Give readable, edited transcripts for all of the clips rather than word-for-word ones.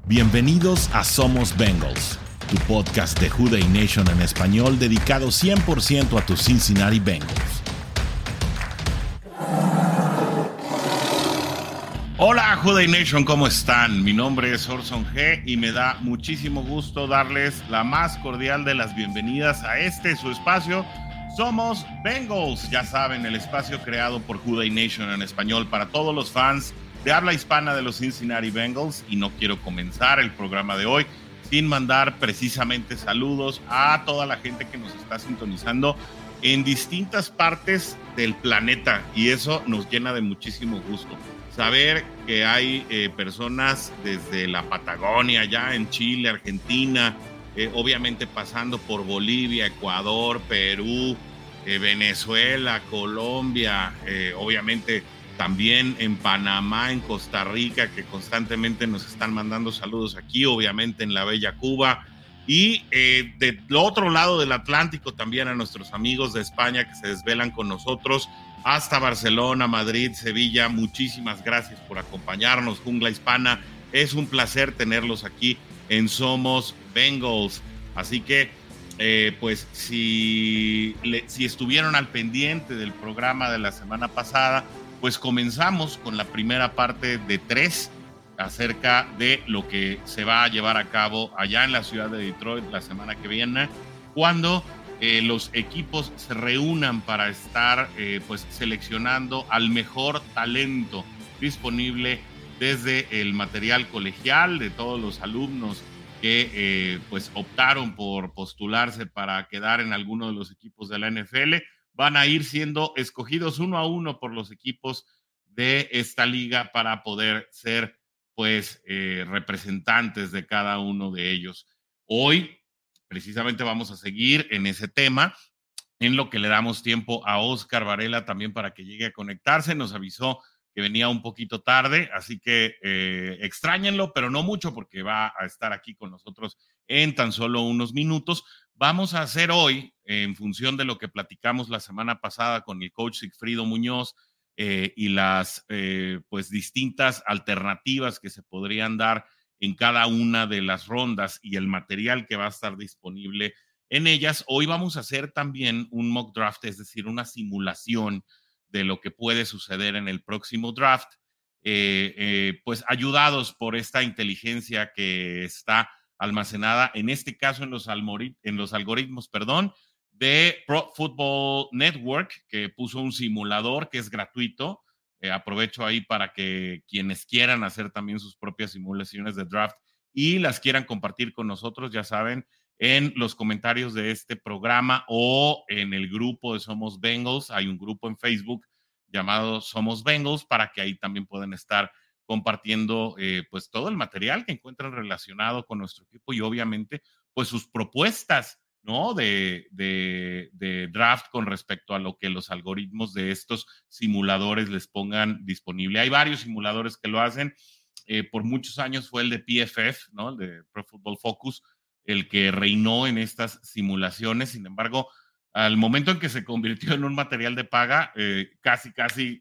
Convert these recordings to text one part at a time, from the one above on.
Bienvenidos a Somos Bengals, tu podcast de Who Dey Nation en español dedicado 100% a tus Cincinnati Bengals. Hola Who Dey Nation, ¿cómo están? Mi nombre es Orson G y me da muchísimo gusto darles la más cordial de las bienvenidas a su espacio, Somos Bengals. Ya saben, el espacio creado por Who Dey Nation en español para todos los fans de habla hispana de los Cincinnati Bengals. Y no quiero comenzar el programa de hoy sin mandar precisamente saludos a toda la gente que nos está sintonizando en distintas partes del planeta, y eso nos llena de muchísimo gusto. Saber que hay personas desde la Patagonia, ya en Chile, Argentina, obviamente pasando por Bolivia, Ecuador, Perú, Venezuela, Colombia, obviamente también en Panamá, en Costa Rica, que constantemente nos están mandando saludos aquí, obviamente en la bella Cuba, y del otro lado del Atlántico también a nuestros amigos de España que se desvelan con nosotros, hasta Barcelona, Madrid, Sevilla. Muchísimas gracias por acompañarnos, Jungla Hispana. Es un placer tenerlos aquí en Somos Bengals. Así que, pues, si estuvieron al pendiente del programa de la semana pasada, pues comenzamos con la primera parte de 3 acerca de lo que se va a llevar a cabo allá en la ciudad de Detroit la semana que viene, cuando los equipos se reúnan para estar pues seleccionando al mejor talento disponible desde el material colegial de todos los alumnos que pues optaron por postularse para quedar en alguno de los equipos de la NFL. Van a ir siendo escogidos uno a uno por los equipos de esta liga para poder ser pues representantes de cada uno de ellos. Hoy precisamente vamos a seguir en ese tema, en lo que le damos tiempo a Oscar Varela también para que llegue a conectarse. Nos avisó que venía un poquito tarde, así que extrañenlo, pero no mucho, porque va a estar aquí con nosotros en tan solo unos minutos. Vamos a hacer hoy, en función de lo que platicamos la semana pasada con el coach Sigfrido Muñoz y las pues distintas alternativas que se podrían dar en cada una de las rondas y el material que va a estar disponible en ellas. Hoy vamos a hacer también un mock draft, es decir, una simulación de lo que puede suceder en el próximo draft, pues ayudados por esta inteligencia que está almacenada, en este caso en los algoritmos, de Pro Football Network, que puso un simulador que es gratuito. Aprovecho ahí para que quienes quieran hacer también sus propias simulaciones de draft y las quieran compartir con nosotros, ya saben, en los comentarios de este programa o en el grupo de Somos Bengals. Hay un grupo en Facebook llamado Somos Bengals para que ahí también puedan estar compartiendo pues todo el material que encuentran relacionado con nuestro equipo y obviamente pues sus propuestas, ¿no? de draft con respecto a lo que los algoritmos de estos simuladores les pongan disponible. Hay varios simuladores que lo hacen. Por muchos años fue el de PFF, ¿no? El de Pro Football Focus, el que reinó en estas simulaciones. Sin embargo, al momento en que se convirtió en un material de paga, casi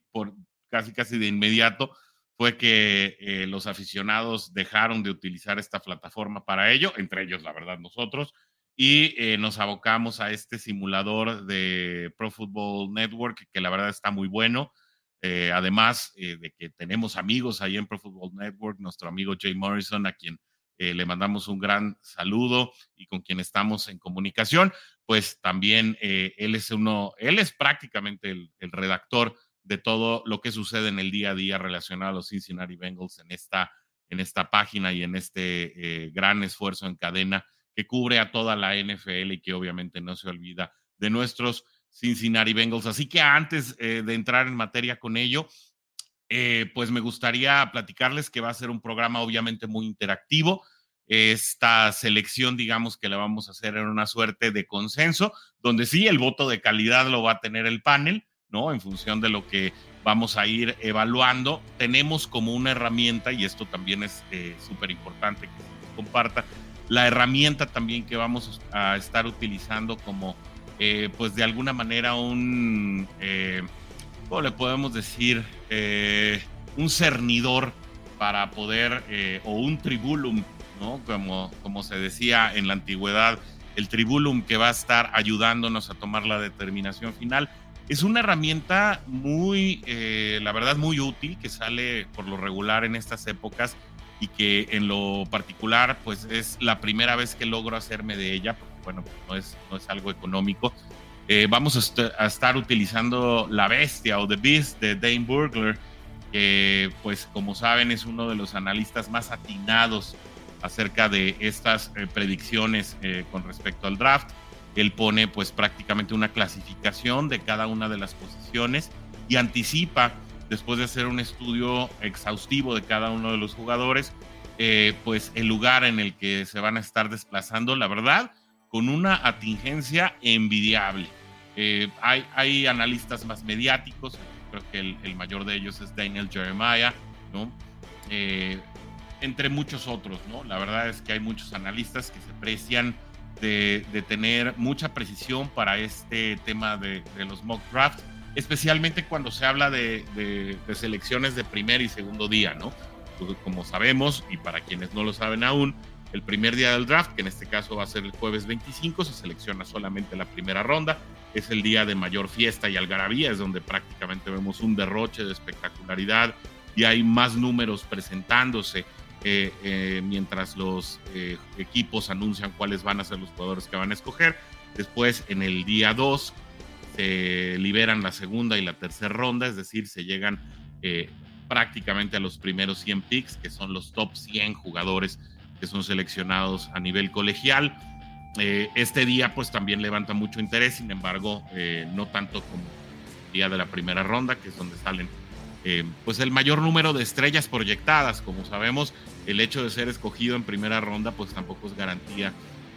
de inmediato fue que los aficionados dejaron de utilizar esta plataforma para ello, entre ellos, la verdad, nosotros, y nos abocamos a este simulador de Pro Football Network, que la verdad está muy bueno. Además de que tenemos amigos ahí en Pro Football Network, nuestro amigo Jay Morrison, a quien le mandamos un gran saludo y con quien estamos en comunicación, pues también él es prácticamente el redactor de todo lo que sucede en el día a día relacionado a los Cincinnati Bengals en esta página y en este gran esfuerzo en cadena que cubre a toda la NFL y que obviamente no se olvida de nuestros Cincinnati Bengals. Así que antes de entrar en materia con ello, pues me gustaría platicarles que va a ser un programa obviamente muy interactivo. Esta selección, digamos que la vamos a hacer en una suerte de consenso, donde sí, el voto de calidad lo va a tener el panel, ¿no? En función de lo que vamos a ir evaluando. Tenemos como una herramienta, y esto también es súper importante que se comparta, la herramienta también que vamos a estar utilizando como, pues de alguna manera ¿cómo le podemos decir? Un cernidor para poder, o un tribulum ¿no? Como se decía en la antigüedad, el tribulum que va a estar ayudándonos a tomar la determinación final. Es una herramienta muy, la verdad, muy útil, que sale por lo regular en estas épocas y que en lo particular, pues es la primera vez que logro hacerme de ella, porque bueno, no es algo económico. Vamos a estar utilizando la bestia o The Beast de Dane Burglar, que pues como saben es uno de los analistas más atinados acerca de estas predicciones con respecto al draft. Él pone pues prácticamente una clasificación de cada una de las posiciones y anticipa, después de hacer un estudio exhaustivo de cada uno de los jugadores, pues el lugar en el que se van a estar desplazando, la verdad, con una atingencia envidiable. Hay analistas más mediáticos, creo que el mayor de ellos es Daniel Jeremiah, ¿no? Entre muchos otros, ¿no? La verdad es que hay muchos analistas que se precian de tener mucha precisión para este tema de los mock drafts, especialmente cuando se habla de selecciones de primer y segundo día, ¿no? Pues, como sabemos, y para quienes no lo saben aún, el primer día del draft, que en este caso va a ser el jueves 25, se selecciona solamente la primera ronda. Es el día de mayor fiesta y algarabía, es donde prácticamente vemos un derroche de espectacularidad y hay más números presentándose mientras los equipos anuncian cuáles van a ser los jugadores que van a escoger. Después, en el día 2, se liberan la segunda y la tercera ronda, es decir, se llegan prácticamente a los primeros 100 picks, que son los top 100 jugadores que son seleccionados a nivel colegial. Este día pues también levanta mucho interés, sin embargo, no tanto como el día de la primera ronda, que es donde salen pues el mayor número de estrellas proyectadas. Como sabemos, el hecho de ser escogido en primera ronda pues tampoco es garantía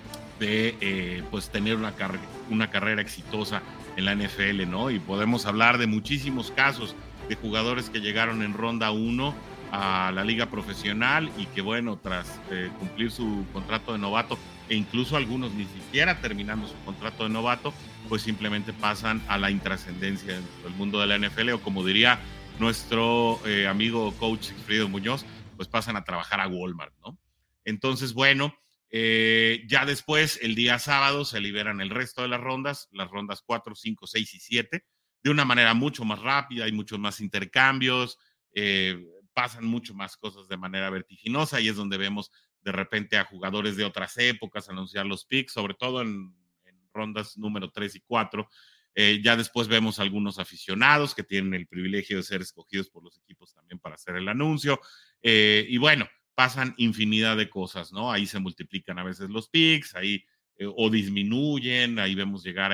de pues tener una carrera exitosa en la NFL, ¿no? Y podemos hablar de muchísimos casos de jugadores que llegaron en ronda 1 a la liga profesional y que bueno, tras cumplir su contrato de novato, e incluso algunos ni siquiera terminando su contrato de novato, pues simplemente pasan a la intrascendencia del mundo de la NFL, o como diría nuestro amigo coach Sigfrido Muñoz, pues pasan a trabajar a Walmart, ¿no? Entonces, bueno, ya después, el día sábado, se liberan el resto de las rondas 4, 5, 6 y 7, de una manera mucho más rápida, hay muchos más intercambios, pasan mucho más cosas de manera vertiginosa y es donde vemos de repente a jugadores de otras épocas anunciar los picks, sobre todo en rondas número 3 y 4. Ya después vemos algunos aficionados que tienen el privilegio de ser escogidos por los equipos también para hacer el anuncio. Y bueno, pasan infinidad de cosas, ¿no? Ahí se multiplican a veces los picks, ahí o disminuyen, ahí vemos llegar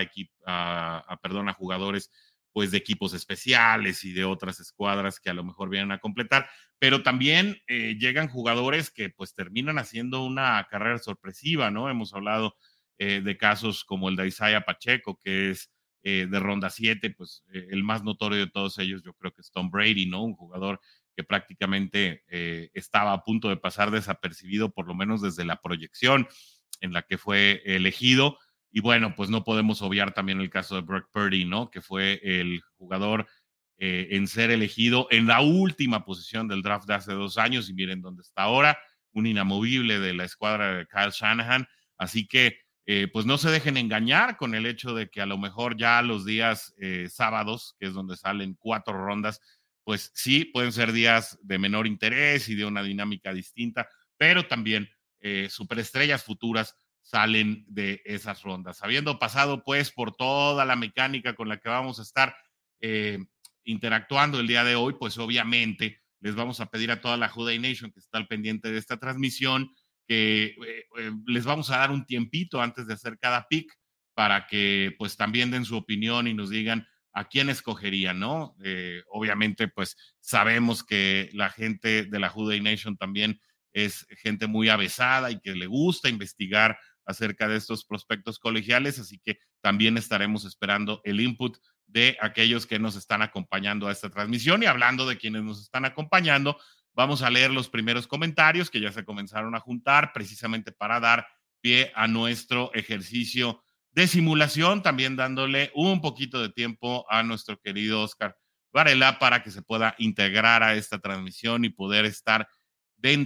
a jugadores pues de equipos especiales y de otras escuadras que a lo mejor vienen a completar, pero también llegan jugadores que pues terminan haciendo una carrera sorpresiva, ¿no? Hemos hablado de casos como el de Isaiah Pacheco, que es de ronda 7, pues el más notorio de todos ellos yo creo que es Tom Brady, ¿no? Un jugador que prácticamente estaba a punto de pasar desapercibido, por lo menos desde la proyección en la que fue elegido. Y bueno, pues no podemos obviar también el caso de Brock Purdy, ¿no? Que fue el jugador en ser elegido en la última posición del draft de hace 2 años y miren dónde está ahora, un inamovible de la escuadra de Kyle Shanahan. Así que pues no se dejen engañar con el hecho de que a lo mejor ya los días sábados, que es donde salen 4 rondas, pues sí, pueden ser días de menor interés y de una dinámica distinta, pero también superestrellas futuras salen de esas rondas. Habiendo pasado pues por toda la mecánica con la que vamos a estar interactuando el día de hoy, pues obviamente les vamos a pedir a toda la Juday Nation que está al pendiente de esta transmisión que les vamos a dar un tiempito antes de hacer cada pick para que pues también den su opinión y nos digan a quién escogerían, ¿no? Obviamente pues sabemos que la gente de la Juday Nation también es gente muy avesada y que le gusta investigar acerca de estos prospectos colegiales, así que también estaremos esperando el input de aquellos que nos están acompañando a esta transmisión. Y hablando de quienes nos están acompañando, vamos a leer los primeros comentarios que ya se comenzaron a juntar precisamente para dar pie a nuestro ejercicio de simulación, también dándole un poquito de tiempo a nuestro querido Oscar Varela para que se pueda integrar a esta transmisión y poder estar dentro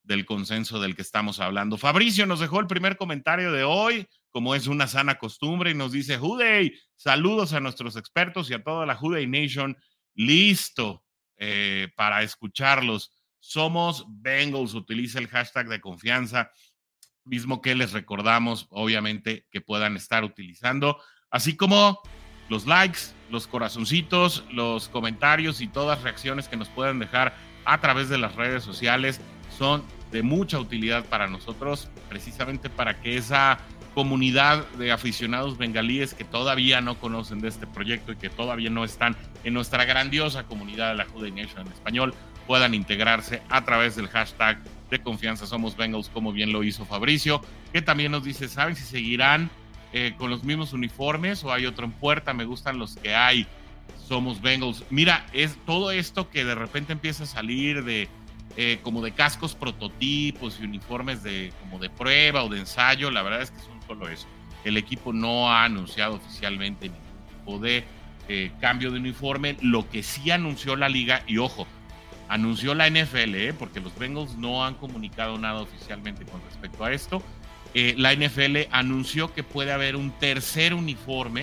del consenso del que estamos hablando. Fabricio nos dejó el primer comentario de hoy, como es una sana costumbre, y nos dice: Juday, saludos a nuestros expertos y a toda la Juday Nation, listo para escucharlos. Somos Bengals, utiliza el hashtag de confianza, mismo que les recordamos, obviamente, que puedan estar utilizando, así como los likes, los corazoncitos, los comentarios y todas reacciones que nos puedan dejar a través de las redes sociales son de mucha utilidad para nosotros, precisamente para que esa comunidad de aficionados bengalíes que todavía no conocen de este proyecto y que todavía no están en nuestra grandiosa comunidad de la Juday Nation en español puedan integrarse a través del hashtag de confianza Somos Bengals, como bien lo hizo Fabricio, que también nos dice: ¿saben si seguirán con los mismos uniformes o hay otro en puerta? Me gustan los que hay. Somos Bengals. Mira, es todo esto que de repente empieza a salir de como de cascos prototipos y uniformes como de prueba o de ensayo. La verdad es que son solo eso. El equipo no ha anunciado oficialmente ningún tipo de cambio de uniforme. Lo que sí anunció la liga, y ojo, anunció la NFL, porque los Bengals no han comunicado nada oficialmente con respecto a esto. La NFL anunció que puede haber un tercer uniforme,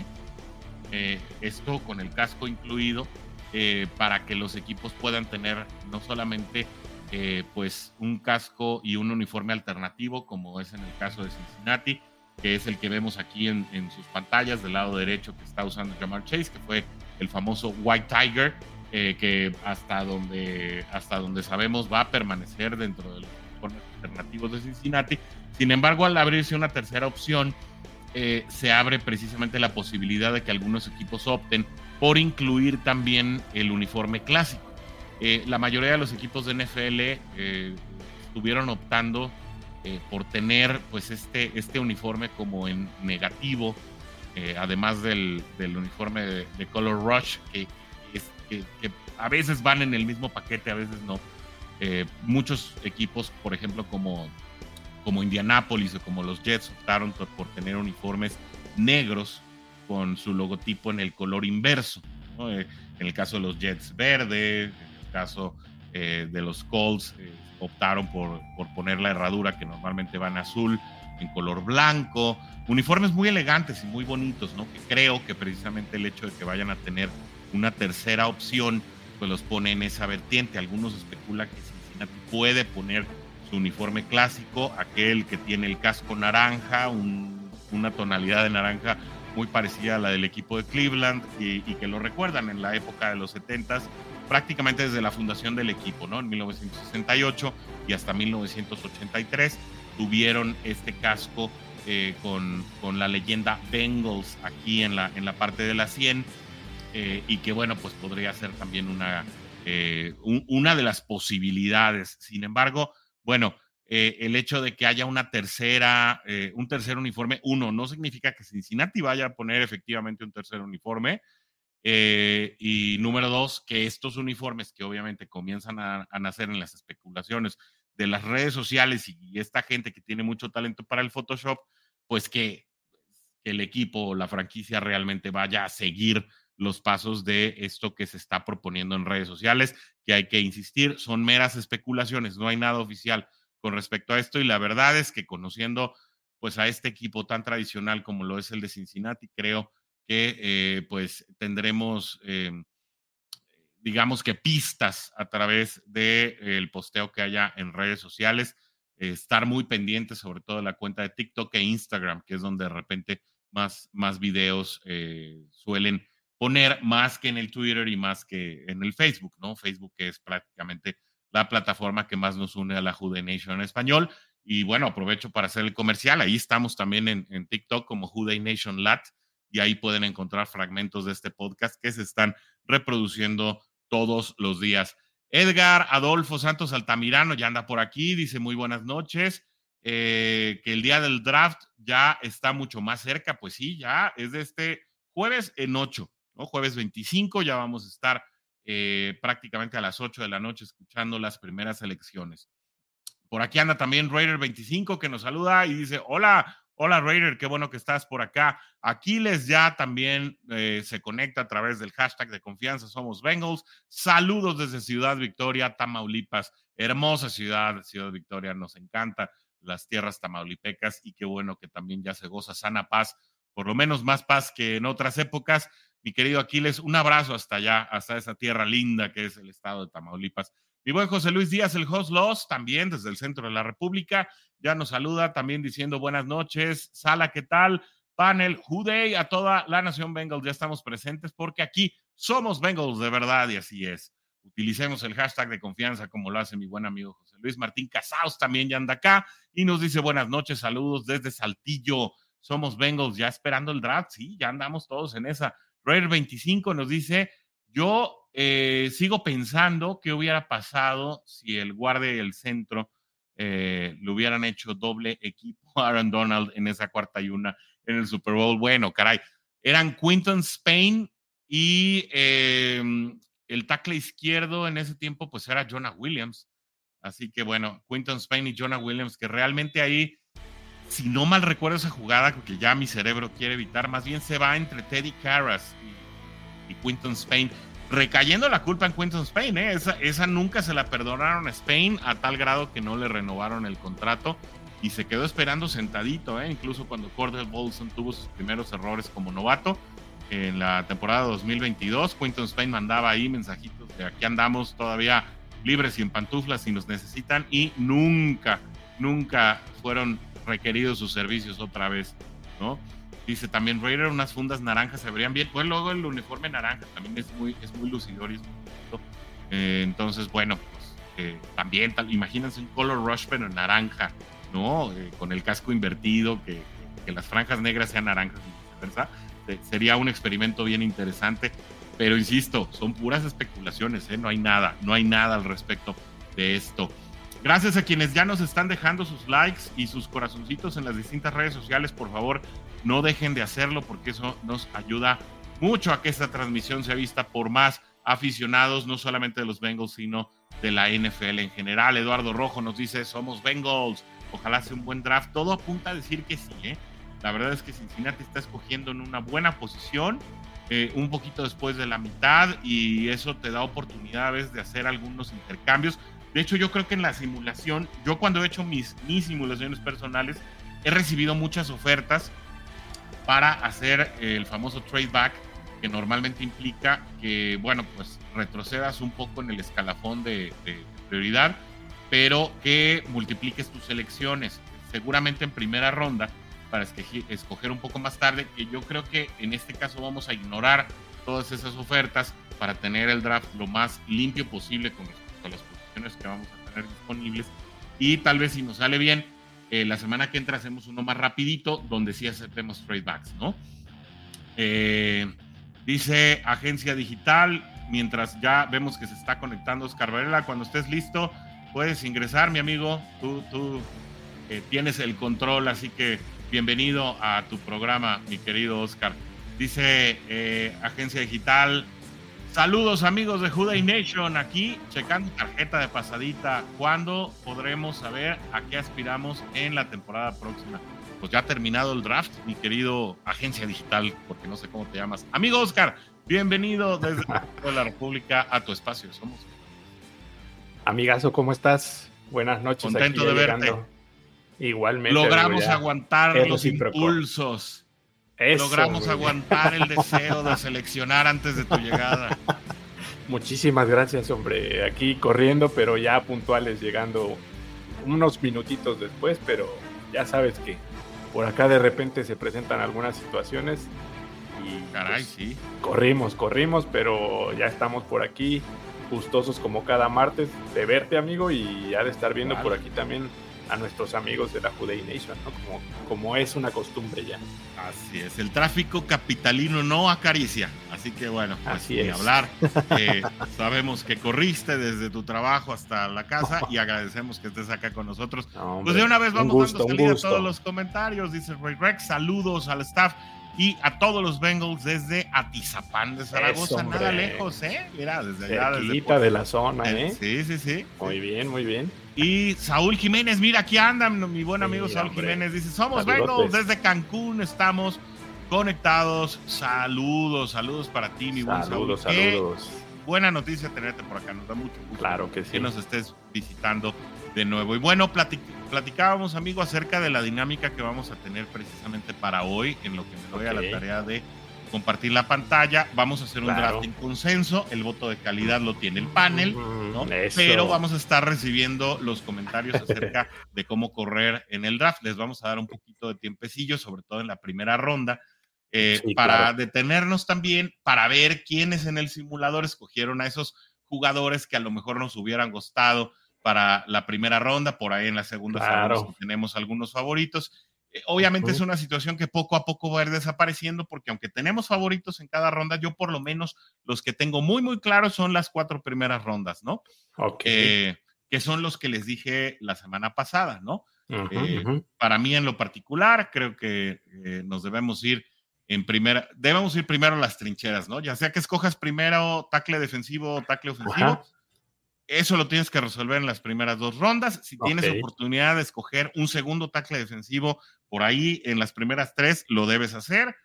esto con el casco incluido, para que los equipos puedan tener no solamente pues un casco y un uniforme alternativo, como es en el caso de Cincinnati, que es el que vemos aquí en sus pantallas del lado derecho, que está usando Ja'Marr Chase, que fue el famoso White Tiger, que hasta donde sabemos va a permanecer dentro de los uniformes alternativos de Cincinnati. Sin embargo, al abrirse una tercera opción, se abre precisamente la posibilidad de que algunos equipos opten por incluir también el uniforme clásico. La mayoría de los equipos de NFL estuvieron optando por tener pues este uniforme como en negativo, además del uniforme de Color Rush, que a veces van en el mismo paquete, a veces no. Muchos equipos, por ejemplo, como Indianapolis o como los Jets, optaron por tener uniformes negros con su logotipo en el color inverso, ¿no? En el caso de los Jets, verde. En el caso de los Colts, optaron por poner la herradura, que normalmente va en azul, en color blanco. Uniformes muy elegantes y muy bonitos, ¿no? Que creo que precisamente el hecho de que vayan a tener una tercera opción, pues los pone en esa vertiente. Algunos especulan que Cincinnati puede poner su uniforme clásico, aquel que tiene el casco naranja, una tonalidad de naranja muy parecida a la del equipo de Cleveland, y que lo recuerdan en la época de los 70s, prácticamente desde la fundación del equipo, ¿no? En 1968 y hasta 1983 tuvieron este casco con la leyenda Bengals aquí en la parte de la 100, y que bueno, pues podría ser también una de las posibilidades. Sin embargo, bueno, el hecho de que haya un tercer uniforme, no significa que Cincinnati vaya a poner efectivamente un tercer uniforme, y número dos, que estos uniformes que obviamente comienzan a nacer en las especulaciones de las redes sociales y esta gente que tiene mucho talento para el Photoshop, pues que el equipo, la franquicia realmente vaya a seguir los pasos de esto que se está proponiendo en redes sociales, que hay que insistir, son meras especulaciones, no hay nada oficial con respecto a esto, y la verdad es que conociendo pues a este equipo tan tradicional como lo es el de Cincinnati, creo que pues tendremos digamos que pistas a través del posteo que haya en redes sociales, estar muy pendientes sobre todo de la cuenta de TikTok e Instagram, que es donde de repente más videos suelen poner, más que en el Twitter y más que en el Facebook, ¿no? Facebook es prácticamente la plataforma que más nos une a la Juday Nation en español. Y bueno, aprovecho para hacer el comercial. Ahí estamos también en TikTok como Juday Nation Lat, y ahí pueden encontrar fragmentos de este podcast que se están reproduciendo todos los días. Edgar Adolfo Santos Altamirano ya anda por aquí, dice muy buenas noches, que el día del draft ya está mucho más cerca. Pues sí, ya es de este jueves en 8, ¿no? Jueves 25, ya vamos a estar prácticamente a las 8 de la noche escuchando las primeras elecciones. Por aquí anda también Raider 25, que nos saluda y dice: hola, Hola Raider, qué bueno que estás por acá. Aquiles ya también se conecta a través del hashtag de confianza Somos Bengals. Saludos desde Ciudad Victoria, Tamaulipas. Hermosa ciudad, Ciudad Victoria, nos encanta las tierras tamaulipecas y qué bueno que también ya se goza sana paz, por lo menos más paz que en otras épocas. Mi querido Aquiles, un abrazo hasta allá, hasta esa tierra linda que es el estado de Tamaulipas. Mi buen José Luis Díaz, el host Loss, también desde el centro de la República, ya nos saluda también diciendo buenas noches. Sala, ¿qué tal? Panel, Juday, a toda la nación Bengals, ya estamos presentes porque aquí somos Bengals de verdad y así es. Utilicemos el hashtag de confianza como lo hace mi buen amigo José Luis Martín Casaus, también ya anda acá y nos dice buenas noches, saludos desde Saltillo. Somos Bengals ya esperando el draft, sí, ya andamos todos en esa. Raider 25 nos dice, yo sigo pensando qué hubiera pasado si el guardia y el centro le hubieran hecho doble equipo a Aaron Donald en esa 4ª en el Super Bowl. Bueno, caray, eran Quinton Spain y el tackle izquierdo en ese tiempo pues era Jonah Williams. Así que bueno, Quinton Spain y Jonah Williams, que realmente ahí, si no mal recuerdo esa jugada, que ya mi cerebro quiere evitar, más bien se va entre Teddy Karras y Quinton Spain, recayendo la culpa en Quinton Spain, ¿eh? Esa nunca se la perdonaron a Spain, a tal grado que no le renovaron el contrato y se quedó esperando sentadito, ¿eh? Incluso cuando Cordell Bolson tuvo sus primeros errores como novato en la temporada 2022, Quinton Spain mandaba ahí mensajitos de aquí andamos todavía libres y en pantuflas si nos necesitan, y nunca fueron requeridos sus servicios otra vez, ¿no? Dice también Raider, unas fundas naranjas se verían bien. Pues luego el uniforme naranja también es muy lucidor y es muy bonito. Entonces, bueno, pues también, imagínense un color rush pero en naranja, ¿no? Con el casco invertido, que las franjas negras sean naranjas y viceversa. Sería un experimento bien interesante, pero insisto, son puras especulaciones, ¿eh? No hay nada al respecto de esto. Gracias a quienes ya nos están dejando sus likes y sus corazoncitos en las distintas redes sociales. Por favor, no dejen de hacerlo porque eso nos ayuda mucho a que esta transmisión sea vista por más aficionados, no solamente de los Bengals, sino de la NFL en general. Eduardo Rojo nos dice, somos Bengals, ojalá sea un buen draft. Todo apunta a decir que sí, ¿eh? La verdad es que Cincinnati está escogiendo en una buena posición, un poquito después de la mitad, y eso te da oportunidad a veces de hacer algunos intercambios. De hecho, yo creo que en la simulación, yo cuando he hecho mis simulaciones personales, he recibido muchas ofertas para hacer el famoso trade back, que normalmente implica que, bueno, pues retrocedas un poco en el escalafón de prioridad, pero que multipliques tus selecciones, seguramente en primera ronda, para escoger un poco más tarde, que yo creo que en este caso vamos a ignorar todas esas ofertas para tener el draft lo más limpio posible con respecto a las posiciones que vamos a tener disponibles, y tal vez si nos sale bien, la semana que entra hacemos uno más rapidito donde sí aceptemos trade backs, ¿no? Dice Agencia Digital, mientras ya vemos que se está conectando Oscar Varela, cuando estés listo puedes ingresar, mi amigo, tú tienes el control, así que bienvenido a tu programa, mi querido Oscar. Dice Agencia Digital, saludos amigos de Juday Nation, aquí checando tarjeta de pasadita. ¿Cuándo podremos saber a qué aspiramos en la temporada próxima? Pues ya ha terminado el draft, mi querido Agencia Digital, porque no sé cómo te llamas. Amigo Oscar, bienvenido desde la República a tu espacio. Somos. Amigazo, ¿cómo estás? Buenas noches. Contento de verte. Igualmente. Logramos aguantar los impulsos. Eso, logramos aguantar el deseo de seleccionar antes de tu llegada. Muchísimas gracias, hombre. Aquí corriendo, pero ya puntuales, llegando unos minutitos después, pero ya sabes que por acá de repente se presentan algunas situaciones y caray, pues, sí. Corrimos, pero ya estamos por aquí, gustosos como cada martes de verte, amigo, y ya de estar viendo por aquí también a nuestros amigos de la Juday Nation, ¿no? Como es una costumbre ya. Así es, el tráfico capitalino no acaricia, así que bueno, pues así ni es. hablar. Sabemos que corriste desde tu trabajo hasta la casa y agradecemos que estés acá con nosotros. No, hombre, pues de una vez vamos dando salida a todos los comentarios. Dice Ray Rex, saludos al staff y a todos los Bengals desde Atizapán de Zaragoza. Nada lejos, ¿eh? Mira, desde allá. Cerquita de la zona, ¿eh? Sí. Muy bien. Y Saúl Jiménez, mira, aquí andan, mi buen amigo Saúl Jiménez, dice, somos Bengals desde Cancún, estamos conectados. Saludos para ti, mi buen Saúl. Saludos. Buena noticia tenerte por acá, nos da mucho gusto. Claro que sí. Que nos estés visitando de nuevo. Y bueno, platicábamos, amigo, acerca de la dinámica que vamos a tener precisamente para hoy, en lo que me doy a la tarea de compartir la pantalla. Vamos a hacer un draft en consenso, el voto de calidad lo tiene el panel, ¿no? Pero vamos a estar recibiendo los comentarios acerca de cómo correr en el draft. Les vamos a dar un poquito de tiempecillo, sobre todo en la primera ronda, para detenernos también, para ver quiénes en el simulador escogieron a esos jugadores que a lo mejor nos hubieran gustado para la primera ronda. Por ahí en la segunda sabemos que tenemos algunos favoritos. Obviamente es una situación que poco a poco va a ir desapareciendo, porque aunque tenemos favoritos en cada ronda, yo por lo menos los que tengo muy, muy claros son las 4 primeras rondas, ¿no? Que son los que les dije la semana pasada, ¿no? Para mí en lo particular, creo que debemos ir primero a las trincheras, ¿no? Ya sea que escojas primero tackle defensivo o tackle ofensivo, eso lo tienes que resolver en las primeras 2 rondas. Si tienes oportunidad de escoger un segundo tackle defensivo por ahí en las primeras 3, lo debes hacer.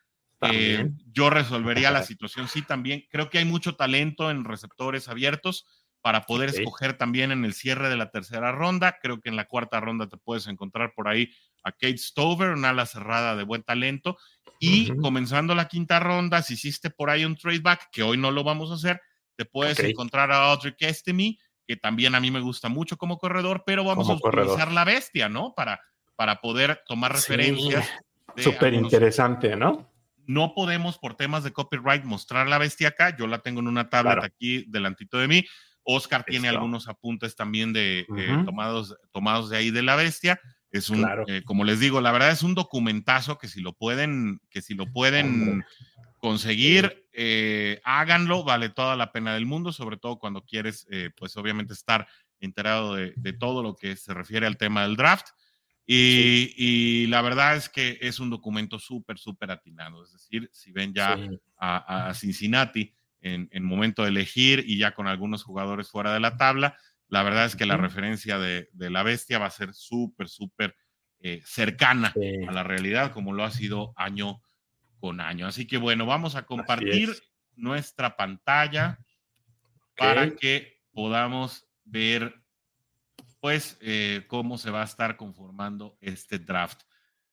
Yo resolvería la situación, sí, también. Creo que hay mucho talento en receptores abiertos para poder escoger también en el cierre de la tercera ronda. Creo que en la cuarta ronda te puedes encontrar por ahí a Kate Stover, una ala cerrada de buen talento. Y comenzando la quinta ronda, si hiciste por ahí un trade back, que hoy no lo vamos a hacer, te puedes encontrar a Audric Estime, que también a mí me gusta mucho como corredor, pero vamos a utilizar la bestia, ¿no? Para poder tomar referencias. Súper interesante, ¿no? No podemos, por temas de copyright, mostrar la bestia acá. Yo la tengo en una tablet aquí delantito de mí. Oscar tiene algunos apuntes también tomados de ahí de la bestia. Es un, como les digo, la verdad es un documentazo que si lo pueden conseguir, háganlo, vale toda la pena del mundo, sobre todo cuando quieres, pues obviamente estar enterado de todo lo que se refiere al tema del draft. Y la verdad es que es un documento súper, súper atinado. Es decir, si ven ya a Cincinnati en momento de elegir y ya con algunos jugadores fuera de la tabla, la verdad es que la referencia de la bestia va a ser súper, súper cercana a la realidad, como lo ha sido año con año. Así que bueno, vamos a compartir nuestra pantalla para que podamos ver pues cómo se va a estar conformando este draft.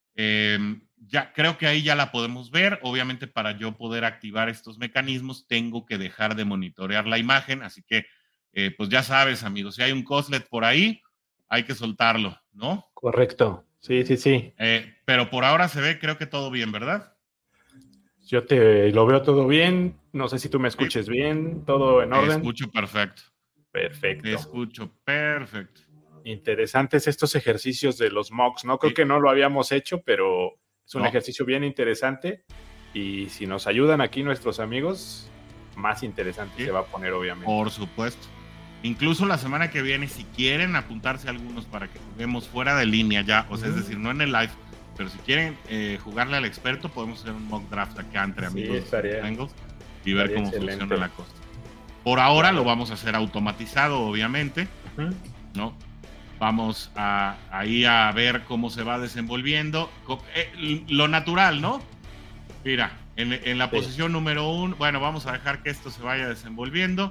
Ya creo que ahí ya la podemos ver. Obviamente, para yo poder activar estos mecanismos tengo que dejar de monitorear la imagen, así que pues ya sabes, amigos, si hay un coslet por ahí, hay que soltarlo, ¿no? Correcto, sí. Pero por ahora se ve, creo que todo bien, ¿verdad? Yo lo veo todo bien, no sé si tú me escuches bien, todo en orden. Te escucho perfecto. Perfecto. Te escucho perfecto. Interesantes estos ejercicios de los mocks, ¿no? Creo que no lo habíamos hecho, pero es un ejercicio bien interesante y si nos ayudan aquí nuestros amigos, más interesante se va a poner, obviamente. Por supuesto. Incluso la semana que viene, si quieren apuntarse algunos para que juguemos fuera de línea ya, o sea, es decir, no en el live, pero si quieren jugarle al experto, podemos hacer un mock draft acá entre amigos de Bengals y ver cómo funciona la cosa. Por ahora lo vamos a hacer automatizado, obviamente, ¿no? Vamos ahí a ver cómo se va desenvolviendo. Lo natural, ¿no? Mira, en la posición número 1, bueno, vamos a dejar que esto se vaya desenvolviendo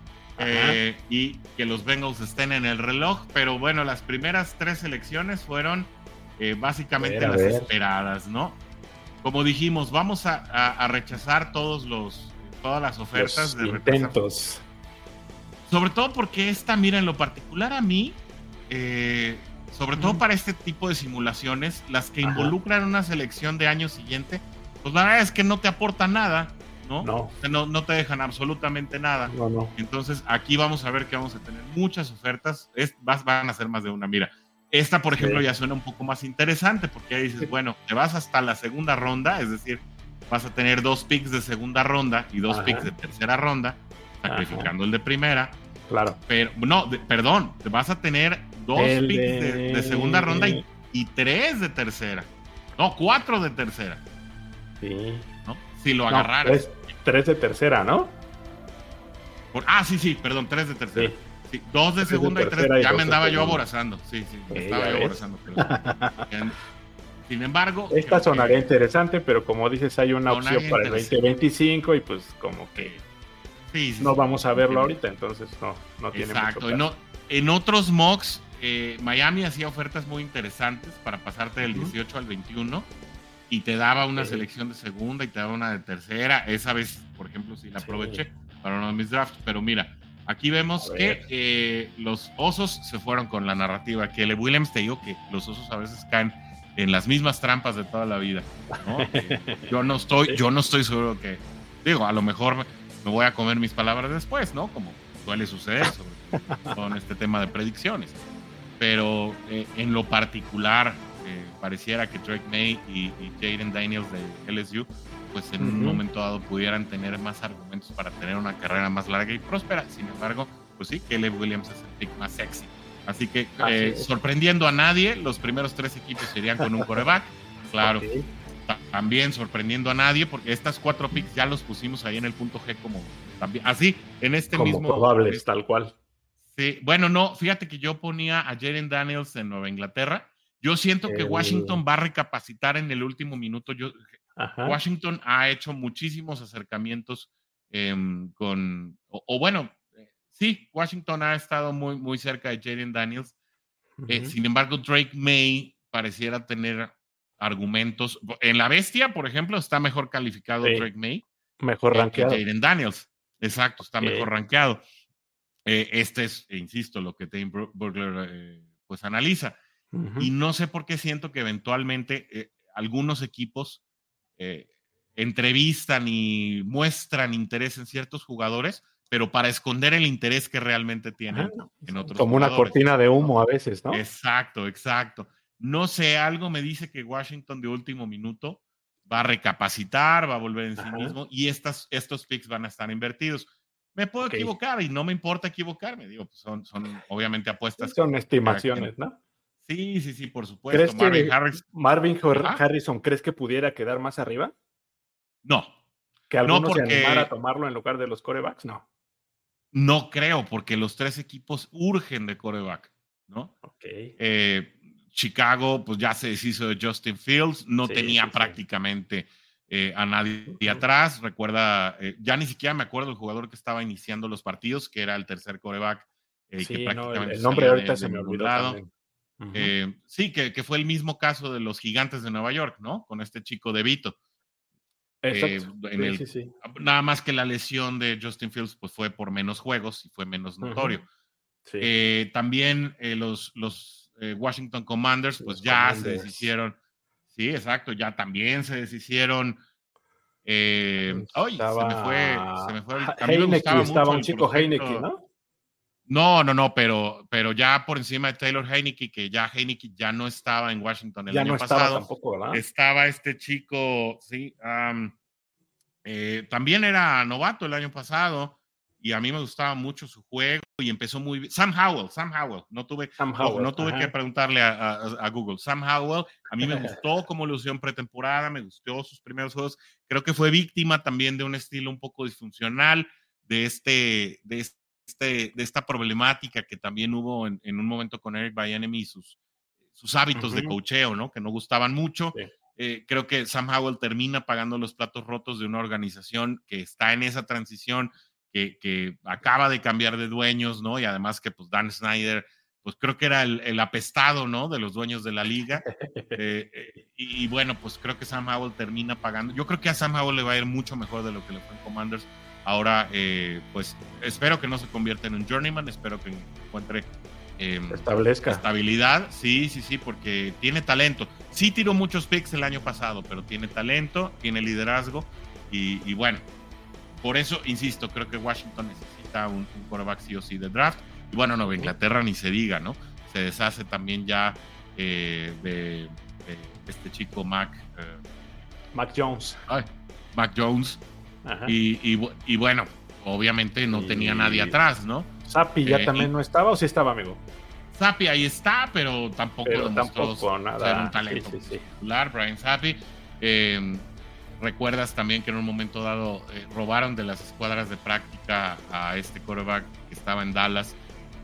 y que los Bengals estén en el reloj, pero bueno, las primeras 3 selecciones fueron básicamente las esperadas, ¿no? Como dijimos, vamos a rechazar todas las ofertas de intentos. Sobre todo porque mira, en lo particular a mí, sobre todo para este tipo de simulaciones, las que involucran una selección de año siguiente, pues la verdad es que no te aportan nada, ¿no? No te dejan absolutamente nada. No. Entonces aquí vamos a ver que vamos a tener muchas ofertas, van a ser más de una. Mira, esta por ejemplo ya suena un poco más interesante, porque ahí dices, bueno, te vas hasta la segunda ronda, es decir, vas a tener 2 picks de segunda ronda y 2 picks de tercera ronda, sacrificando el de primera. Claro. Pero, perdón, te vas a tener 2 picks de segunda ronda y 3 de tercera. No, 4 de tercera. Sí. ¿No? Si lo agarraras. 3 de tercera, ¿no? Sí, perdón, 3 de tercera. Sí, 2 de segunda y 3, ya me andaba yo aborazando. Sí, me estaba yo aborazando. Pero, sin embargo... Esta sonaría interesante, pero como dices, hay una opción para el 2025 y pues como que no vamos a verlo ahorita, entonces no tiene mucho caso. En otros mocks, Miami hacía ofertas muy interesantes para pasarte del 18 al 21 y te daba una selección de segunda y te daba una de tercera. Esa vez, por ejemplo, sí la aproveché para uno de mis drafts, pero mira, aquí vemos que los Osos se fueron con la narrativa. Que Williams, te digo que los Osos a veces caen en las mismas trampas de toda la vida, ¿no? Yo no estoy seguro que, digo, a lo mejor me voy a comer mis palabras después, ¿no? Como suele suceder sobre todo en este tema de predicciones. Pero en lo particular, pareciera que Drake May y Jaden Daniels de LSU, pues en un momento dado pudieran tener más argumentos para tener una carrera más larga y próspera. Sin embargo, pues sí, Caleb Williams es el pick más sexy. Así que sorprendiendo a nadie, los primeros 3 equipos serían con un quarterback. Claro, también sorprendiendo a nadie, porque estas 4 picks ya los pusimos ahí en el punto G como también, así, en este como mismo... probables, tal cual. Sí, bueno, no, fíjate que yo ponía a Jaden Daniels en Nueva Inglaterra. Yo siento que Washington va a recapacitar en el último minuto. Washington ha hecho muchísimos acercamientos sí, Washington ha estado muy, muy cerca de Jaden Daniels. Sin embargo, Drake May pareciera tener argumentos. En la bestia, por ejemplo, está mejor calificado Drake May. Mejor rankeado. Que Jaden Daniels. Exacto, está mejor rankeado. Este es, insisto, lo que Dane Brugler pues analiza. Y no sé por qué siento que eventualmente algunos equipos entrevistan y muestran interés en ciertos jugadores, pero para esconder el interés que realmente tienen en otros como jugadores. Una cortina de humo a veces, ¿no? Exacto. No sé, algo me dice que Washington de último minuto va a recapacitar, va a volver en sí mismo y estos picks van a estar invertidos. Me puedo equivocar y no me importa equivocarme. Digo, pues son obviamente apuestas. Son estimaciones, ¿no? Sí, por supuesto. ¿Crees que Marvin Harrison, crees que pudiera quedar más arriba? No. ¿Que alguno se animara a tomarlo en lugar de los quarterbacks? No. No creo, porque los 3 equipos urgen de quarterback, ¿no? Chicago, pues ya se deshizo de Justin Fields, no tenía prácticamente a nadie atrás. Recuerda, ya ni siquiera me acuerdo el jugador que estaba iniciando los partidos, que era el tercer quarterback. Que prácticamente el nombre ahorita se me olvidó también. Sí, que fue el mismo caso de los Gigantes de Nueva York, ¿no? Con este chico de Vito. Nada más que la lesión de Justin Fields pues fue por menos juegos y fue menos notorio. También los Washington Commanders pues se deshicieron. Sí, exacto, ya también se deshicieron. Se me fue. A mí me gustaba estaba un chico Heinicke, ¿no? No, pero ya por encima de Taylor Heinicke, que ya Heinicke ya no estaba en Washington el año pasado. Tampoco, ¿verdad? Estaba este chico, sí, también era novato el año pasado y a mí me gustaba mucho su juego y empezó muy bien. Sam Howell, no tuve que preguntarle a Google. Sam Howell, a mí me gustó cómo lució en pretemporada, me gustó sus primeros juegos. Creo que fue víctima también de un estilo un poco disfuncional, de esta problemática que también hubo en un momento con Eric Bieniemy y sus hábitos de coacheo, ¿no? Que no gustaban mucho. Creo que Sam Howell termina pagando los platos rotos de una organización que está en esa transición, que acaba de cambiar de dueños, ¿no? Y además que pues Dan Snyder, pues creo que era el apestado, ¿no? De los dueños de la liga. Y bueno, pues creo que Sam Howell termina pagando. Yo creo que a Sam Howell le va a ir mucho mejor de lo que le fue en Commanders. Ahora, pues espero que no se convierta en un journeyman, espero que encuentre establezca estabilidad, sí, porque tiene talento. Sí tiró muchos picks el año pasado, pero tiene talento, tiene liderazgo y bueno, por eso, insisto, creo que Washington necesita un quarterback sí o sí de draft. Y bueno, Nueva Inglaterra ni se diga, ¿no? Se deshace también ya de este chico Mac Jones. Mac Jones. Y bueno, obviamente no tenía nadie atrás, ¿no? Zappi ya también no estaba, ¿o sí estaba, amigo? Zappi ahí está, pero tampoco demostró nada. Ser un talento particular. Brian Zappi. Recuerdas también que en un momento dado robaron de las escuadras de práctica a este quarterback que estaba en Dallas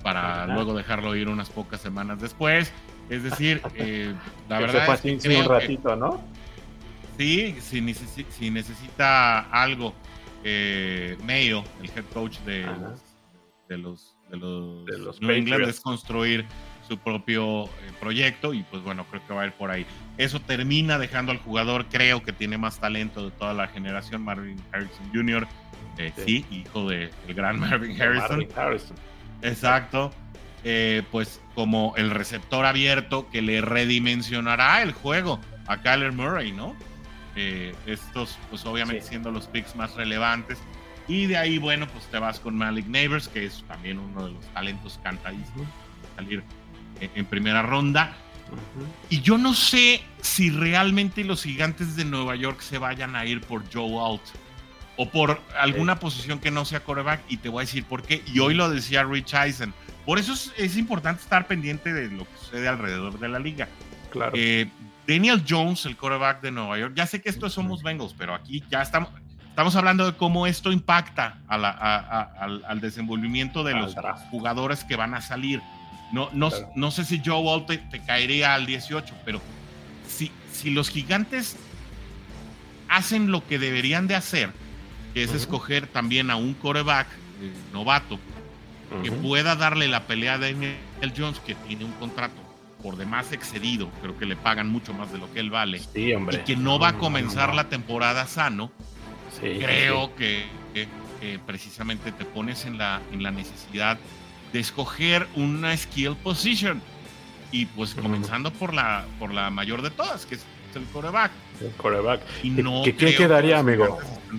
para luego dejarlo ir unas pocas semanas después. Es decir, la que verdad es que creo un ratito, ¿no? Sí, si necesita algo, Mayo, el head coach de los New England, es construir su propio proyecto, y pues bueno, creo que va a ir por ahí. Eso termina dejando al jugador, creo que tiene más talento de toda la generación, Marvin Harrison Jr., sí, hijo del gran Marvin Harrison. Exacto. Pues como el receptor abierto que le redimensionará el juego a Kyler Murray, ¿no? Estos, pues obviamente siendo los picks más relevantes. Y de ahí, bueno, pues te vas con Malik Neighbors, que es también uno de los talentos cantadísimos, salir en primera ronda. Y yo no sé si realmente los Gigantes de Nueva York se vayan a ir por Joe Alt o por alguna posición que no sea quarterback, y te voy a decir por qué. Y hoy lo decía Rich Eisen. Por eso es importante estar pendiente de lo que sucede alrededor de la liga. Claro. Daniel Jones, el quarterback de Nueva York, ya sé que esto somos Bengals, pero aquí ya estamos hablando de cómo esto impacta al desenvolvimiento de los jugadores que van a salir. No sé si Joe Alt te caería al 18, pero si los Gigantes hacen lo que deberían de hacer, que es escoger también a un quarterback novato que pueda darle la pelea a Daniel Jones, que tiene un contrato por demás excedido, creo que le pagan mucho más de lo que él vale, sí, hombre, y que no va a comenzar la temporada sano. Creo que precisamente te pones en la necesidad de escoger una skill position, y pues comenzando por la mayor de todas, que es el quarterback. Y no ¿Qué quedaría, amigo?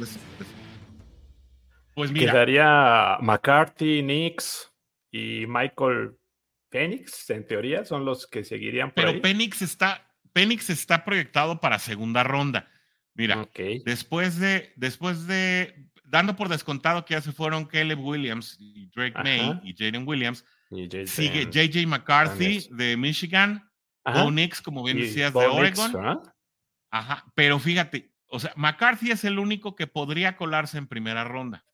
Pues mira, quedaría McCarthy, Nix y Michael Penix, en teoría, son los que seguirían por ahí. Pero Penix está proyectado para segunda ronda. Mira, después de dando por descontado que ya se fueron Caleb Williams y Drake May y Jaden Williams, sigue J.J. McCarthy de Michigan, Bo Nix, como bien decías, de Oregon. Pero fíjate, o sea, McCarthy es el único que podría colarse en primera ronda.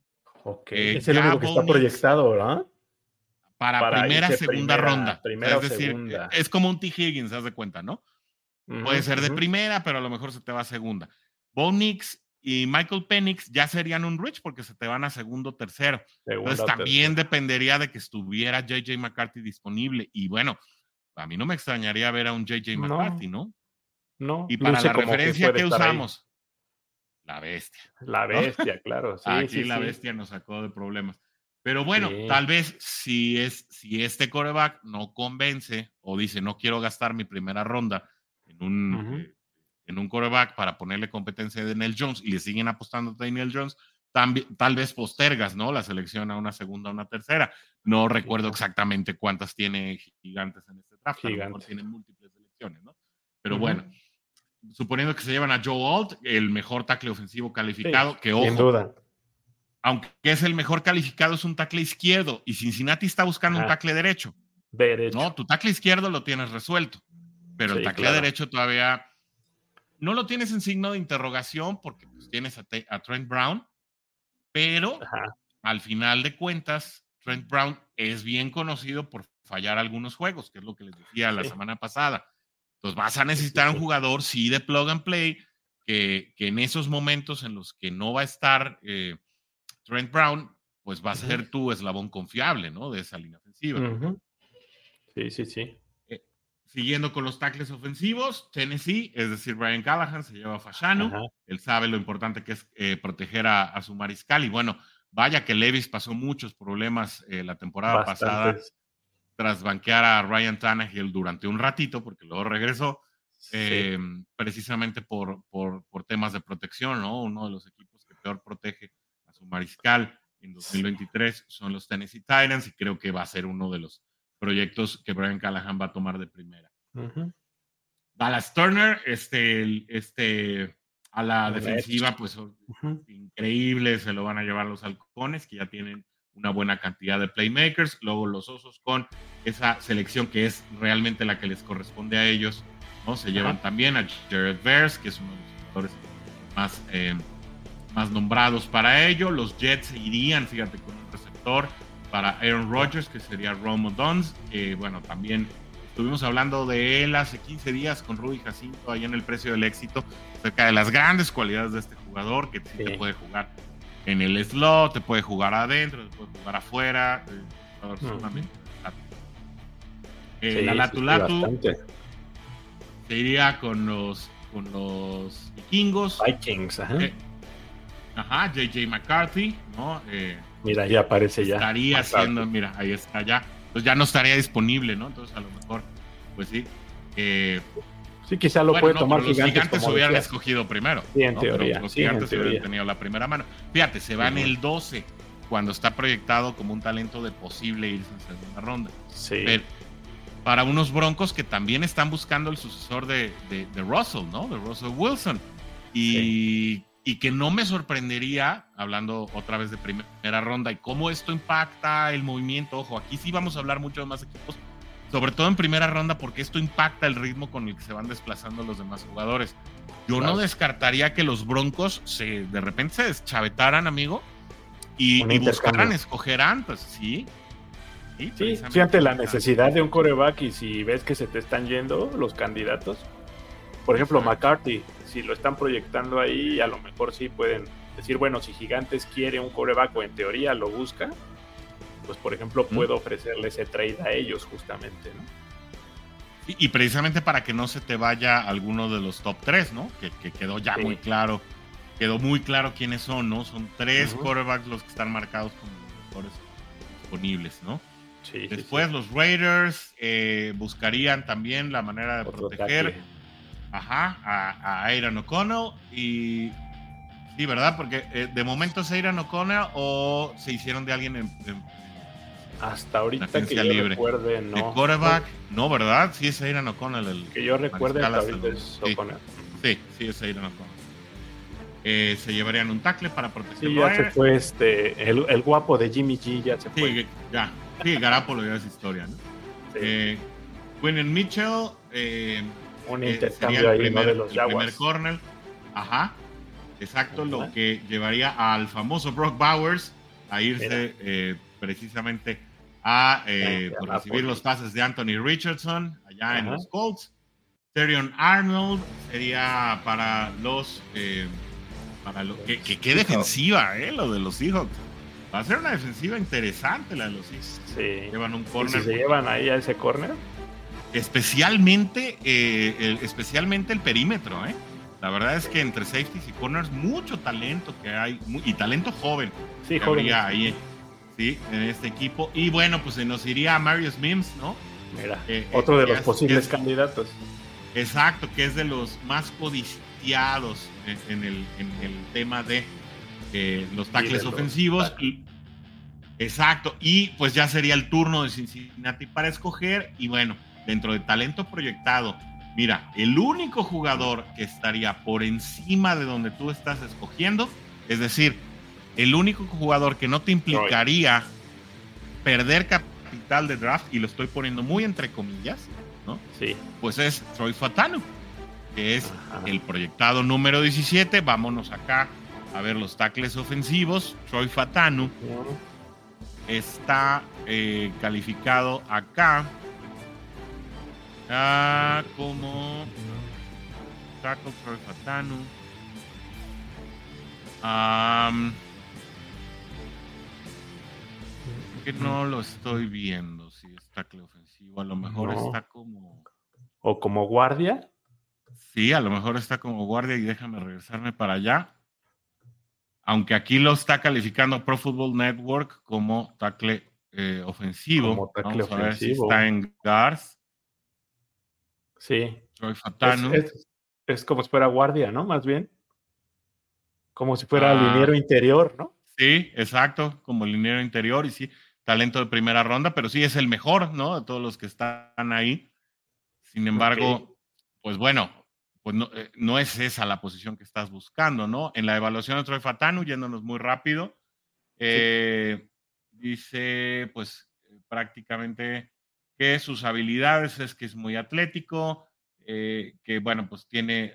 Es el único que está proyectado, ¿verdad? Para primera, segunda ronda. Es decir, es como un T. Higgins, haz de cuenta, ¿no? Puede ser de primera, pero a lo mejor se te va a segunda. Bo Nix y Michael Penix ya serían un reach porque se te van a segundo, tercero. Entonces también dependería de que estuviera J.J. McCarthy disponible. Y bueno, a mí no me extrañaría ver a un J.J. McCarthy, ¿no? No. Y para la referencia que usamos, la bestia. La bestia, ¿no? Claro. Sí, aquí la bestia nos sacó de problemas. Pero bueno, tal vez si este quarterback no convence o dice no quiero gastar mi primera ronda en un quarterback para ponerle competencia a Daniel Jones, y le siguen apostando a Daniel Jones, tal vez postergas, ¿no?, la selección a una segunda o una tercera. No recuerdo exactamente cuántas tiene Gigantes en este draft, a lo mejor tienen múltiples selecciones, ¿no? Pero bueno, suponiendo que se llevan a Joe Alt, el mejor tackle ofensivo calificado, que ojo, sin duda, aunque es el mejor calificado, es un tackle izquierdo, y Cincinnati está buscando un tackle derecho. No, tu tackle izquierdo lo tienes resuelto, pero el tackle derecho todavía no lo tienes en signo de interrogación porque pues, tienes a Trent Brown, pero al final de cuentas, Trent Brown es bien conocido por fallar algunos juegos, que es lo que les decía la semana pasada. Entonces vas a necesitar un jugador, de plug and play, que en esos momentos en los que no va a estar Trent Brown, pues va a ser tu eslabón confiable, ¿no?, de esa línea ofensiva. Sí. Siguiendo con los tackles ofensivos, Tennessee, es decir, Brian Callahan se lleva a Fashanu. Él sabe lo importante que es proteger a su mariscal. Y bueno, vaya que Levis pasó muchos problemas la temporada pasada tras banquear a Ryan Tannehill durante un ratito, porque luego regresó, precisamente por temas de protección, ¿no? Uno de los equipos que peor protege a su mariscal en 2023 son los Tennessee Titans, y creo que va a ser uno de los proyectos que Brian Callahan va a tomar de primera. Dallas Turner, a la defensiva, pues increíble, se lo van a llevar los halcones, que ya tienen una buena cantidad de playmakers. Luego los osos, con esa selección que es realmente la que les corresponde a ellos, ¿no? Se llevan también a Jared Verse, que es uno de los jugadores más nombrados para ello. Los Jets se irían, fíjate, con un receptor para Aaron Rodgers, que sería Rome Odunze. Bueno, también estuvimos hablando de él hace 15 días con Rudy Jacinto, ahí en El Precio del Éxito, acerca de las grandes cualidades de este jugador, que sí te puede jugar en el slot, te puede jugar adentro, te puede jugar afuera, sumamente la Latu se iría con los Vikings, JJ McCarthy, ¿no? Mira, ya aparece ya. Estaría siendo, mira, ahí está ya. Pues ya no estaría disponible, ¿no? Entonces a lo mejor, pues sí. Sí, quizá lo puede tomar Gigantes. Los Gigantes hubieran escogido primero. Sí, en teoría. Los Gigantes hubieran tenido la primera mano. Fíjate, se va en el 12, cuando está proyectado como un talento de posible irse en segunda ronda. Sí. Pero para unos Broncos que también están buscando el sucesor de Russell, ¿no? De Russell Wilson. Y que no me sorprendería, hablando otra vez de primera ronda, y cómo esto impacta el movimiento. Ojo, aquí sí vamos a hablar mucho de más equipos, sobre todo en primera ronda, porque esto impacta el ritmo con el que se van desplazando los demás jugadores. Yo no descartaría que los Broncos de repente se deschavetaran, amigo, y buscaran, escogerán, pues sí. Sí, ante la necesidad de un quarterback, y si ves que se te están yendo los candidatos, por ejemplo, McCarthy, si lo están proyectando ahí, a lo mejor sí pueden decir, bueno, si Gigantes quiere un quarterback o en teoría lo busca, pues por ejemplo puedo ofrecerle ese trade a ellos justamente, ¿no? Y precisamente para que no se te vaya alguno de los top 3, ¿no? Que quedó ya muy claro, quiénes son, ¿no? Son 3 quarterbacks los que están marcados como los mejores disponibles, ¿no? Sí, después los Raiders buscarían también la manera de proteger a Aidan O'Connell, y sí, ¿verdad? Porque de momento es Aidan O'Connell o se hicieron de alguien hasta ahorita que yo recuerde, no. De quarterback, no, ¿verdad? Sí es Aidan O'Connell. Que yo recuerde hasta ahorita es O'Connell. Sí, es Aidan O'Connell. Se llevarían un tackle para proteger. Sí, ya se fue el guapo de Jimmy G, ya se fue. Sí, Garoppolo ya es historia, ¿no? Sí. Quinnen Mitchell, un intercambio ahí, ¿no? De los Jaguars. El primer corner. Exacto, lo que llevaría al famoso Brock Bowers a irse precisamente a recibir los pases de Anthony Richardson allá en los Colts. Terrion Arnold sería para los qué defensiva, lo de los Seahawks. Va a ser una defensiva interesante la de los Seahawks. Sí. Llevan un corner. ¿Y si se llevan ahí a ese corner? Especialmente el perímetro, La verdad es que entre safeties y corners, mucho talento que hay, y talento joven que habría ahí, ¿sí? En este equipo. Y bueno, pues se nos iría a Marius Mims, ¿no? Mira, otro de los posibles candidatos. Exacto, que es de los más codiciados en el tema de los tackles ofensivos. Exacto, y pues ya sería el turno de Cincinnati para escoger, y bueno, dentro de talento proyectado, mira, el único jugador que estaría por encima de donde tú estás escogiendo, es decir, el único jugador que no te implicaría perder capital de draft, y lo estoy poniendo muy entre comillas, ¿no? Sí. Pues es Troy Fautanu, que es el proyectado número 17. Vámonos acá a ver los tackles ofensivos. Troy Fautanu está calificado acá como tackle Troy Fautanu. Que no lo estoy viendo si es tackle ofensivo. A lo mejor está como... ¿O como guardia? Sí, a lo mejor está como guardia, y déjame regresarme para allá. Aunque aquí lo está calificando Pro Football Network como tackle ofensivo. Como tackle Vamos a ver si está en guards. Sí. Troy Fautanu. Es como si fuera guardia, ¿no? Más bien. Como si fuera liniero interior, ¿no? Sí, exacto, como liniero interior, y sí, talento de primera ronda, pero sí es el mejor, ¿no? De todos los que están ahí. Sin embargo, pues bueno, pues no es esa la posición que estás buscando, ¿no? En la evaluación de Troy Fautanu, yéndonos muy rápido, dice, pues, prácticamente que sus habilidades es que es muy atlético, que, bueno, pues tiene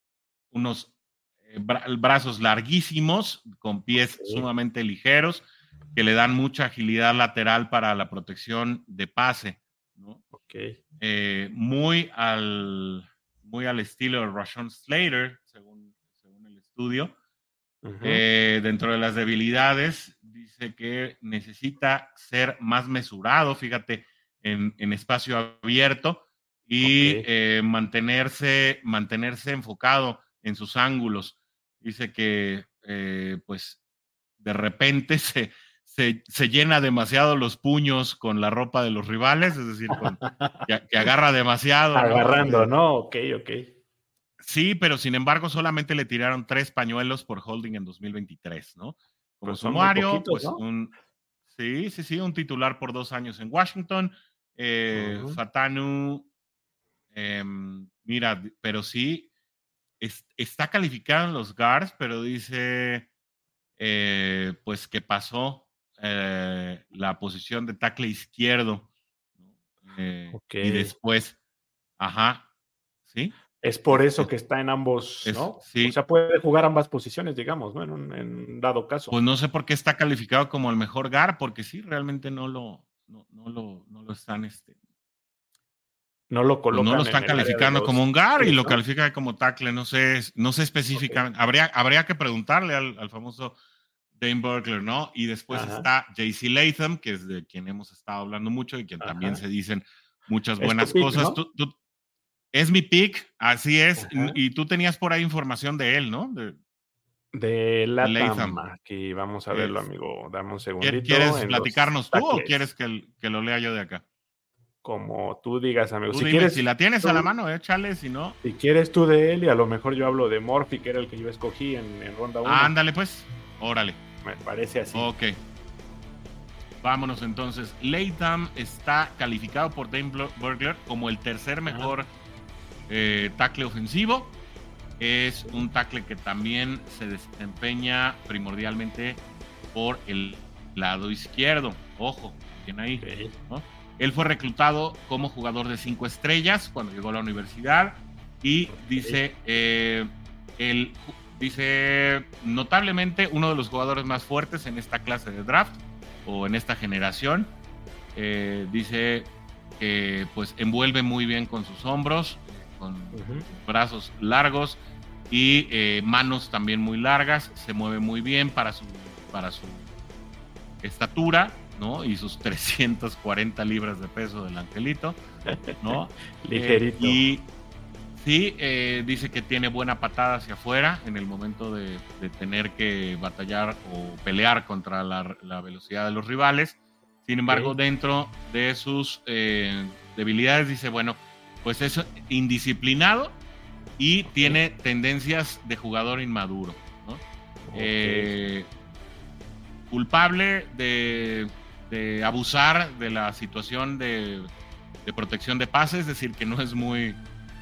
unos brazos larguísimos, con pies sumamente ligeros, que le dan mucha agilidad lateral para la protección de pase, ¿no? Okay. Muy al estilo de Rashawn Slater, según el estudio. Dentro de las debilidades, dice que necesita ser más mesurado, fíjate, en espacio abierto y mantenerse enfocado en sus ángulos. Dice que pues de repente se llena demasiado los puños con la ropa de los rivales, es decir, que agarra demasiado. Agarrando, ¿no? Ok. Sí, pero sin embargo solamente le tiraron 3 pañuelos por holding en 2023, ¿no? Como Pues son muy sumario, poquitos, pues ¿no? sí, un titular por 2 años en Washington. Fatanu, mira, pero sí, está calificado en los guards, pero dice, pues que pasó la posición de tackle izquierdo. Y después, ¿sí? Es por eso que está en ambos, ¿no? Sí. O sea, puede jugar ambas posiciones, digamos, ¿no? En dado caso. Pues no sé por qué está calificado como el mejor guard, porque sí, realmente no lo están, no lo colocan, pues no lo están calificando como un guard y lo califican como tackle, no sé específicamente. Habría que preguntarle al famoso Dane Burglar, ¿no? Y después está JC Latham, que es de quien hemos estado hablando mucho y quien también se dicen muchas buenas cosas. ¿No? Es mi pick, así es. Y tú tenías por ahí información de él, ¿no? De Latham. Aquí vamos a verlo, amigo. Dame un segundito. ¿Quieres platicarnos tú o quieres que lo lea yo de acá? Como tú digas, amigo. Tú dime, si la tienes a la mano, échale, si no. Si quieres tú de él, y a lo mejor yo hablo de Murphy, que era el que yo escogí en ronda 1. Ándale, pues. Órale. Me parece así. Ok. Vámonos entonces. Latham está calificado por Dane Burglar como el tercer mejor tackle ofensivo. Es un tackle que también se desempeña primordialmente por el lado izquierdo. Ojo, tiene ahí, ¿no? Él fue reclutado como jugador de 5 estrellas cuando llegó a la universidad y dice, notablemente uno de los jugadores más fuertes en esta clase de draft o en esta generación. Dice que pues envuelve muy bien con sus hombros, con brazos largos y manos también muy largas, se mueve muy bien para su estatura, ¿no? Y sus 340 libras de peso del angelito, ¿no? Ligerito. Y sí, dice que tiene buena patada hacia afuera en el momento de tener que batallar o pelear contra la velocidad de los rivales. Sin embargo, dentro de sus debilidades dice, bueno, pues es indisciplinado y tiene tendencias de jugador inmaduro, ¿no? Culpable de abusar de la situación de protección de pases, es decir, que no es muy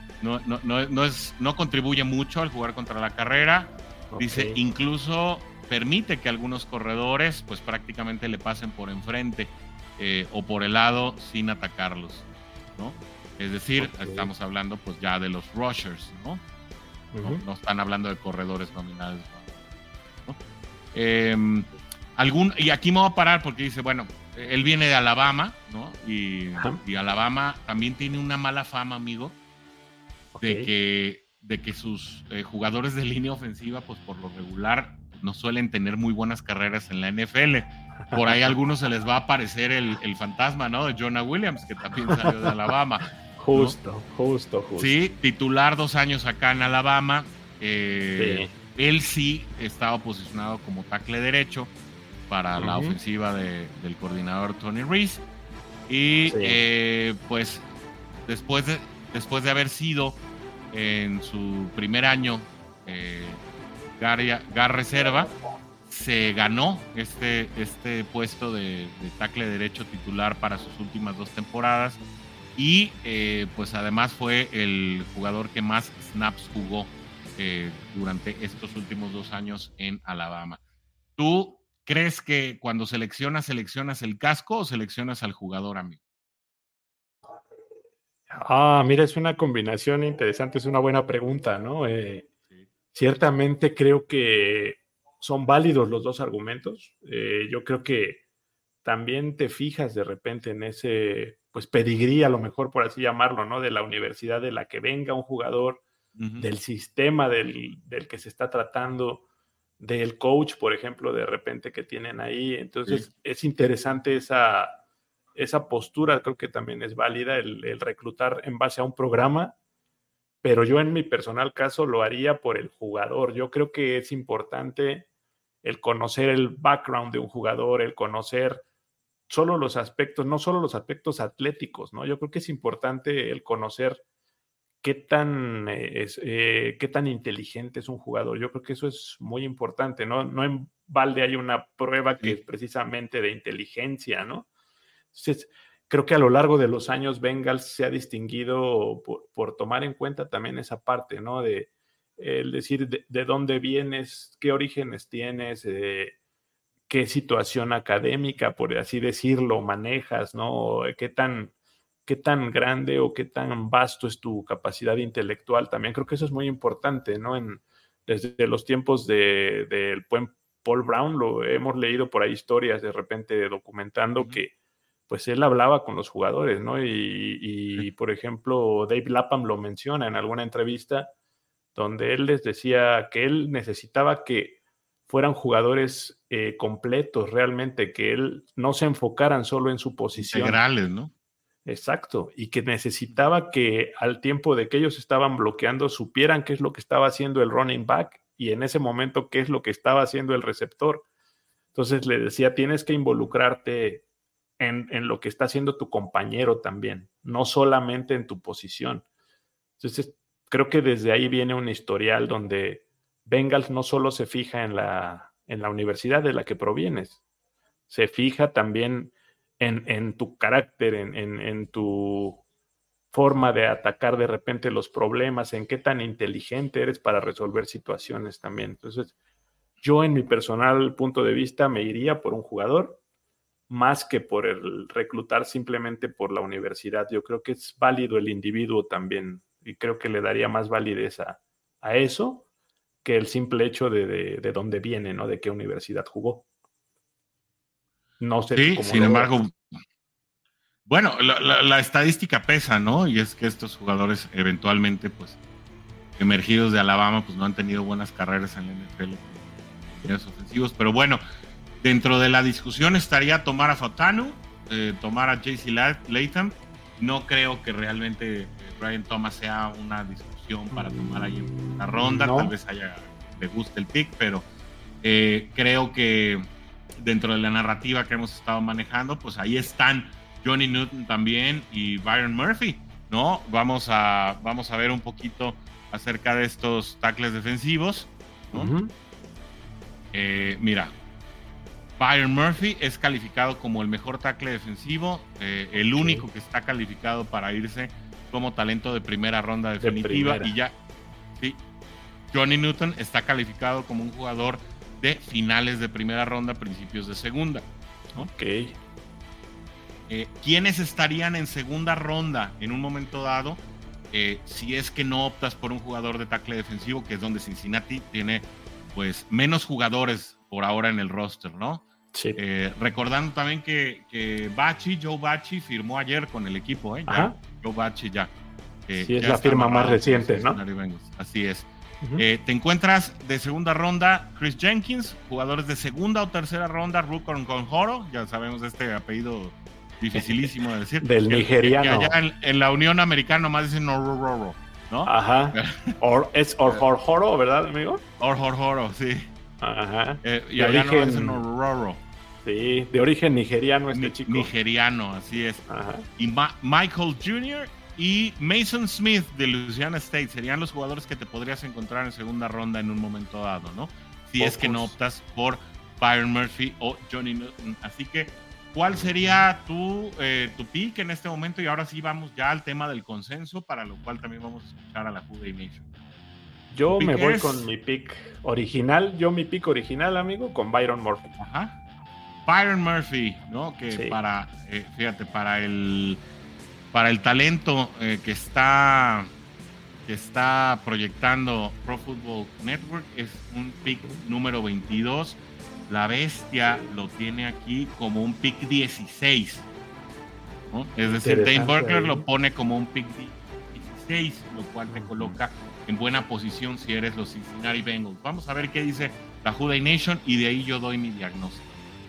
no contribuye mucho al jugar contra la carrera. Dice, incluso permite que algunos corredores pues prácticamente le pasen por enfrente o por el lado sin atacarlos, ¿no? Es decir, estamos hablando pues ya de los rushers, ¿no? No están hablando de corredores nominales, ¿no? Y aquí me voy a parar porque dice, bueno, él viene de Alabama, ¿no? Y Alabama también tiene una mala fama, amigo, de que sus jugadores de línea ofensiva, pues por lo regular, no suelen tener muy buenas carreras en la NFL. Por ahí a algunos se les va a aparecer el fantasma, ¿no? De Jonah Williams, que también salió de Alabama. Justo. Sí, titular 2 años acá en Alabama. Él sí estaba posicionado como tackle derecho para la ofensiva del coordinador Tony Reese. Y pues después de haber sido en su primer año GAR reserva, se ganó este puesto de tackle derecho titular para sus últimas 2 temporadas y pues además fue el jugador que más snaps jugó durante estos últimos 2 años en Alabama. ¿Tú crees que cuando seleccionas el casco o seleccionas al jugador, amigo? Mira, es una combinación interesante, es una buena pregunta, ¿no? Ciertamente creo que son válidos los dos argumentos. Yo creo que también te fijas de repente en ese, pues, pedigrí, a lo mejor por así llamarlo, ¿no? De la universidad de la que venga un jugador, del sistema del que se está tratando, del coach, por ejemplo, de repente que tienen ahí. Entonces, es interesante esa postura, creo que también es válida el reclutar en base a un programa, pero yo en mi personal caso lo haría por el jugador. Yo creo que es importante el conocer el background de un jugador, el conocer solo los aspectos, no solo los aspectos atléticos, ¿no? Yo creo que es importante el conocer qué tan inteligente es un jugador. Yo creo que eso es muy importante, ¿no? No en balde hay una prueba que es precisamente de inteligencia, ¿no? Entonces, creo que a lo largo de los años Bengals se ha distinguido por tomar en cuenta también esa parte, ¿no? De el decir de dónde vienes, qué orígenes tienes, qué situación académica, por así decirlo, manejas, ¿no? Qué tan grande o qué tan vasto es tu capacidad intelectual. También creo que eso es muy importante, ¿no? Desde los tiempos del buen Paul Brown, lo hemos leído por ahí historias de repente documentando que pues él hablaba con los jugadores, ¿no? Y por ejemplo, Dave Lapham lo menciona en alguna entrevista donde él les decía que él necesitaba que fueran jugadores completos realmente, que él no se enfocaran solo en su posición. Integrales, ¿no? Exacto, y que necesitaba que al tiempo de que ellos estaban bloqueando supieran qué es lo que estaba haciendo el running back y en ese momento qué es lo que estaba haciendo el receptor. Entonces le decía, tienes que involucrarte en lo que está haciendo tu compañero también, no solamente en tu posición. Entonces creo que desde ahí viene un historial donde Bengals no solo se fija en la universidad de la que provienes, se fija también en tu carácter, en tu forma de atacar de repente los problemas, en qué tan inteligente eres para resolver situaciones también. Entonces, yo en mi personal punto de vista me iría por un jugador más que por el reclutar simplemente por la universidad. Yo creo que es válido el individuo también y creo que le daría más validez a eso que el simple hecho de dónde viene, ¿no? De qué universidad jugó. No sé. Sí, sin embargo, bueno, la estadística pesa, ¿no? Y es que estos jugadores eventualmente, pues, emergidos de Alabama, pues no han tenido buenas carreras en la NFL, ofensivos, pero bueno, dentro de la discusión estaría tomar a Fautanu, tomar a JC Latham. No creo que realmente Brian Thomas sea una discusión para tomar ahí en la ronda, no. Tal vez le guste el pick, pero creo que dentro de la narrativa que hemos estado manejando, pues ahí están Johnny Newton también y Byron Murphy, ¿no? Vamos a ver un poquito acerca de estos tackles defensivos, ¿no? Mira, Byron Murphy es calificado como el mejor tackle defensivo, el único que está calificado para irse como talento de primera ronda definitiva. Y ya, sí, Johnny Newton está calificado como un jugador de finales de primera ronda, principios de segunda, ¿no? Ok. ¿Quiénes estarían en segunda ronda en un momento dado? Si es que no optas por un jugador de tackle defensivo, que es donde Cincinnati tiene pues menos jugadores por ahora en el roster, ¿no? Sí. Recordando también que Joe Bacci firmó ayer con el equipo, ¿eh? Ya, Joe Bacci ya. Sí, es la firma más reciente, ¿no? Así es. Te encuentras de segunda ronda Chris Jenkins, jugadores de segunda o tercera ronda, Rukon Conjoro, ya sabemos este apellido dificilísimo de decir. Del nigeriano. Que allá en la Unión Americana nomás dicen Orororo, ¿no? Ajá. Es Orjoro, ¿verdad, amigo? Orjoro, sí. Ajá. Y allá no dicen Orororo. Sí, de origen nigeriano este chico. Nigeriano, así es. Ajá. Y Michael Jr. y Mason Smith de Louisiana State serían los jugadores que te podrías encontrar en segunda ronda en un momento dado, ¿no? Si es que no optas por Byron Murphy o Johnny Newton. Así que, ¿cuál sería tu pick en este momento? Y ahora sí vamos ya al tema del consenso, para lo cual también vamos a escuchar a la Jude Nation. Yo me voy con mi pick original. Mi pick original, amigo, con Byron Murphy. Ajá. Byron Murphy, ¿no? Que sí. Fíjate, para el talento que está que está proyectando Pro Football Network es un pick número 22. La bestia lo tiene aquí como un pick 16, ¿no? Es decir, Dane Burkler lo pone como un pick 16, lo cual te coloca en buena posición si eres los Cincinnati Bengals. Vamos a ver qué dice la Juday Nation y de ahí yo doy mi diagnóstico.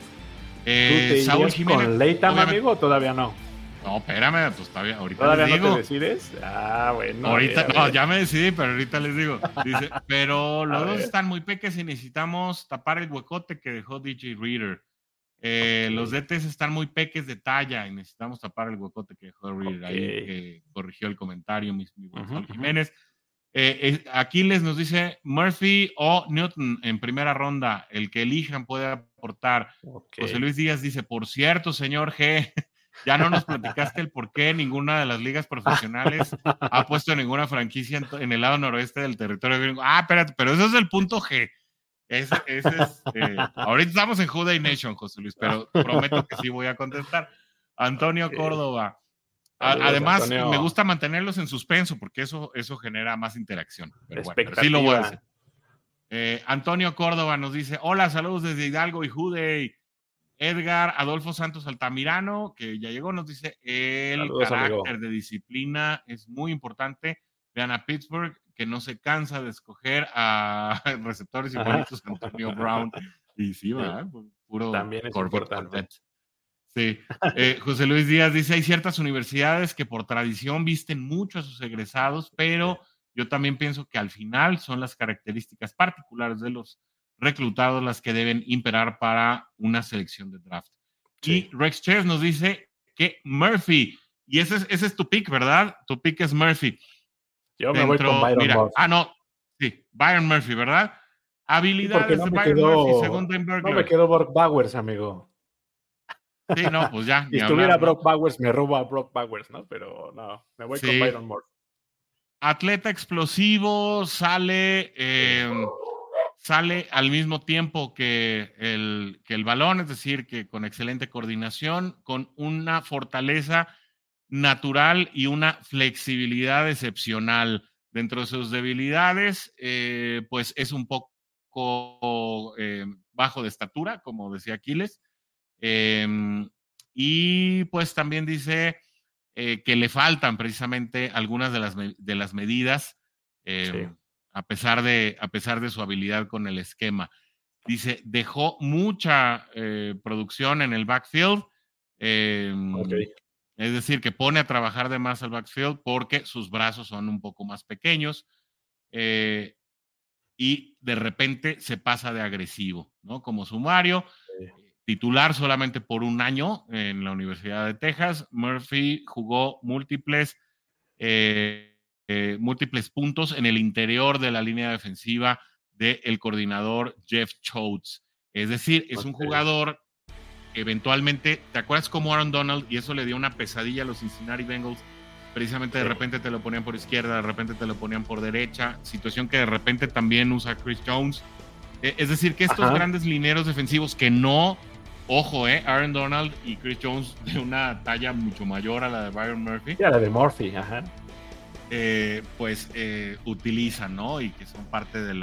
Saúl Jiménez. ¿Con Latham, amigo, o todavía no? No, espérame, pues todavía, ahorita ¿Todavía les digo. ¿No te decides? Ah, bueno. Ahorita, no, ya me decidí, pero ahorita les digo. Dice, pero los dos están muy peques y necesitamos tapar el huecote que dejó DJ Reader. Los DTs están muy peques de talla y necesitamos tapar el huecote que dejó Reader. Ahí corrigió el comentario mi buen Saúl Jiménez. Aquiles nos dice Murphy o Newton en primera ronda. El que elijan puede aportar. José Luis Díaz dice, por cierto, señor G, ya no nos platicaste el por qué ninguna de las ligas profesionales ha puesto ninguna franquicia en el lado noroeste del territorio gringo. Ah, espérate, pero eso es el punto G. Ese es, ahorita estamos en Juday Nation, José Luis, pero prometo que sí voy a contestar. Antonio Córdoba. Además, Antonio, me gusta mantenerlos en suspenso porque eso genera más interacción. Pero bueno, pero sí lo voy a hacer. Antonio Córdoba nos dice, hola, saludos desde Hidalgo y Juday. Edgar Adolfo Santos Altamirano, que ya llegó, nos dice, saludos, carácter amigo. De disciplina es muy importante. Vean a Pittsburgh, que no se cansa de escoger a receptores igualitos a Antonio Brown. Y sí, ¿verdad? Puro también es importante. Sí. José Luis Díaz dice, hay ciertas universidades que por tradición visten mucho a sus egresados, pero yo también pienso que al final son las características particulares de los reclutados las que deben imperar para una selección de draft. Sí. Y Rex Chess nos dice que Murphy, y ese es tu pick, ¿verdad? Tu pick es Murphy. Yo me voy con Byron Murphy. Sí, Byron Murphy, ¿verdad? Habilidades de Byron Murphy según Dan Burglar. No me quedó Brock Bowers, amigo. Sí, no, pues ya. Si estuviera Brock Bowers, me robo a Brock Bowers, ¿no? Pero no, me voy con Byron Murphy. Atleta explosivo, sale al mismo tiempo que el balón, es decir, que con excelente coordinación, con una fortaleza natural y una flexibilidad excepcional. Dentro de sus debilidades, pues es un poco bajo de estatura, como decía Aquiles. Y pues también dice que le faltan precisamente algunas de las medidas, a pesar de su habilidad con el esquema. Dice, dejó mucha producción en el backfield, es decir, que pone a trabajar de más al backfield porque sus brazos son un poco más pequeños y de repente se pasa de agresivo, ¿no? Como sumario, titular solamente por un año en la Universidad de Texas, Murphy jugó múltiples puntos en el interior de la línea defensiva del coordinador Jeff Choates. Es decir, es un jugador que eventualmente, ¿te acuerdas cómo Aaron Donald? Y eso le dio una pesadilla a los Cincinnati Bengals. Precisamente de repente te lo ponían por izquierda, de repente te lo ponían por derecha. Situación que de repente también usa Chris Jones. Es decir, que estos grandes lineros defensivos que no... Ojo, Aaron Donald y Chris Jones de una talla mucho mayor a la de Byron Murphy. Y a la de Murphy, pues utilizan, ¿no? Y que son parte de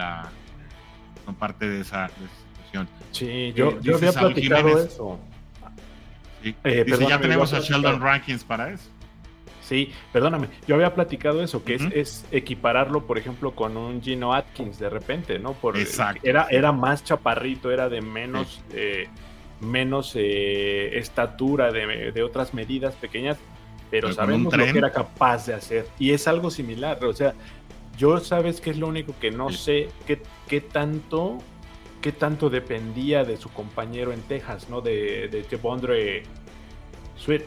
esa situación. Sí, yo había platicado Jiménez, eso. Sí. Dice, ya tenemos a Sheldon Rankins para eso. Sí, perdóname, yo había platicado eso, que es equipararlo, por ejemplo, con un Geno Atkins de repente, ¿no? Exacto. Era más chaparrito, era de menos... menos estatura de otras medidas pequeñas, pero sabemos lo que era capaz de hacer, y es algo similar. O sea, yo sabes que es lo único que no sé qué tanto dependía de su compañero en Texas, ¿no? De Devondre Sweat.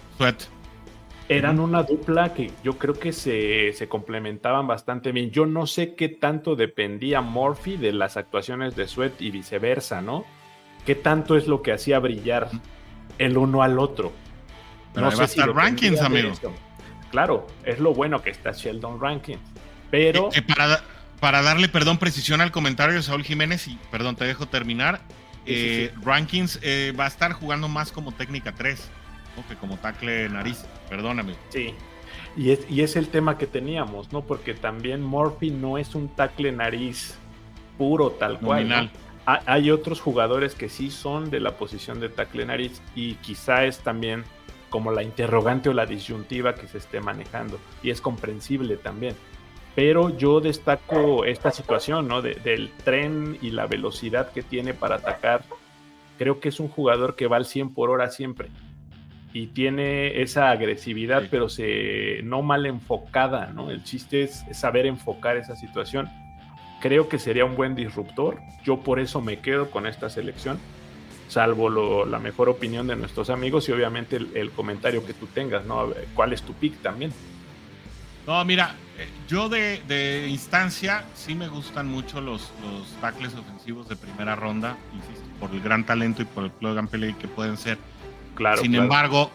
Eran una dupla que yo creo que se complementaban bastante bien. Yo no sé qué tanto dependía Murphy de las actuaciones de Sweat y viceversa, ¿no? ¿Qué tanto es lo que hacía brillar el uno al otro? No sé va a estar Rankins, amigo. Claro, es lo bueno que está Sheldon Rankins. Pero... para darle, precisión al comentario de Saúl Jiménez, y perdón, te dejo terminar. Sí. Rankins va a estar jugando más como técnica 3, ¿no? Que como tackle nariz. Perdóname. Sí. Y es el tema que teníamos, ¿no? Porque también Murphy no es un tackle nariz puro tal cual, ¿no? Hay otros jugadores que sí son de la posición de tackle nariz y quizá es también como la interrogante o la disyuntiva que se esté manejando, y es comprensible también. Pero yo destaco esta situación, ¿no? Del tren y la velocidad que tiene para atacar. Creo que es un jugador que va al 100 por hora siempre y tiene esa agresividad, pero no mal enfocada, ¿no? El chiste es saber enfocar esa situación. Creo que sería un buen disruptor. Yo por eso me quedo con esta selección, salvo la mejor opinión de nuestros amigos y obviamente el comentario que tú tengas, ¿no? ¿Cuál es tu pick también? No, mira, yo de instancia sí me gustan mucho los tackles ofensivos de primera ronda, insisto, por el gran talento y por el plug and play que pueden ser. Claro. Sin embargo,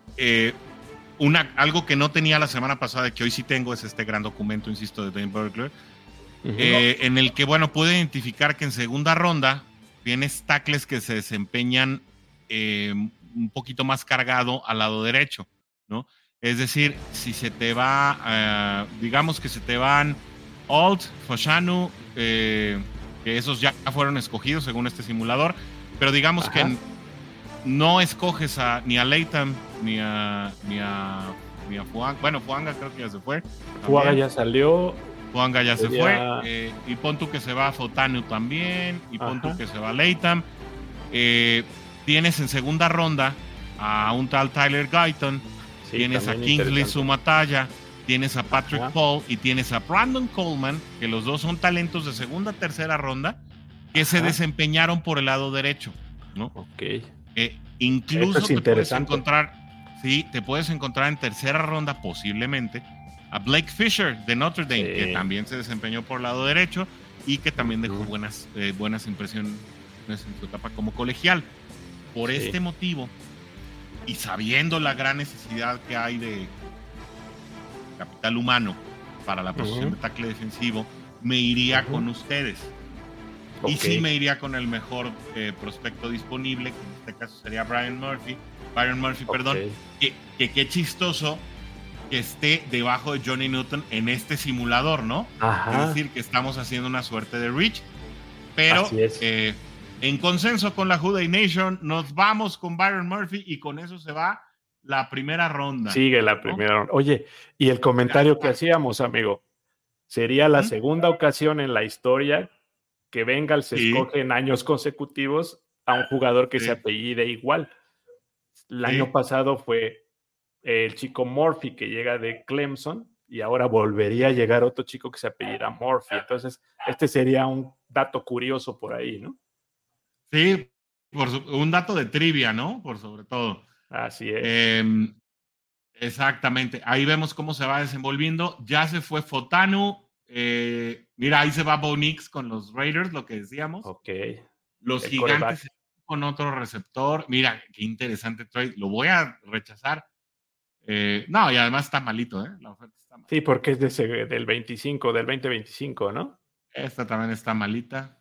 algo que no tenía la semana pasada, que hoy sí tengo, es este gran documento, insisto, de Dane Burglar, en el que, bueno, pude identificar que en segunda ronda tienes tackles que se desempeñan un poquito más cargado al lado derecho, ¿no? Es decir, si se te va, digamos que se te van Alt, Fashanu, que esos ya fueron escogidos según este simulador, pero digamos que no escoges ni a Latham ni a Fuanga. Bueno, Fuanga creo que ya se fue. Fuanga ya salió. Fuanga ya se fue. Y pon tú que se va Fotanu también. Y pon tú que se va Latham. Tienes en segunda ronda a un tal Tyler Guyton. Sí, tienes a Kingsley Sumataya. Tienes a Patrick Paul. Y tienes a Brandon Coleman, que los dos son talentos de segunda, tercera ronda, que se desempeñaron por el lado derecho, ¿no? Ok. Incluso te puedes encontrar en tercera ronda posiblemente a Blake Fisher de Notre Dame, que también se desempeñó por el lado derecho y que también dejó buenas impresiones en su etapa como colegial. Por este motivo, y sabiendo la gran necesidad que hay de capital humano para la posición de tackle defensivo, me iría con ustedes. Y sí me iría con el mejor prospecto disponible, que en este caso sería Byron Murphy, perdón, que qué chistoso que esté debajo de Johnny Newton en este simulador, ¿no? Es decir, que estamos haciendo una suerte de reach, pero en consenso con la Juday Nation, nos vamos con Byron Murphy y con eso se va la primera ronda. Sigue la primera ronda. Oye, y el comentario que hacíamos, amigo, sería la segunda ocasión en la historia que Bengals escoge en años consecutivos a un jugador que se apellide igual. El año pasado fue el chico Murphy, que llega de Clemson, y ahora volvería a llegar otro chico que se apellida Murphy. Entonces, este sería un dato curioso por ahí, ¿no? Sí, un dato de trivia, ¿no? Por sobre todo. Así es. Exactamente. Ahí vemos cómo se va desenvolviendo. Ya se fue Fotanu. Mira, ahí se va Bo Nix con los Raiders, lo que decíamos. Ok. Los Gigantes con otro receptor. Mira, qué interesante trade. Lo voy a rechazar. No, y además está malito, ¿eh? La oferta está malita. Sí, porque es del 2025, ¿no? Esta también está malita.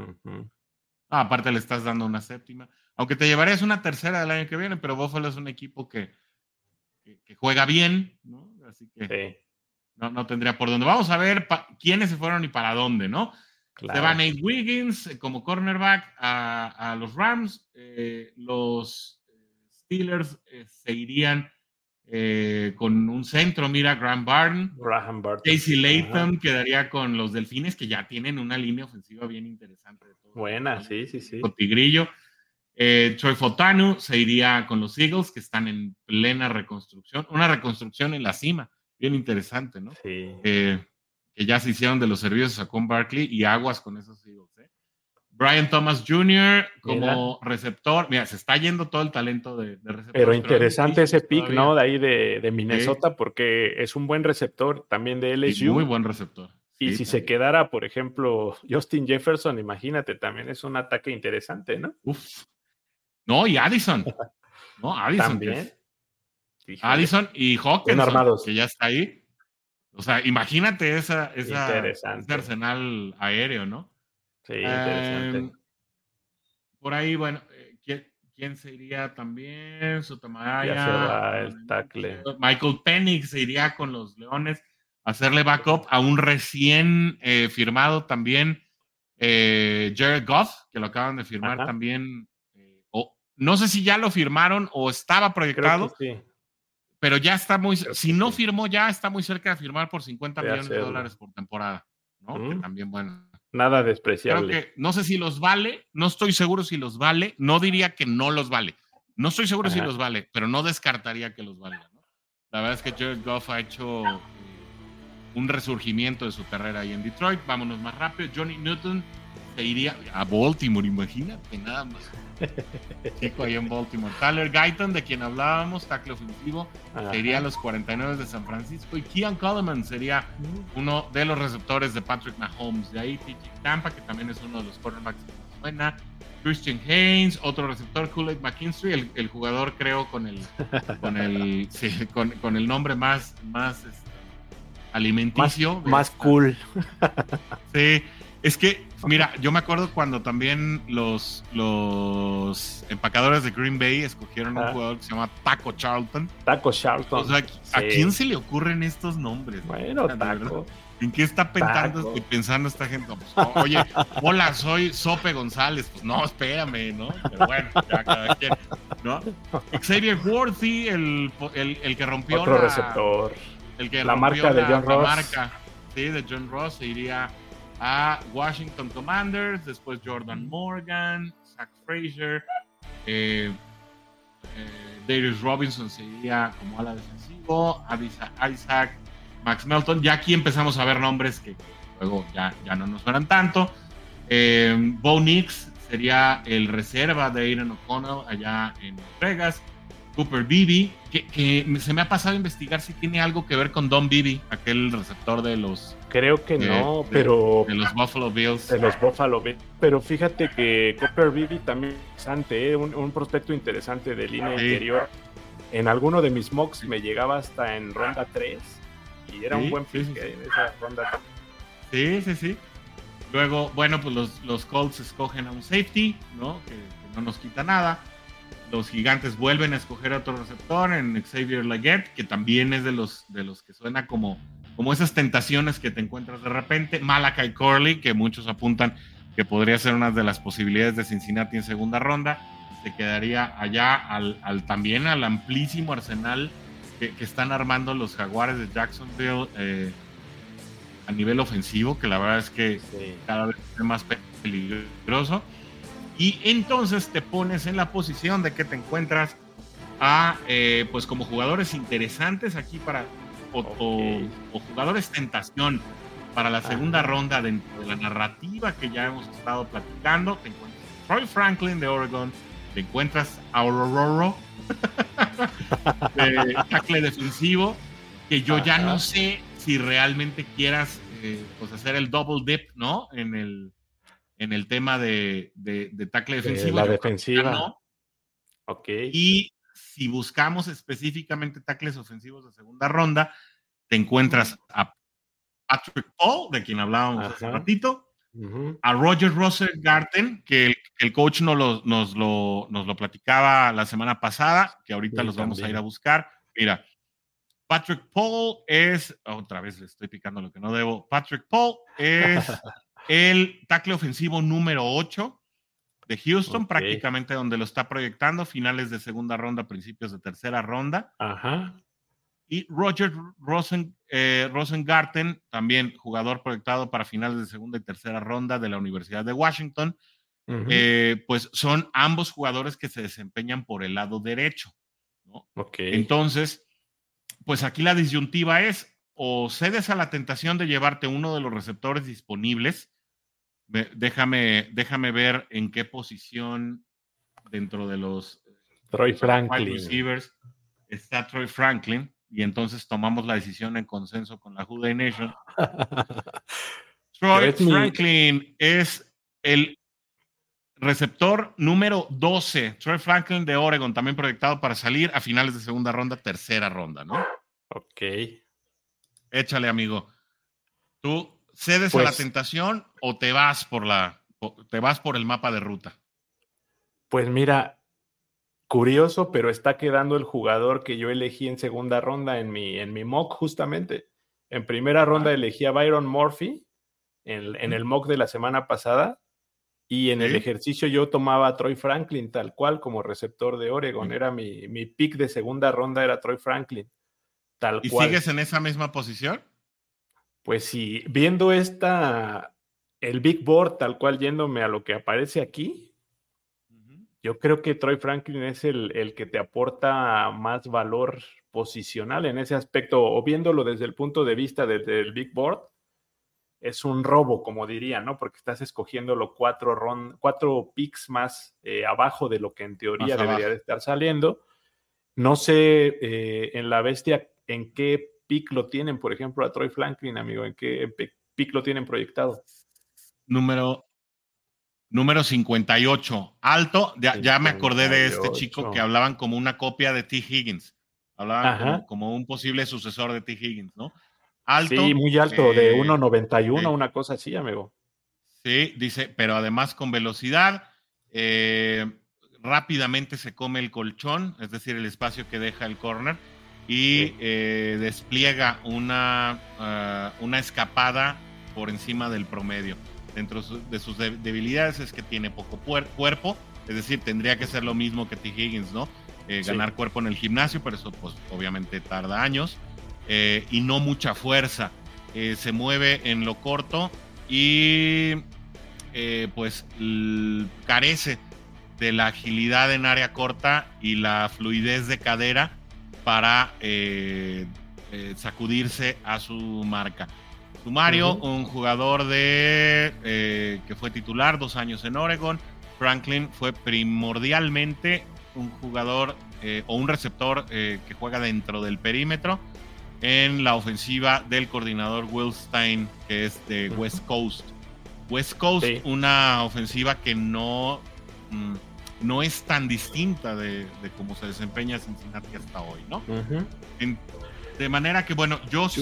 Aparte le estás dando una séptima. Aunque te llevarías una tercera del año que viene, pero Buffalo es un equipo que juega bien, ¿no? Así que no tendría por dónde. Vamos a ver quiénes se fueron y para dónde, ¿no? Claro. Se va Nate Wiggins como cornerback a los Rams. Los Steelers se irían con un centro, mira, Graham Barton. Casey Latham quedaría con los Delfines, que ya tienen una línea ofensiva bien interesante. Buena, sí. Tigrillo. Troy Fotanu se iría con los Eagles, que están en plena reconstrucción. Una reconstrucción en la cima, bien interesante, ¿no? Sí. Que ya se hicieron de los servicios a Saquon Barkley y aguas con esos Eagles, ¿eh? Brian Thomas Jr. como receptor. Mira, se está yendo todo el talento de receptor. Pero interesante ese pick, ¿no? De ahí de Minnesota, porque es un buen receptor también de LSU. Sí, muy buen receptor. Y si se quedara, por ejemplo, Justin Jefferson, imagínate, también es un ataque interesante, ¿no? Uf. No, y Addison. No, Addison. También. Addison y Hawkinson, que ya está ahí. O sea, imagínate ese arsenal aéreo, ¿no? Sí, interesante. Por ahí, bueno, ¿quién se iría también? Sotomayor. Ya se va el tackle. Michael Penix se iría con los Leones a hacerle backup a un recién firmado también Jared Goff, que lo acaban de firmar también. No sé si ya lo firmaron o estaba proyectado. Creo que sí. Pero ya está si no firmó ya, está muy cerca de firmar por $50 millones por temporada, ¿no? Que también, bueno. Nada despreciable. Creo que, no sé si los vale, no estoy seguro si los vale, no diría que no los vale. No estoy seguro si los vale, pero no descartaría que los valga, ¿no? La verdad es que Jared Goff ha hecho un resurgimiento de su carrera ahí en Detroit. Vámonos más rápido. Johnny Newton se iría a Baltimore, imagínate, nada más. Chico ahí en Baltimore. Tyler Guyton, de quien hablábamos, tackle ofensivo, se iría a los 49 de San Francisco. Y Keon Coleman sería uno de los receptores de Patrick Mahomes. De ahí TJ Tampa, que también es uno de los quarterbacks que más suena. Christian Haynes, otro receptor, Kool-Aid McKinstry, el jugador creo con el nombre más alimenticio. Más cool. Sí, es que, mira, yo me acuerdo cuando también los empacadores de Green Bay escogieron un jugador que se llama Taco Charlton. Taco Charlton. O sea, ¿a quién se le ocurren estos nombres? Bueno, Taco. ¿En qué está pensando esta gente? Pues, oye, hola, soy Sope González. Pues no, espérame, ¿no? Pero bueno, ya cada quien, ¿no? Xavier Worthy, el que rompió otro receptor. El que la marca de John Ross. La marca, sí, de John Ross se iría a Washington Commanders, después Jordan Morgan, Zach Frazier, Darius Robinson se iría como ala defensivo, Isaac, Max Melton. Ya aquí empezamos a ver nombres que luego ya no nos suenan tanto. Bo Nix sería el reserva de Aiden O'Connell allá en Las Vegas. Cooper Beebe, que se me ha pasado a investigar si tiene algo que ver con Don Beebe, aquel receptor de los... Creo que no, pero... De los Buffalo Bills. De los Buffalo Bills. Pero fíjate que Cooper Beebe también es interesante, un prospecto interesante de línea interior. En alguno de mis mocks me llegaba hasta en ronda 3 y era un buen pick en esa ronda 3. Sí. Luego, bueno, pues los Colts escogen a un safety, ¿no? Que no nos quita nada. Los Gigantes vuelven a escoger a otro receptor en Xavier Legette, que también es de los que suena como esas tentaciones que te encuentras de repente. Malachi Corley, que muchos apuntan que podría ser una de las posibilidades de Cincinnati en segunda ronda. Se quedaría allá también al amplísimo arsenal que están armando los Jaguares de Jacksonville a nivel ofensivo, que la verdad es que cada vez es más peligroso. Y entonces te pones en la posición de que te encuentras pues como jugadores interesantes aquí o jugadores tentación para la segunda ronda dentro de la narrativa que ya hemos estado platicando. Te encuentras a Troy Franklin de Oregon, te encuentras a Aurora de tackle defensivo, que yo ya no sé si realmente quieras pues hacer el double dip, ¿no? En el tema de tackle defensivo. La defensiva. No. Y si buscamos específicamente tackles ofensivos de segunda ronda, te encuentras a Patrick Paul, de quien hablábamos hace ratito, a Roger Rosengarten, que el coach nos lo platicaba la semana pasada, que ahorita los vamos a ir a buscar. Mira, Patrick Paul otra vez le estoy picando lo que no debo, Patrick Paul es el tackle ofensivo número 8 de Houston, prácticamente donde lo está proyectando, finales de segunda ronda, principios de tercera ronda. Y Roger Rosengarten, también jugador proyectado para finales de segunda y tercera ronda de la Universidad de Washington. Pues son ambos jugadores que se desempeñan por el lado derecho, ¿no? Entonces, pues aquí la disyuntiva es, o cedes a la tentación de llevarte uno de los receptores disponibles. Déjame ver en qué posición dentro de los Troy Franklin wide receivers está Troy Franklin, y entonces tomamos la decisión en consenso con la Houday Nation. Troy Franklin es el receptor número 12. Troy Franklin de Oregon, también proyectado para salir a finales de segunda ronda, tercera ronda, ¿no? Échale, amigo. ¿Tú cedes a la tentación o te vas por el mapa de ruta? Pues mira, curioso, pero está quedando el jugador que yo elegí en segunda ronda en mi mock justamente. En primera ronda elegí a Byron Murphy en el mock de la semana pasada y en el ejercicio yo tomaba a Troy Franklin tal cual como receptor de Oregon. Era mi pick de segunda ronda, era Troy Franklin tal ¿Y cual. sigues en esa misma posición? Pues sí, viendo el Big Board tal cual yéndome a lo que aparece aquí, yo creo que Troy Franklin es el que te aporta más valor posicional en ese aspecto, o viéndolo desde el punto de vista del Big Board, es un robo, como diría, ¿no? Porque estás escogiendo los 4 picks más abajo de lo que en teoría debería de estar saliendo. No sé en la bestia en qué pick lo tienen, por ejemplo, a Troy Franklin, amigo, en qué pick lo tienen proyectado. Número 58. Alto, ya me acordé de este chico que hablaban como una copia de T. Higgins. Hablaban como un posible sucesor de T. Higgins, ¿no? Alto. Sí, muy alto, de 1.91, una cosa así, amigo. Sí, dice, pero además con velocidad, rápidamente se come el colchón, es decir, el espacio que deja el corner, y despliega una escapada por encima del promedio. Dentro de sus debilidades es que tiene poco cuerpo, es decir, tendría que ser lo mismo que T. Higgins, ¿no? Ganar cuerpo en el gimnasio, pero eso pues obviamente tarda años, y no mucha fuerza. Se mueve en lo corto y pues carece de la agilidad en área corta y la fluidez de cadera para sacudirse a su marca. Sumario, un jugador que fue titular 2 años en Oregon. Franklin fue primordialmente un jugador o un receptor que juega dentro del perímetro en la ofensiva del coordinador Will Stein, que es de West Coast. West Coast, una ofensiva que no es tan distinta de cómo se desempeña Cincinnati hasta hoy, ¿no? De manera que, bueno,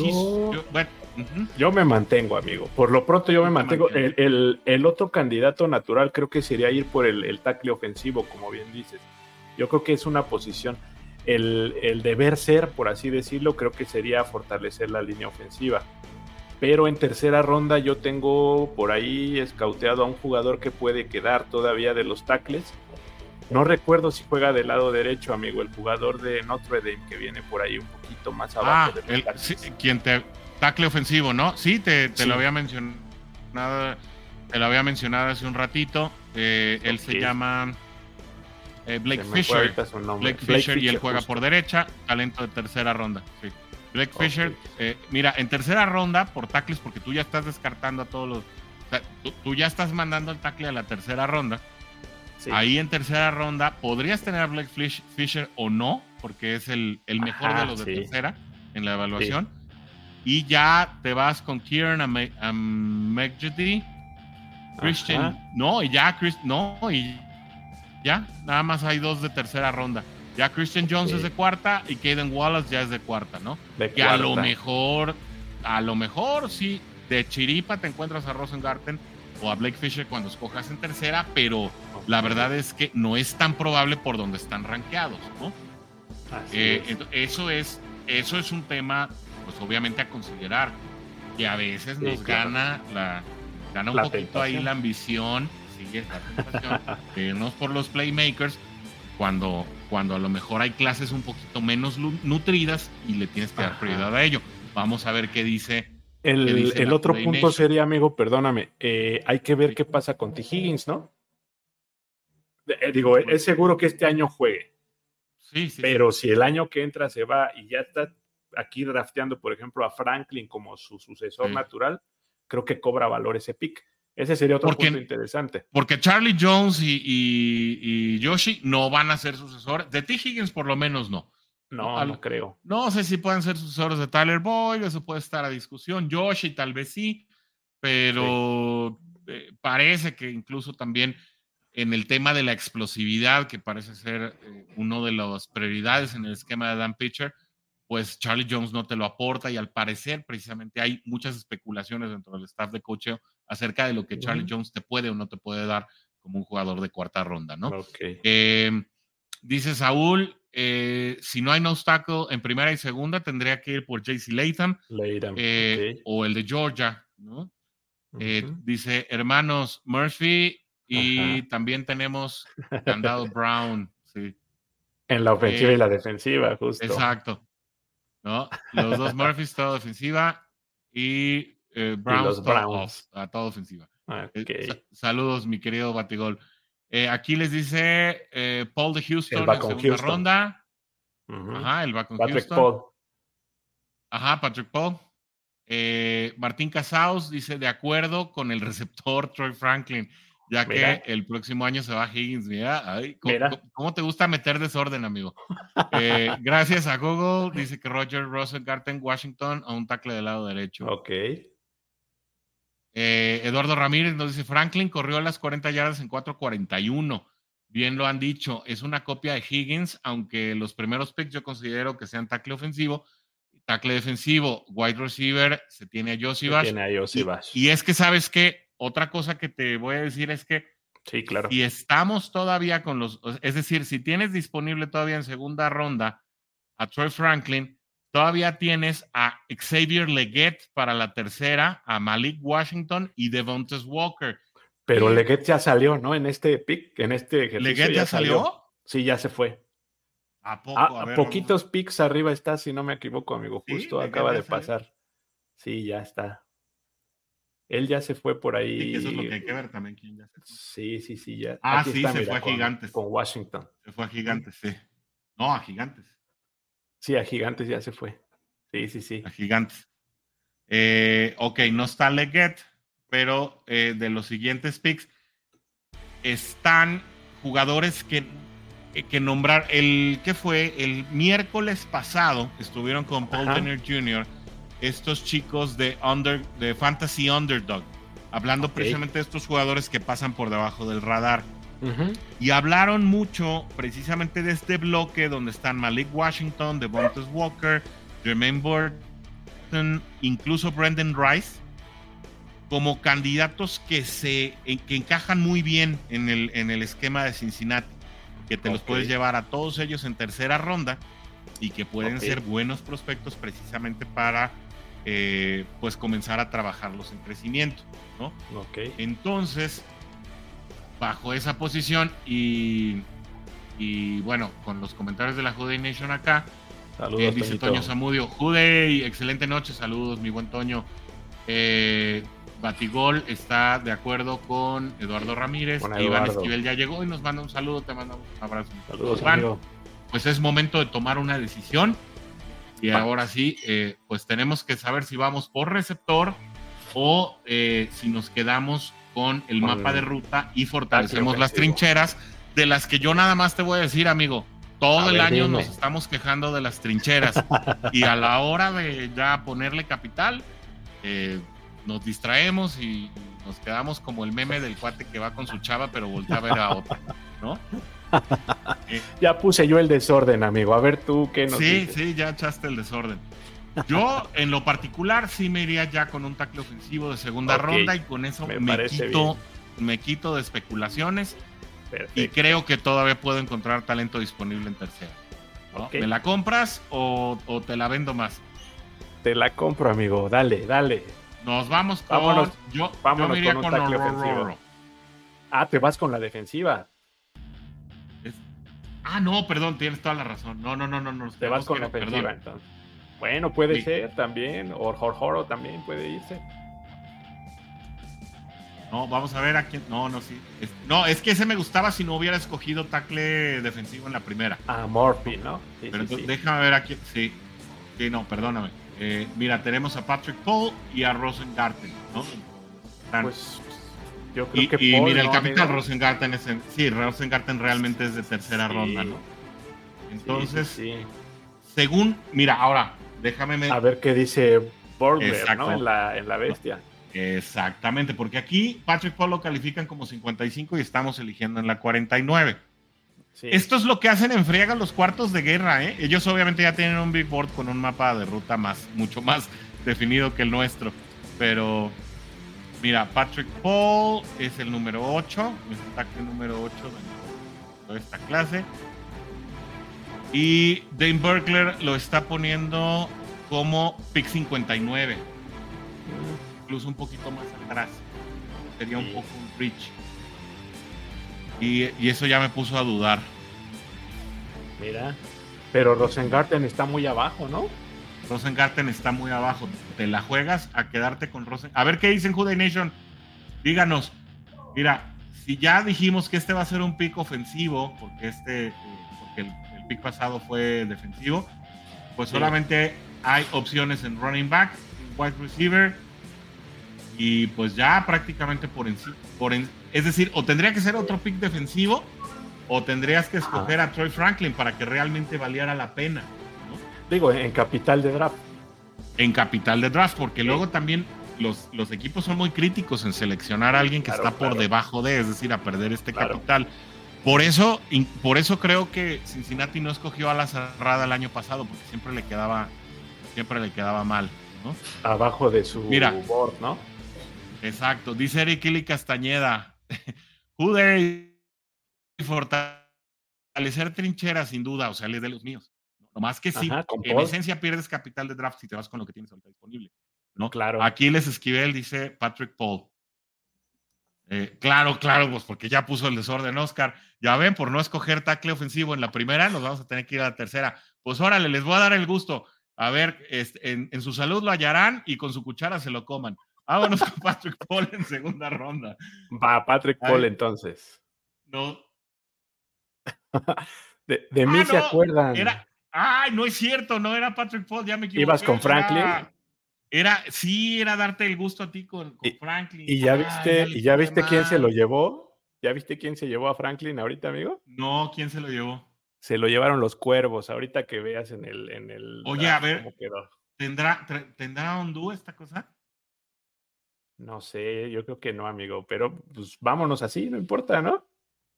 yo me mantengo, amigo. Por lo pronto yo me mantengo. El otro candidato natural creo que sería ir por el tackle ofensivo, como bien dices. Yo creo que es una posición, el deber ser, por así decirlo, creo que sería fortalecer la línea ofensiva. Pero en tercera ronda yo tengo por ahí escauteado a un jugador que puede quedar todavía de los tackles. No recuerdo si juega del lado derecho, amigo, el jugador de Notre Dame que viene por ahí un poquito más abajo. Tackle ofensivo, ¿no? Sí, te lo había mencionado. Te lo había mencionado hace un ratito. Él se llama Blake Fisher. Blake Fisher y él juega por derecha, talento de tercera ronda. Sí. Blake Fisher, mira, en tercera ronda por tackles, porque tú ya estás descartando a todos los. O sea, tú ya estás mandando el tackle a la tercera ronda. Sí. Ahí en tercera ronda podrías tener a Blake Fisher o no, porque es el mejor de los de tercera en la evaluación. Sí. Y ya te vas con Kieran McJudy, Christian, y ya, nada más hay 2 de tercera ronda. Ya Christian Jones es de cuarta y Caden Wallace ya es de cuarta, ¿no? Que a lo mejor sí, de chiripa te encuentras a Rosengarten o a Blake Fisher cuando escojas en tercera, pero la verdad es que no es tan probable por donde están rankeados, ¿no? Eso es un tema, pues obviamente a considerar, que a veces nos gana un poquito tentación. Ahí la ambición, sigue la tentación de irnos por los playmakers cuando a lo mejor hay clases un poquito menos nutridas y le tienes que dar prioridad a ello. Vamos a ver qué dice. El otro punto sería, amigo, perdóname, hay que ver qué pasa con T. Higgins, ¿no? Digo, es seguro que este año juegue. Sí, pero si el año que entra se va y ya está aquí drafteando, por ejemplo, a Franklin como su sucesor natural, creo que cobra valor ese pick. Ese sería otro punto interesante. Porque Charlie Jones y Yoshi no van a ser sucesores. De T. Higgins por lo menos no. No creo. No sé si pueden ser sucesores de Tyler Boyd, eso puede estar a discusión. Yoshi tal vez sí, pero parece que incluso también en el tema de la explosividad, que parece ser una de las prioridades en el esquema de Dan Pitcher, pues Charlie Jones no te lo aporta y al parecer precisamente hay muchas especulaciones dentro del staff de coacheo acerca de lo que Charlie Jones te puede o no te puede dar como un jugador de cuarta ronda, ¿no? Dice Saúl, si no hay no obstacle en primera y segunda, tendría que ir por J.C. Latham, Okay. o el de Georgia, ¿no? Uh-huh. Dice, hermanos Murphy, y también tenemos Candado Brown, sí. En la ofensiva y la defensiva, justo. Exacto, ¿no? Los dos Murphys, toda defensiva, y Browns, a toda ofensiva. Okay. Saludos, mi querido Batigol. Aquí les dice Paul de Houston en segunda ronda. Uh-huh. Ajá, él va con Patrick Houston. Paul. Ajá, Patrick Paul. Martín Casaus dice, de acuerdo con el receptor Troy Franklin, ya que el próximo año se va a Higgins. Mira, ¿cómo te gusta meter desorden, amigo? Gracias a Google, dice que Roger Rosengarten, Washington, a un tackle del lado derecho. Ok. Eduardo Ramírez nos dice, Franklin corrió las 40 yardas en 4:41. Bien lo han dicho, es una copia de Higgins, aunque los primeros picks yo considero que sean tackle ofensivo. Tackle defensivo, wide receiver, se tiene a Josivash. Y es que, ¿sabes qué? Otra cosa que te voy a decir es que sí, claro. Si estamos todavía con es decir, si tienes disponible todavía en segunda ronda a Troy Franklin, todavía tienes a Xavier Legette para la tercera, a Malik Washington y Devontae Walker. Pero Legette ya salió, ¿no? En este pick, en este ejercicio. ¿Legette ya salió? Sí, ya se fue. ¿A poco? A poquitos picks arriba está, si no me equivoco, amigo. Justo acaba de pasar. Sí, ya está. Él ya se fue por ahí. Sí, que eso es lo que hay que ver también, quién ya se fue. Sí, ya. Aquí sí, está, se fue a Gigantes. Con Washington. Se fue a Gigantes, sí. No, a Gigantes. Sí, a Gigantes ya se fue. Sí. A Gigantes. Ok, no está Legette, pero de los siguientes picks están jugadores que nombrar. ¿Qué fue? El miércoles pasado estuvieron con Paul Denner Jr., estos chicos de Fantasy Underdog, hablando precisamente de estos jugadores que pasan por debajo del radar. Y hablaron mucho precisamente de este bloque donde están Malik Washington, Devontae Walker, Jermaine Burton, incluso Brendan Rice, como candidatos que encajan muy bien en el esquema de Cincinnati, que te los puedes llevar a todos ellos en tercera ronda y que pueden ser buenos prospectos precisamente para pues comenzar a trabajarlos en crecimiento, ¿no? Entonces, bajo esa posición y bueno, con los comentarios de la Juday Nation acá, dice Toño Zamudio, Juday, excelente noche, saludos mi buen Toño. Batigol está de acuerdo con Eduardo Ramírez. Iván Esquivel ya llegó y nos manda un saludo, te mando un abrazo. Saludos, amigo. Pues es momento de tomar una decisión y ahora sí, pues tenemos que saber si vamos por receptor o si nos quedamos con el mapa de ruta y fortalecemos las trincheras, de las que yo nada más te voy a decir, amigo, todo el año nos estamos quejando de las trincheras y a la hora de ya ponerle capital, nos distraemos y nos quedamos como el meme del cuate que va con su chava pero voltea a ver a otra, ¿no? Ya puse yo el desorden, amigo. A ver tú qué nos dices. Sí, ya echaste el desorden. Yo, en lo particular, sí me iría ya con un tackle ofensivo de segunda ronda y con eso me quito de especulaciones. Perfecto. Y creo que todavía puedo encontrar talento disponible en tercera, ¿no? ¿Me la compras o te la vendo más? Te la compro, amigo. Dale. Nos vamos con... Yo me iría con un tackle ofensivo. Te vas con la defensiva. No, perdón, tienes toda la razón. No. Te vas con la ofensiva, entonces. Bueno, puede ser también. O Jorjoro también puede irse. No, vamos a ver a quién. Sí. Es que ese me gustaba si no hubiera escogido tackle defensivo en la primera. Murphy, ¿no? Sí, pero entonces déjame ver a quién. Sí, no, perdóname. Mira, tenemos a Patrick Paul y a Rosengarten, ¿no? Pues yo creo que Paul, mira, el capitán Rosengarten Rosengarten realmente es de tercera ronda, ¿no? Entonces, según, mira, ahora, déjame a ver qué dice Borgler, ¿no? En la bestia. Exactamente, porque aquí Patrick Paul lo califican como 55 y estamos eligiendo en la 49. Sí. Esto es lo que hacen en friega los cuartos de guerra, ¿eh? Ellos obviamente ya tienen un big board con un mapa de ruta mucho más definido que el nuestro, pero mira, Patrick Paul es el número 8, es el tackle número 8 de esta clase. Y Dane Burkler lo está poniendo como pick 59. Incluso un poquito más atrás. Sería un poco un reach. Y eso ya me puso a dudar. Mira, pero Rosengarten está muy abajo, ¿no? Rosengarten está muy abajo. ¿Te la juegas a quedarte con Rosengarten? A ver qué dicen Juday Nation. Díganos. Mira, si ya dijimos que este va a ser un pick ofensivo, porque el pick pasado fue defensivo, pues solamente hay opciones en running back, wide receiver, y pues ya prácticamente es decir, o tendría que ser otro pick defensivo, o tendrías que escoger a Troy Franklin para que realmente valiera la pena, ¿no? Digo, en capital de draft. En capital de draft, porque luego también los equipos son muy críticos en seleccionar a alguien que está por debajo de, es decir, a perder capital. Por eso creo que Cincinnati no escogió a la cerrada el año pasado, porque siempre le quedaba mal, ¿no? Abajo de su board, ¿no? Exacto. Dice Eric Ili Castañeda. Juday, fortalecer trincheras, sin duda, o sea, él es de los míos. No más que sí, en esencia pierdes capital de draft si te vas con lo que tienes ahorita disponible, ¿no? Claro. Aquiles Esquivel dice Patrick Paul. Claro, pues porque ya puso el desorden Oscar. Ya ven, por no escoger tackle ofensivo en la primera, nos vamos a tener que ir a la tercera. Pues órale, les voy a dar el gusto. A ver, en su salud lo hallarán y con su cuchara se lo coman. Vámonos con Patrick Paul en segunda ronda. Va, Patrick Paul entonces. No. De mí se acuerdan. No es cierto, no era Patrick Paul, ya me equivoqué. ¿Ibas con Franklin? Era darte el gusto a ti con Franklin. ¿Y ya viste quién se lo llevó? ¿Ya viste quién se llevó a Franklin ahorita, amigo? No, ¿quién se lo llevó? Se lo llevaron los Cuervos, ahorita que veas en el Oye, a ver, ¿tendrá Hondú esta cosa? No sé, yo creo que no, amigo, pero pues vámonos así, no importa, ¿no?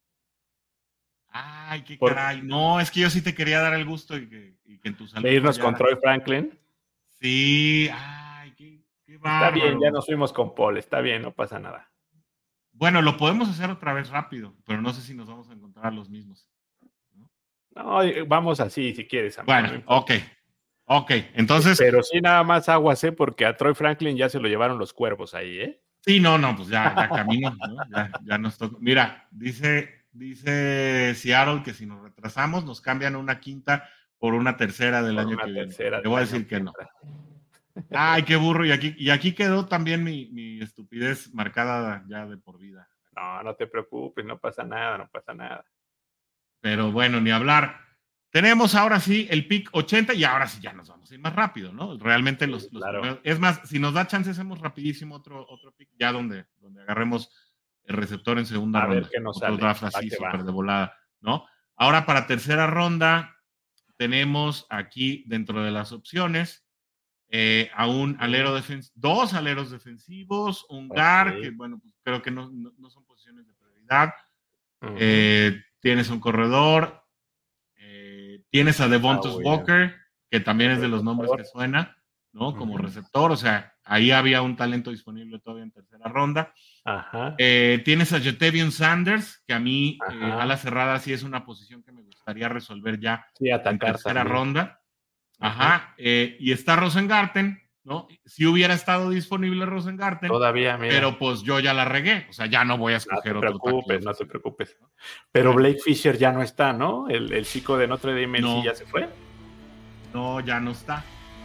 Ay, qué caray. No, es que yo sí te quería dar el gusto y que en tu salud. De irnos con Troy Franklin. Sí, ay, qué bárbaro. Está bien, ya nos fuimos con Paul, está bien, no pasa nada. Bueno, lo podemos hacer otra vez rápido, pero no sé si nos vamos a encontrar los mismos. No, vamos así, si quieres, amigo. Bueno, ok, entonces... Pero sí, nada más aguas, porque a Troy Franklin ya se lo llevaron los Cuervos ahí, ¿eh? Sí, no, pues ya camino, ¿no? Ya nos toca. Mira, dice Seattle que si nos retrasamos nos cambian una quinta por una tercera del año que viene. Le voy a decir que no. Ay, qué burro. Y aquí quedó también mi estupidez marcada ya de por vida. No te preocupes, no pasa nada. Pero bueno, ni hablar. Tenemos ahora sí el pick 80 y ahora sí ya nos vamos a ir más rápido, ¿no? Realmente claro. Es más, si nos da chance hacemos rapidísimo otro pick ya donde agarremos el receptor en segunda ronda. A ver qué nos sale. Draft así súper de volada, ¿no? Ahora para tercera ronda tenemos aquí dentro de las opciones a un alero dos aleros defensivos, un guard, que bueno, pues creo que no son posiciones de prioridad. Tienes un corredor, tienes a Devontae Walker, que también es de los nombres que suena, ¿no? Como receptor, o sea, ahí había un talento disponible todavía en tercera ronda. Ajá. Tienes a Jatavion Sanders, que a mí a la cerrada sí es una posición que me gustaría resolver ya en tercera ronda. Ajá. Y está Rosengarten, ¿no? Si hubiera estado disponible Rosengarten. Todavía, mira. Pero pues yo ya la regué, o sea, ya no voy a escoger otro. No te preocupes. Pero Blake Fisher ya no está, ¿no? El chico de Notre Dame sí ya se fue. No, ya no está.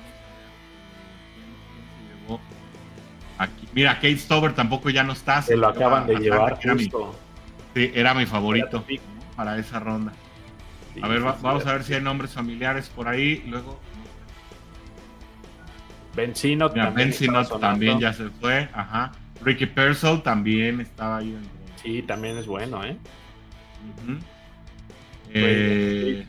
Aquí. Mira, Kate Stover tampoco ya no está. Se lo acaban de llevar justo. Era mi favorito para esa ronda. Sí, a ver, vamos a ver si hay nombres familiares por ahí. Luego. Ben Sinnott también ya se fue. Ajá. Ricky Pearsall también estaba ahí dentro. Sí, también es bueno, ¿eh? Trey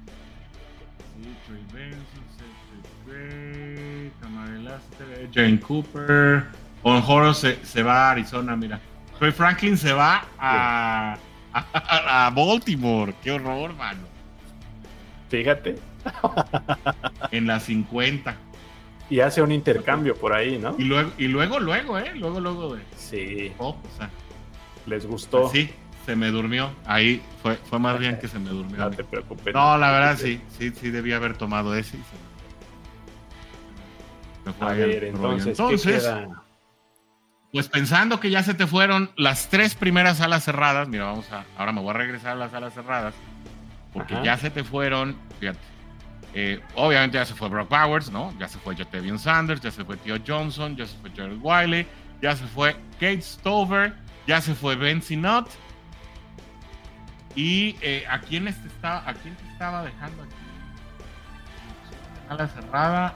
Benson, Jane Cooper. Onjoro se va a Arizona, mira. Troy Franklin se va a Baltimore. Qué horror, mano. Fíjate. En la 50. Y hace un intercambio por ahí, ¿no? Y luego, Luego. Sí. O sea, les gustó. Sí, Se me durmió. Ahí fue más bien que se me durmió. No te preocupes. No, la verdad sí debía haber tomado ese. Me fue a ver, entonces, ¿qué queda? Pues pensando que ya se te fueron las 3 primeras alas cerradas, mira, ahora me voy a regresar a las alas cerradas, porque ya se te fueron, fíjate, obviamente ya se fue Brock Bowers, ¿no? Ya se fue Ja'Tavion Sanders, ya se fue Theo Johnson, ya se fue Jared Wiley, ya se fue Kate Stover, ya se fue Ben Sinnott. Y ¿a quién te estaba dejando aquí? Ala cerrada.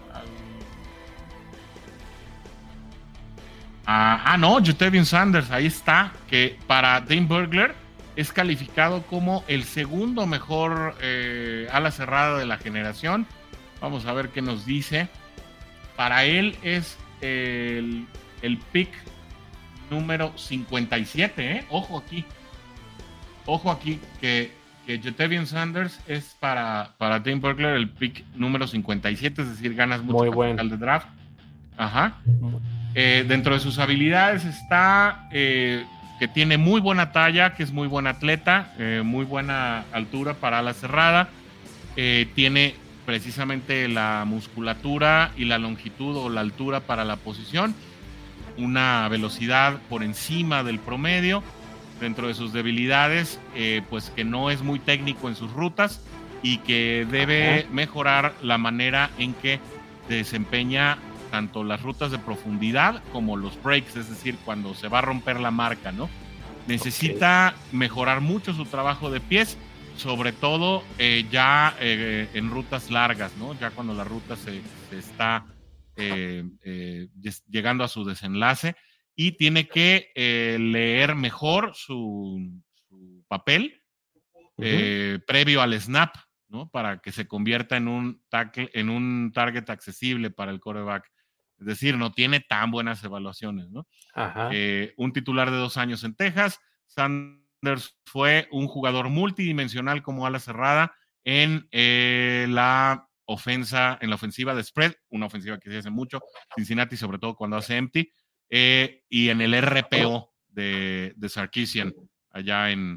No, Ja'Tavion Sanders, ahí está, que para Dane Brugler es calificado como el segundo mejor ala cerrada de la generación. Vamos a ver qué nos dice. Para él es el pick número 57, Ojo aquí, que Ja'Tavion Sanders es para Dane Brugler el pick número 57, es decir, ganas mucho capital de draft. Ajá. Dentro de sus habilidades está que tiene muy buena talla, que es muy buen atleta, muy buena altura para ala cerrada, tiene precisamente la musculatura y la longitud o la altura para la posición, una velocidad por encima del promedio. Dentro de sus debilidades, pues que no es muy técnico en sus rutas y que debe mejorar la manera en que desempeña tanto las rutas de profundidad como los breaks, es decir, cuando se va a romper la marca, ¿no? Necesita mejorar mucho su trabajo de pies, sobre todo ya en rutas largas, ¿no? Ya cuando la ruta se está llegando a su desenlace, y tiene que leer mejor su papel previo al snap, ¿no? Para que se convierta en un target accesible para el quarterback. Es decir, no tiene tan buenas evaluaciones, ¿no? Un titular de 2 años en Texas. Sanders fue un jugador multidimensional como ala cerrada en la ofensiva de spread, una ofensiva que se hace mucho Cincinnati, sobre todo cuando hace empty, y en el RPO de Sarkisian allá en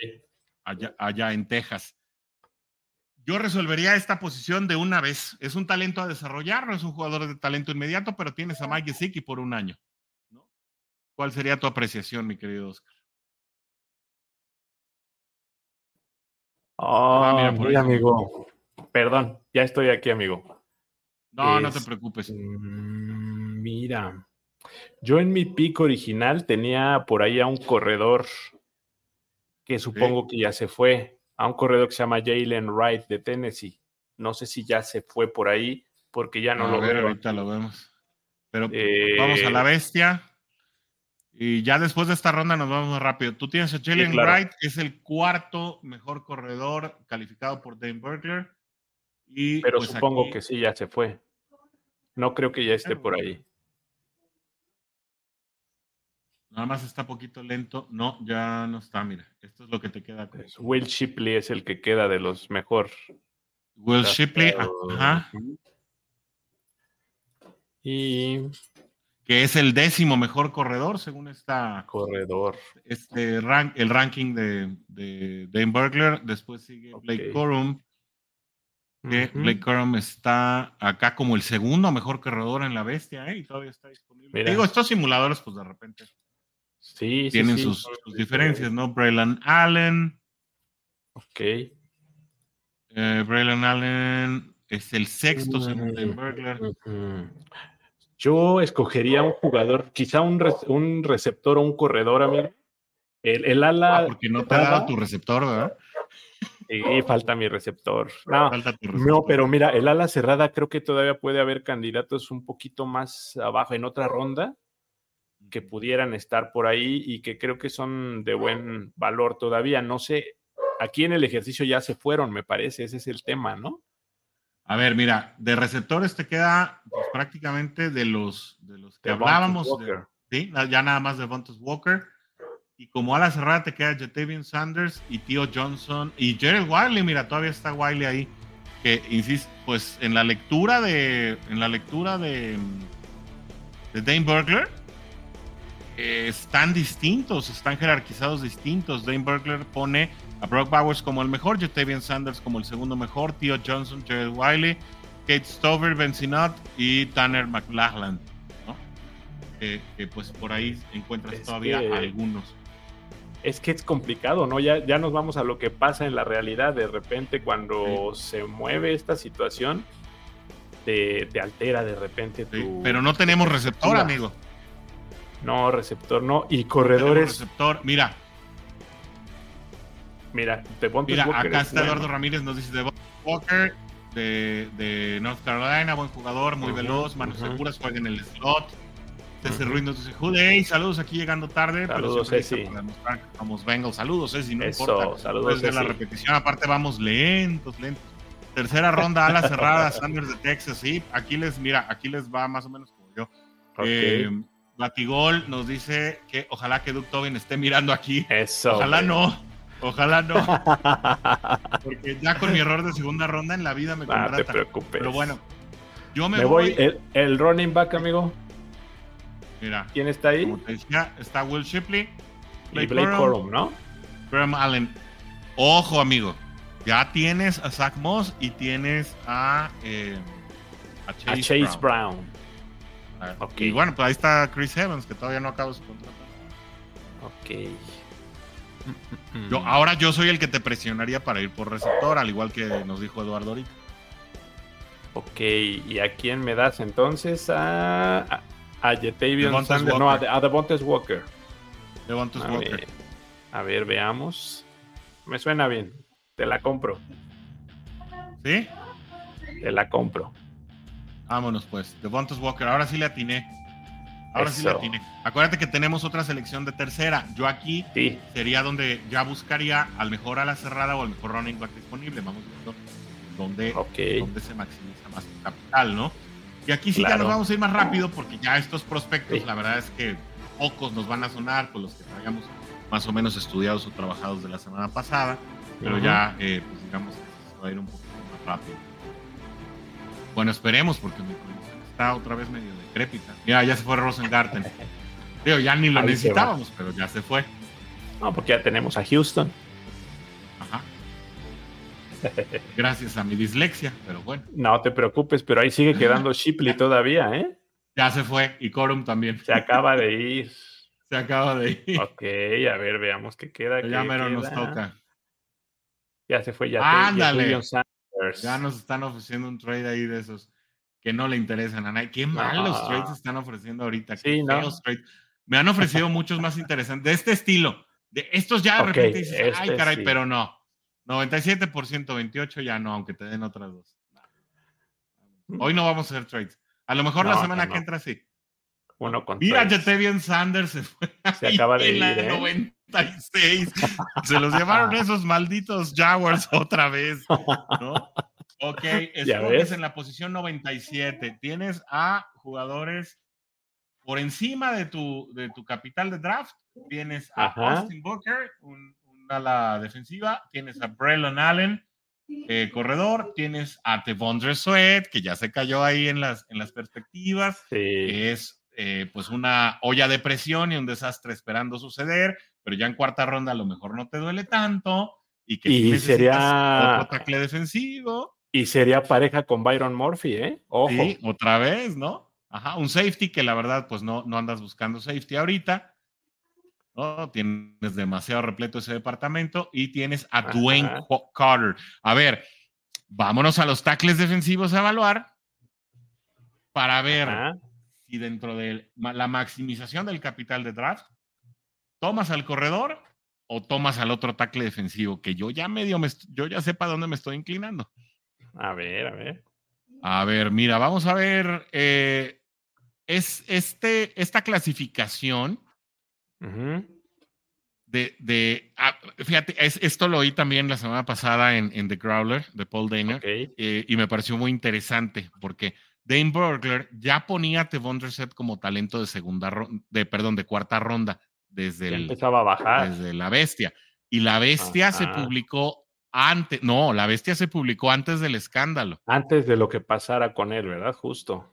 Texas. Yo resolvería esta posición de una vez. Es un talento a desarrollar, no es un jugador de talento inmediato, pero tienes a Mike Gesicki por 1 año, ¿no? ¿Cuál sería tu apreciación, mi querido Oscar? Mira, amigo. Perdón, ya estoy aquí, amigo. No te preocupes. Mira, yo en mi pick original tenía por ahí a un corredor que supongo que ya se fue, a un corredor que se llama Jalen Wright de Tennessee. No sé si ya se fue por ahí, porque ya no lo veo. Ahorita lo vemos. Pero vamos a la bestia. Y ya después de esta ronda nos vamos más rápido. Tú tienes a Jalen Wright, que es el 4º mejor corredor calificado por Dane Brugler. Pero pues supongo que sí, ya se fue. No creo que ya esté por ahí. Nada más está poquito lento. No, ya no está, mira. Esto es lo que te queda. Will Shipley es el que queda de los mejor. Will Shipley, ajá. Y que es el 10º mejor corredor, según esta el ranking de Dane Brugler. Después sigue Blake Corum. Blake Corum está acá como el 2º mejor corredor en la bestia, y todavía está disponible. Digo, estos simuladores, pues de repente tienen sus diferencias, ¿no? Braylon Allen. Braylon Allen es el 6º según Dane Brugler. Yo escogería un jugador, quizá un receptor o un corredor, amigo. El ala. Porque no te ha dado tu receptor, ¿verdad? Y falta mi receptor. No, pero mira, el ala cerrada creo que todavía puede haber candidatos un poquito más abajo en otra ronda que pudieran estar por ahí y que creo que son de buen valor todavía. No sé, aquí en el ejercicio ya se fueron, me parece, ese es el tema, ¿no? A ver, mira, de receptores te queda pues, prácticamente de los que hablábamos. Sí, ya nada más de Devontae Walker. Y como ala cerrada te queda Ja'Tavion Sanders y Theo Johnson y Jared Wiley. Mira, todavía está Wiley ahí. Que insisto, pues en la lectura de Dane Brugler, están distintos, están jerarquizados distintos. Dane Burglar pone a Brock Bowers como el mejor, Jatavian Sanders como el segundo mejor, Theo Johnson, Jared Wiley, Kate Stover, Ben Sinnott y Tanner McLachlan, ¿no? Que pues por ahí encuentras todavía algunos. Es que es complicado, ¿no? Ya nos vamos a lo que pasa en la realidad. De repente, cuando se mueve esta situación, te altera de repente tu... Pero no tenemos receptor, amigo. No, receptor no. Y corredores... receptor, mira, Devontae Walker. Acá está Eduardo Ramírez, nos dice Devontae Walker de North Carolina, buen jugador, muy veloz, manos seguras, juega en el slot. Ceci Ruiz nos dice, hey, saludos aquí llegando tarde. Saludos, Ceci. Vamos, Bengals, saludos, Ceci, no Eso, importa. Saludos, de la repetición, aparte vamos lentos. Tercera ronda, ala cerrada, Sanders de Texas, sí. Aquí les va más o menos como yo. Okay. Batigol nos dice que ojalá que Duke Tobin esté mirando aquí. Eso. Ojalá no. Porque ya con mi error de segunda ronda en la vida me contrata. No te preocupes. Pero bueno, yo me voy. El running back, amigo. Mira. ¿Quién está ahí? Como te decía, está Will Shipley. Y Blake Corum, ¿no? Graham Allen. Ojo, amigo. Ya tienes a Zach Moss y tienes a Chase Brown. Okay. Y bueno, pues ahí está Chris Evans, que todavía no acaba su contrato. Ok. Ahora yo soy el que te presionaría para ir por receptor, al igual que nos dijo Eduardo ahorita. Ok, ¿y a quién me das entonces? A Jatavian Sanders, no, a Devontae Walker. Walker. A ver, veamos. Me suena bien. Te la compro. ¿Sí? Te la compro. Vámonos pues. Devontae Walker. Ahora sí le atiné. Acuérdate que tenemos otra selección de tercera. Yo aquí sería donde ya buscaría al mejor ala cerrada o al mejor running back disponible. Vamos viendo dónde se maximiza más el capital, ¿no? Y aquí sí ya nos vamos a ir más rápido porque ya estos prospectos, la verdad es que pocos nos van a sonar con los que traíamos más o menos estudiados o trabajados de la semana pasada, pero ya, pues digamos que se va a ir un poquito más rápido. Bueno, esperemos porque mi conexión está otra vez medio decrépita. Mira, ya se fue Rosengarten. Digo, ya ni lo necesitábamos, pero ya se fue. No, porque ya tenemos a Houston. Ajá. Gracias a mi dislexia, pero bueno. No te preocupes, pero ahí sigue quedando Shipley todavía, ¿eh? Ya se fue, y Corum también. Se acaba de ir. Ok, a ver, veamos qué queda. Ya mero nos toca. Ya se fue, ya. ¡Ándale! Ya nos están ofreciendo un trade ahí de esos que no le interesan a nadie. Qué malos trades están ofreciendo ahorita. Sí, ¿no? Trades. Me han ofrecido muchos más interesantes, de este estilo. De estos ya de repente dices, ay, caray, sí. Pero no. 97%, 28% ya no, aunque te den otras dos. Hoy no vamos a hacer trades. A lo mejor la semana que entra sí. Uno con mira, Jatavian Sanders se acaba de ir, la 96. Se los llevaron esos malditos Jaguars otra vez, ¿no? Ok, escoges en la posición 97. Tienes a jugadores por encima de tu capital de draft. Tienes a Austin Booker, un ala defensiva. Tienes a Braylon Allen, corredor. Tienes a Devondre Sweat, que ya se cayó ahí en las perspectivas. Sí. Que es pues una olla de presión y un desastre esperando suceder, pero ya en cuarta ronda a lo mejor no te duele tanto y que sería otro tackle defensivo. Y sería pareja con Byron Murphy, ¿eh? Ojo. Sí, otra vez, ¿no? Ajá, un safety que la verdad pues no andas buscando safety ahorita, ¿no? Tienes demasiado repleto ese departamento y tienes a Dwayne Carter. A ver, vámonos a los tackles defensivos a evaluar para ver y dentro de la maximización del capital de draft, ¿tomas al corredor o tomas al otro tackle defensivo? Que yo ya yo ya sé para dónde me estoy inclinando. A ver. A ver, mira, vamos a ver. Esta clasificación fíjate, esto lo oí también la semana pasada en The Growler de Paul Dana, y me pareció muy interesante porque Dane Burglar ya ponía a Devondre Sweat como talento de cuarta ronda desde empezaba a bajar desde la bestia, y la bestia se publicó antes del escándalo, antes de lo que pasara con él, ¿verdad? Justo.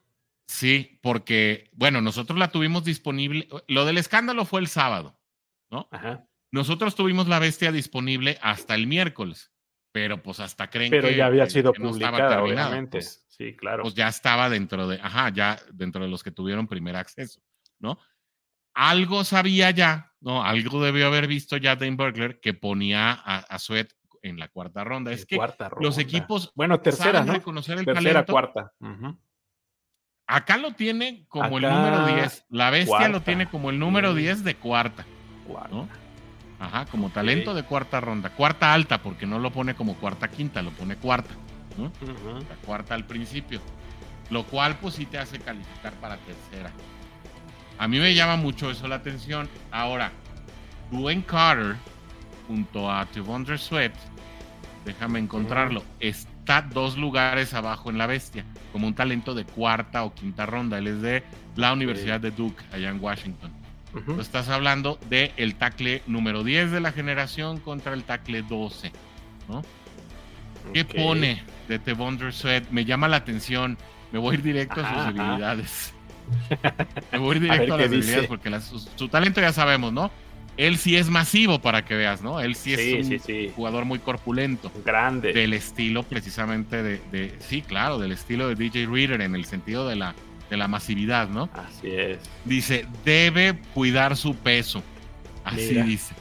Sí, porque, bueno, nosotros la tuvimos disponible. Lo del escándalo fue el sábado, ¿no? Ajá. Nosotros tuvimos la bestia disponible hasta el miércoles, pero pues hasta creen Pero ya que, había que- sido que no estaba publicada, terminada. obviamente. Pues, Sí, claro. pues ya estaba ya dentro de los que tuvieron primer acceso, ¿no? Algo sabía ya, ¿no? Algo debió haber visto ya Dane Burglar que ponía a Sweat en la cuarta ronda. En Es que cuarta los ronda. equipos Bueno, tercera, saben ¿no? reconocer el Tercera, talento. cuarta. Ujú. Acá lo tiene como el número Acá, 10. La bestia lo tiene cuarta. como el número 10 de cuarta, ¿no? Cuarta. Ajá, como Ok. talento de cuarta ronda. Cuarta alta, porque no lo pone como cuarta quinta, lo pone cuarta, ¿no? Ujú. La cuarta al principio. Lo cual, pues sí te hace calificar para tercera. A mí me llama mucho eso la atención. Ahora, Dwayne Carter, junto a Devondre Sweat, déjame encontrarlo, está 2 lugares abajo en la bestia, como un talento de cuarta o quinta ronda. Él es de la Universidad de Duke, allá en Washington. Ujú. Tú estás hablando del tackle número 10 de la generación contra el tackle 12, ¿no? ¿Qué Ok. pone de Devondre Sweat? Me llama la atención. Me voy a ir directo a sus Ajá. debilidades. Me voy a ir A ver directo a qué las debilidades dice. porque su talento ya sabemos, ¿no? Él sí es masivo para que veas, ¿no? Él sí es un Sí. jugador muy corpulento. Grande. Del estilo precisamente sí, claro, del estilo de DJ Reader en el sentido de la masividad, ¿no? Así es. Dice, debe cuidar su peso. Así Mira. dice.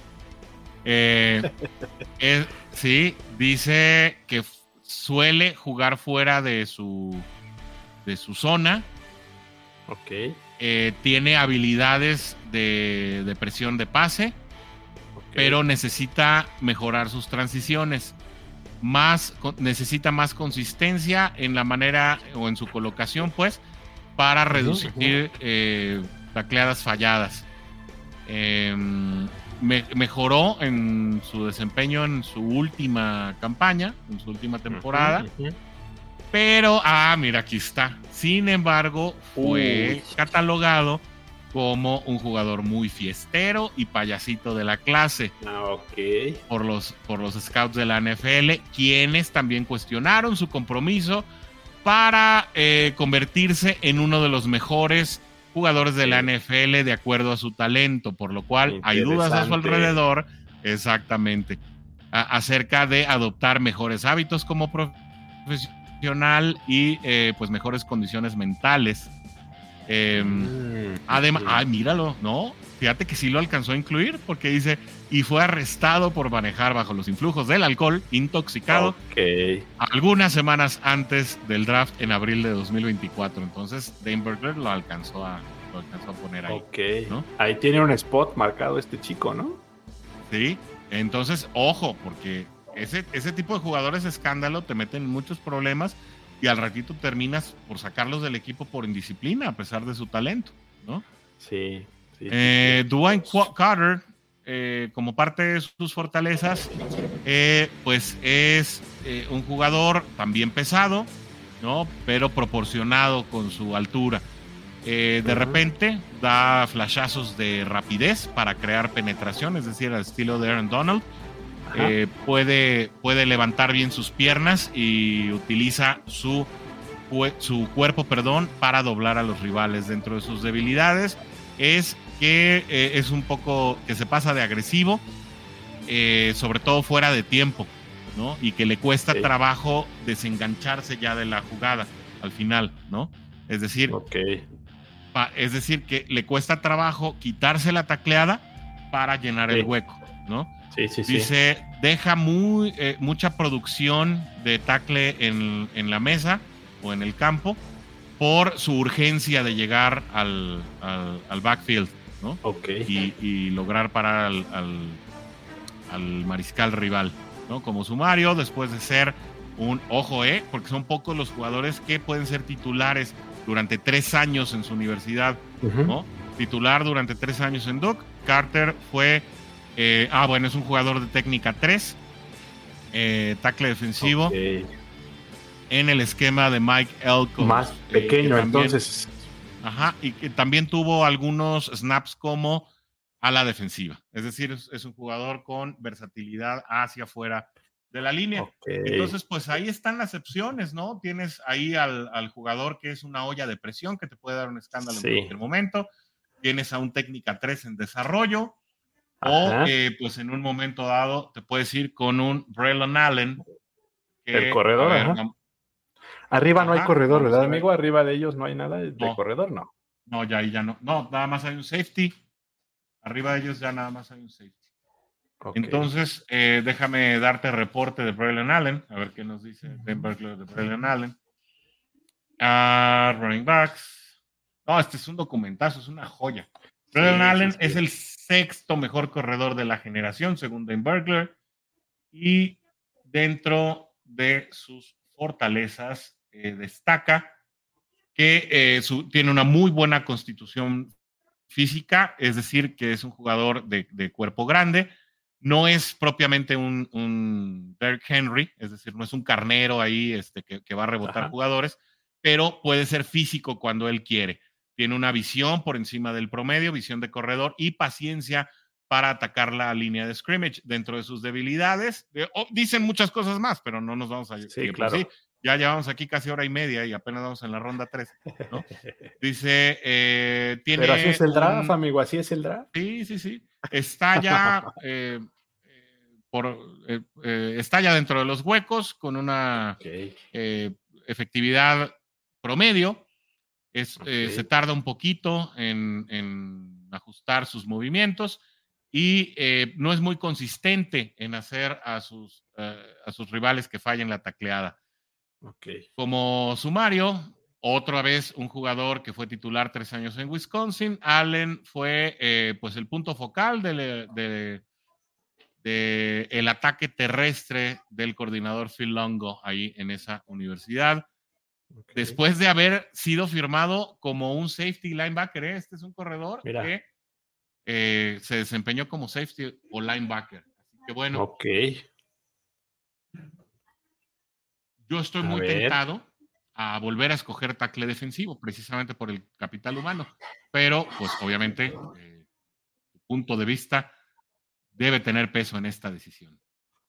Sí, dice que suele jugar fuera de su zona. Ok. Tiene habilidades de presión de pase, Ok. pero necesita mejorar sus transiciones. Necesita más consistencia en la manera o en su colocación, pues, para reducir tacleadas falladas. Mejoró en su desempeño en su última campaña, en su última temporada. Pero, mira, aquí está. Sin embargo, fue catalogado como un jugador muy fiestero y payasito de la clase. Ok. Por los scouts de la NFL, quienes también cuestionaron su compromiso para convertirse en uno de los mejores jugadores de la NFL de acuerdo a su talento, por lo cual hay dudas a su alrededor, exactamente, acerca de adoptar mejores hábitos como profesional y pues mejores condiciones mentales. Además, míralo, ¿no? Fíjate que sí lo alcanzó a incluir porque dice, y fue arrestado por manejar bajo los influjos del alcohol, intoxicado, algunas semanas antes del draft en abril de 2024. Entonces, Dane Burglar lo alcanzó a poner ahí. Ok. ¿No? Ahí tiene un spot marcado este chico, ¿no? Sí. Entonces, ojo, porque ese tipo de jugadores escándalo te meten en muchos problemas y al ratito terminas por sacarlos del equipo por indisciplina, a pesar de su talento, ¿no? Sí. Dwayne Carter, como parte de sus fortalezas, pues es un jugador también pesado, ¿no? Pero proporcionado con su altura. De repente da flashazos de rapidez para crear penetración, es decir, al estilo de Aaron Donald. Puede levantar bien sus piernas y utiliza su cuerpo, para doblar a los rivales. Dentro de sus debilidades es que es un poco que se pasa de agresivo, sobre todo fuera de tiempo, ¿no? Y que le cuesta trabajo desengancharse ya de la jugada al final, ¿no? Es decir, que le cuesta trabajo quitarse la tacleada para llenar el hueco, ¿no? Dice, deja mucha producción de tackle en la mesa o en el campo por su urgencia de llegar al backfield, ¿no? Y lograr parar al mariscal rival, ¿no? Como sumario, después de ser porque son pocos los jugadores que pueden ser titulares durante 3 años en su universidad, ¿no? Titular durante 3 años en Duke. Carter fue es un jugador de técnica 3, tackle defensivo, en el esquema de Mike Elko. Más pequeño, entonces. Y que también tuvo algunos snaps como a la defensiva. Es decir, es un jugador con versatilidad hacia afuera de la línea. Okay. Entonces, pues ahí están las opciones, ¿no? Tienes ahí al jugador que es una olla de presión que te puede dar un escándalo en cualquier momento. Tienes a un técnica 3 en desarrollo. Ajá. O pues en un momento dado te puedes ir con un Braylon Allen. El corredor, arriba no hay corredor, ¿verdad, amigo? Arriba de ellos no hay nada de corredor, ¿no? No, ya no. No, nada más hay un safety. Arriba de ellos ya nada más hay un safety. Okay. Entonces, déjame darte reporte de Braylon Allen, a ver qué nos dice Ben Berkler de Braylon Allen. Running backs. No, este es un documentazo, es una joya. Braylon Allen es el 6º mejor corredor de la generación, según Ben Berkler. Y dentro de sus fortalezas destaca que tiene una muy buena constitución física, es decir, que es un jugador de cuerpo grande. No es propiamente un Derrick Henry, es decir, no es un carnero ahí que va a rebotar jugadores, pero puede ser físico cuando él quiere. Tiene una visión por encima del promedio, visión de corredor y paciencia para atacar la línea de scrimmage. Dentro de sus debilidades, dicen muchas cosas más, pero no nos vamos a... Sí, claro. Sí, ya llevamos aquí casi hora y media y apenas vamos en la ronda 3, ¿no? Dice, tiene... Pero así es el draft, amigo, así es el draft. Sí. Está ya... está ya dentro de los huecos con una efectividad promedio. Se tarda un poquito en ajustar sus movimientos y no es muy consistente en hacer a sus rivales que fallen la tacleada. Como sumario, otra vez un jugador que fue titular 3 años en Wisconsin. Allen fue pues el punto focal de el ataque terrestre del coordinador Phil Longo ahí en esa universidad. Después de haber sido firmado como un safety linebacker, este es un corredor que se desempeñó como safety o linebacker. Así que bueno. Yo estoy muy tentado a volver a escoger tackle defensivo, precisamente por el capital humano. Pero, pues, obviamente, tu punto de vista debe tener peso en esta decisión.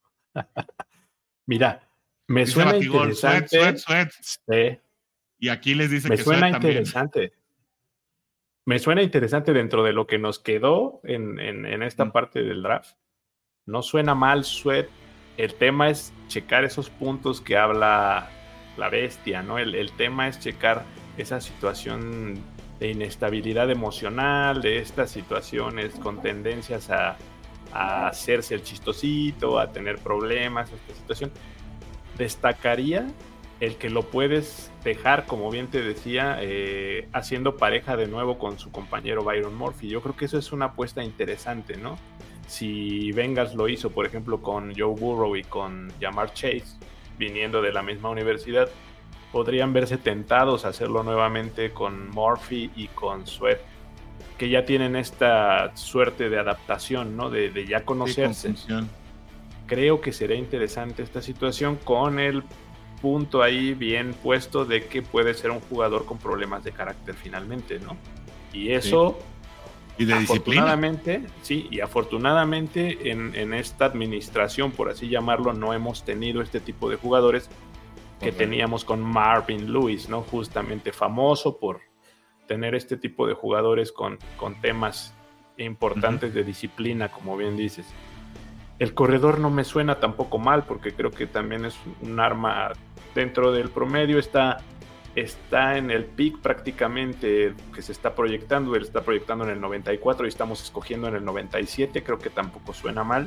Mira, me suena Batigol, interesante. Sweat. Y aquí les dice me que suena Sweat interesante. También. Me suena interesante dentro de lo que nos quedó en esta parte del draft. No suena mal Sweat. El tema es checar esos puntos que habla la bestia, ¿no? El tema es checar esa situación de inestabilidad emocional, de estas situaciones con tendencias a hacerse el chistosito, a tener problemas, esta situación. Destacaría el que lo puedes dejar, como bien te decía, haciendo pareja de nuevo con su compañero Byron Murphy. Yo creo que eso es una apuesta interesante, ¿no? Si Bengals lo hizo, por ejemplo, con Joe Burrow y con Ja'Marr Chase, viniendo de la misma universidad, podrían verse tentados a hacerlo nuevamente con Murphy y con Sweat, que ya tienen esta suerte de adaptación, ¿no? De ya conocerse. Creo que será interesante esta situación con el punto ahí bien puesto de que puede ser un jugador con problemas de carácter finalmente, ¿no? Y eso... Sí. Y de afortunadamente, disciplina. Sí, y afortunadamente en esta administración, por así llamarlo, no hemos tenido este tipo de jugadores que teníamos con Marvin Lewis, ¿no? Justamente famoso por tener este tipo de jugadores con temas importantes de disciplina, como bien dices. El corredor no me suena tampoco mal, porque creo que también es un arma dentro del promedio, está en el pick prácticamente que se está proyectando. Él está proyectando en el 94 y estamos escogiendo en el 97. Creo que tampoco suena mal.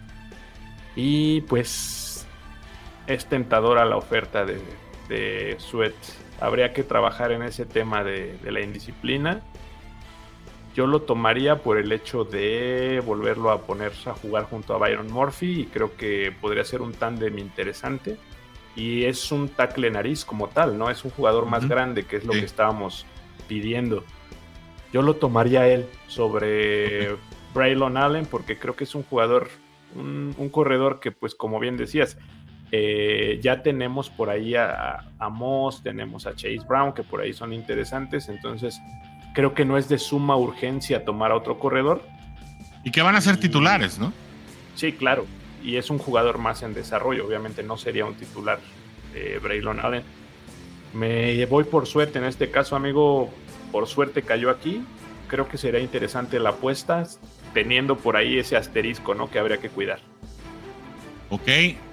Y pues es tentadora la oferta de Sweat. Habría que trabajar en ese tema de la indisciplina. Yo lo tomaría por el hecho de volverlo a ponerse a jugar junto a Byron Murphy, y creo que podría ser un tándem interesante. Y es un tackle nariz como tal, ¿no? Es un jugador más grande, que es lo que estábamos pidiendo. Yo lo tomaría a él sobre Braylon Allen, porque creo que es un jugador, un corredor que, pues como bien decías, ya tenemos por ahí a Moss, tenemos a Chase Brown, que por ahí son interesantes. Entonces creo que no es de suma urgencia tomar a otro corredor. Y que van a ser titulares, ¿no? Sí, claro. y es un jugador más en desarrollo. Obviamente no sería un titular Braylon Allen. Me voy por suerte en este caso, amigo. Por suerte cayó aquí. Creo que sería interesante la apuesta, teniendo por ahí ese asterisco, ¿no?, que habría que cuidar. Ok.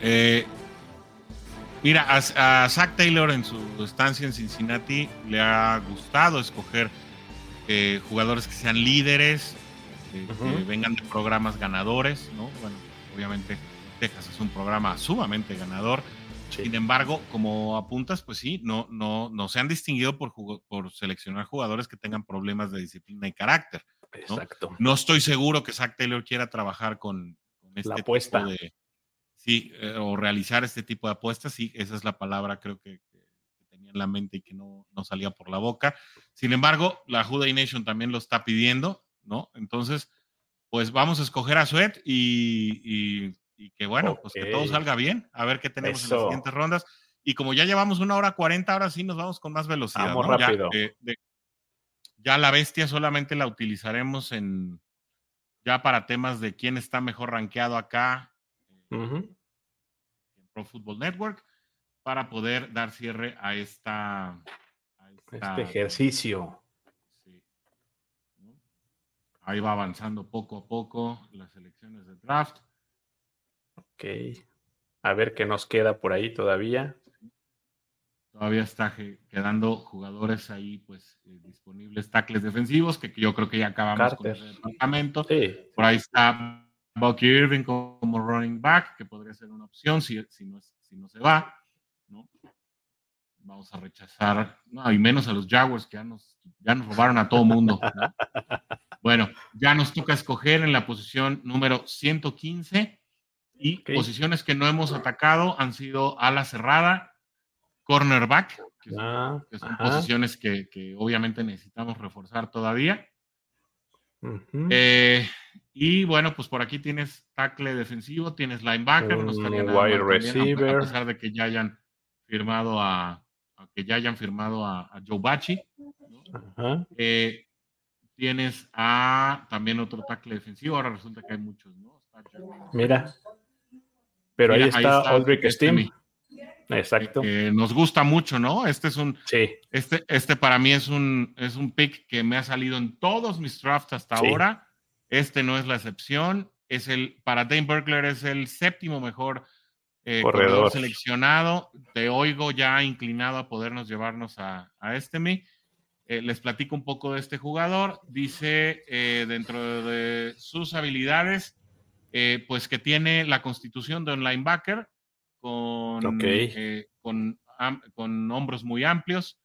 Mira, a Zach Taylor en su estancia en Cincinnati le ha gustado escoger jugadores que sean líderes, que vengan de programas ganadores, ¿no? Bueno, obviamente Texas es un programa sumamente ganador. Sí. Sin embargo, como apuntas, pues sí, no se han distinguido por seleccionar jugadores que tengan problemas de disciplina y carácter, ¿no? Exacto. No estoy seguro que Zach Taylor quiera trabajar con este la apuesta tipo de... Sí, o realizar este tipo de apuestas, sí, esa es la palabra creo que tenía en la mente y que no salía por la boca. Sin embargo, la Who Dey Nation también lo está pidiendo, ¿no? Entonces, pues vamos a escoger a Sweat y que bueno, pues que todo salga bien, a ver qué tenemos en las siguientes rondas. Y como ya llevamos 1:40, ahora sí nos vamos con más velocidad, vamos, ¿no? rápido. Ya la bestia solamente la utilizaremos ya para temas de quién está mejor rankeado acá. En Pro Football Network, para poder dar cierre a este ejercicio. Sí. Ahí va avanzando poco a poco las elecciones de draft. Ok. A ver qué nos queda por ahí todavía. Todavía está quedando jugadores ahí, pues, disponibles, tackles defensivos, que yo creo que ya acabamos Carter. con ese departamento. Sí. Por ahí está Bucky Irving como running back, que podría ser una opción si no se va, ¿no? Vamos a rechazar, no, y menos a los Jaguars, que ya nos robaron a todo mundo, ¿no? Bueno, ya nos toca escoger en la posición número 115 y posiciones que no hemos atacado han sido ala cerrada, cornerback, que son posiciones que obviamente necesitamos reforzar todavía. Y bueno, pues por aquí tienes tackle defensivo, tienes linebacker, no estaría nada wide mal receiver, también, a pesar de que ya hayan firmado a Joe Bacci, ¿no? Tienes también otro tackle defensivo, ahora resulta que hay muchos, ¿no? Mira, pero ahí está Aldrich Steam. Exacto. Nos gusta mucho, ¿no? Este para mí es un pick que me ha salido en todos mis drafts hasta ahora. Este no es la excepción. Para Dane Burglar es el 7º mejor corredor seleccionado. Te oigo ya inclinado a podernos llevarnos a este. Les platico un poco de este jugador. Dice dentro de sus habilidades, pues que tiene la constitución de un linebacker, con hombros muy amplios,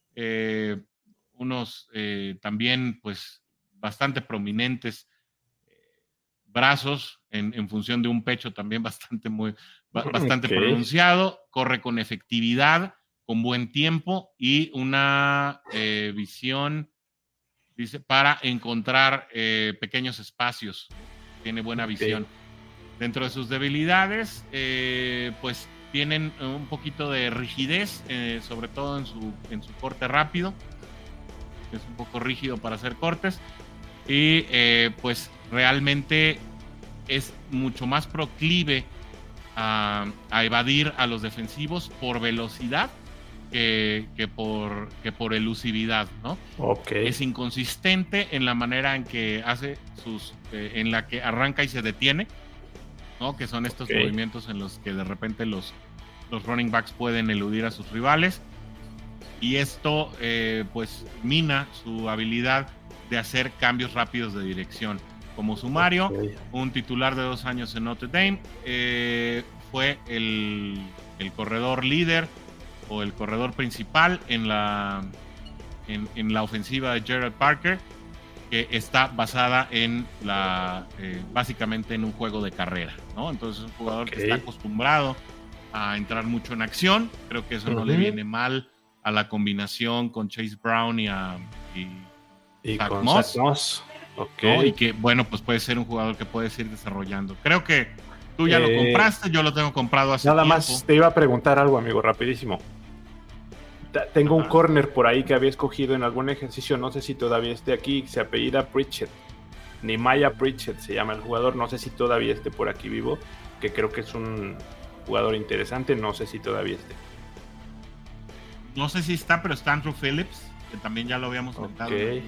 unos también pues bastante prominentes brazos en función de un pecho también bastante pronunciado, corre con efectividad, con buen tiempo y una visión, dice, para encontrar pequeños espacios. Tiene buena visión. Dentro de sus debilidades, pues tienen un poquito de rigidez, sobre todo en su corte rápido. Es un poco rígido para hacer cortes. Y pues realmente es mucho más proclive a evadir a los defensivos por velocidad que por elusividad, ¿no? Es inconsistente en la manera en que hace en la que arranca y se detiene, ¿no? Que son estos movimientos en los que de repente los running backs pueden eludir a sus rivales, y esto pues mina su habilidad de hacer cambios rápidos de dirección. Como sumario, un titular de 2 años en Notre Dame, fue el corredor líder o el corredor principal en la ofensiva de Gerald Parker, que está basada en básicamente en un juego de carrera, ¿no? Entonces es un jugador que está acostumbrado a entrar mucho en acción. Creo que eso no le viene mal a la combinación con Chase Brown y Zach Moss. ¿No? Y que, bueno, pues puede ser un jugador que puedes ir desarrollando. Creo que tú ya lo compraste, yo lo tengo comprado hace nada tiempo. Más te iba a preguntar algo, amigo, rapidísimo. Tengo un corner por ahí que había escogido en algún ejercicio, no sé si todavía esté aquí, se apellida Pritchett. Nehemiah Pritchett se llama el jugador, no sé si todavía esté por aquí vivo, que creo que es un jugador interesante, no sé si todavía esté. No sé si está, pero está Andrew Phillips, que también ya lo habíamos comentado. Okay.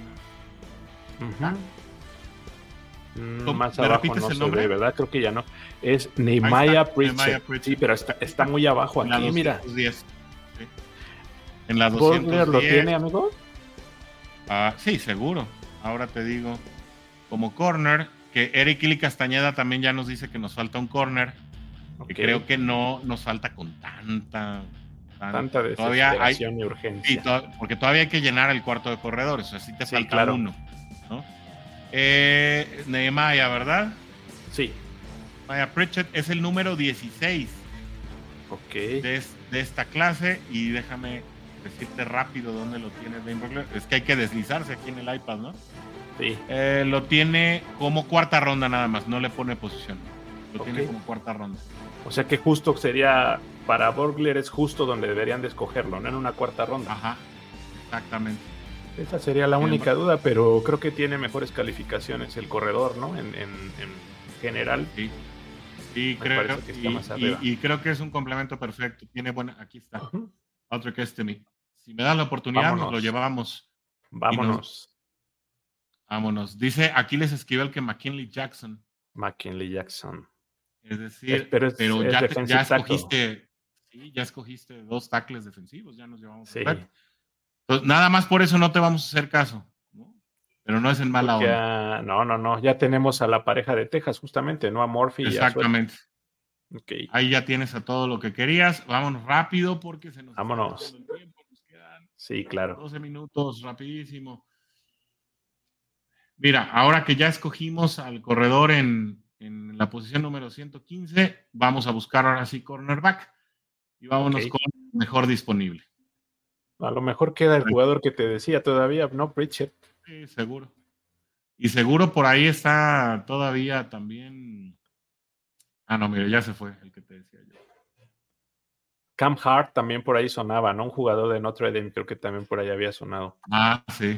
Más ¿Me abajo repites no el se nombre? ve, ¿verdad? Creo que ya no. Es Nehemiah Pritchett. Sí, pero está muy abajo en aquí, mira. 210. Sí. En la 210. ¿Lo tiene, amigo? Sí, seguro. Ahora te digo, como corner, que Eric Ili Castañeda también ya nos dice que nos falta un corner, que creo que no nos falta con tanta desesperación y urgencia. Sí, porque todavía hay que llenar el cuarto de corredores, o sea, sí te falta uno, ¿no? Nehemiah, ¿verdad? Sí. Nehemiah Pritchett es el número 16 de esta clase, y déjame decirte rápido dónde lo tiene Dane Brugler. Es que hay que deslizarse aquí en el iPad, ¿no? Sí. Lo tiene como cuarta ronda nada más, no le pone posición. Lo tiene como cuarta ronda. O sea que justo sería, para Brugler es justo donde deberían de escogerlo, ¿no? En una cuarta ronda. Ajá, exactamente. Esa sería la única duda, pero creo que tiene mejores calificaciones el corredor, ¿no? En general. Sí, creo que está más arriba. Y creo que es un complemento perfecto. Tiene buena. Aquí está. Otro que Si me das la oportunidad, nos lo llevamos. Vámonos. Vámonos. Dice Aquiles Esquivel que McKinley Jackson. Es decir, pero ya escogiste. Sí, ya escogiste 2 tackles defensivos. Ya nos llevamos. Sí. Entonces, nada más por eso no te vamos a hacer caso, ¿no? Pero no es en mala onda. No. Ya tenemos a la pareja de Texas, justamente, ¿no? A Murphy. Exactamente. Y a Sweat. Ahí ya tienes a todo lo que querías. Vámonos rápido porque se nos está el tiempo. Nos quedan sí, claro. 12 minutos, rapidísimo. Mira, ahora que ya escogimos al corredor en la posición número 115, vamos a buscar ahora sí cornerback. Y vámonos con el mejor disponible. A lo mejor queda el jugador que te decía todavía, ¿no? Pritchett. Sí, seguro. Y seguro por ahí está todavía también. No, mira, ya se fue el que te decía yo. Cam Hart también por ahí sonaba, ¿no? Un jugador de Notre Dame, creo que también por ahí había sonado. Sí.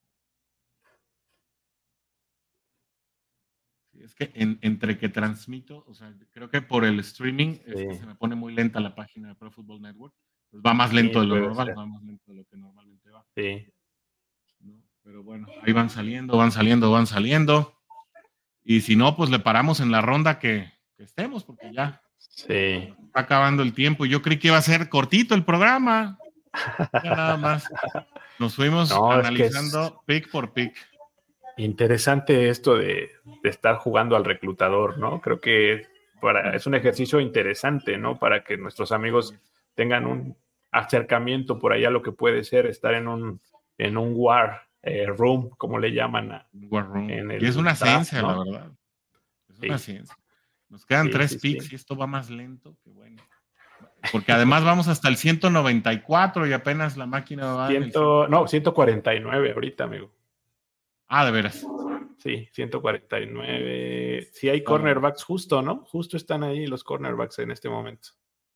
Es que entre que transmito, o sea, creo que por el streaming se me pone muy lenta la página de Pro Football Network. Pues va más lento de lo normal, va más lento de lo que normalmente va. Sí. ¿No? Pero bueno, ahí van saliendo. Y si no, pues le paramos en la ronda que estemos, porque ya está acabando el tiempo. Yo creí que iba a ser cortito el programa. Ya nada más. Nos fuimos analizando pick por pick. Interesante esto de estar jugando al reclutador, ¿no? Creo que es un ejercicio interesante, ¿no? Para que nuestros amigos tengan un acercamiento por allá a lo que puede ser estar en un war room, como le llaman. War room. Y es una ciencia, ¿no? La verdad. Es una ciencia. Nos quedan 3 picks y esto va más lento que bueno. Porque además vamos hasta el 194 y apenas la máquina va 149 ahorita, amigo. De veras. Sí, 149. Sí hay cornerbacks justo, ¿no? Justo están ahí los cornerbacks en este momento.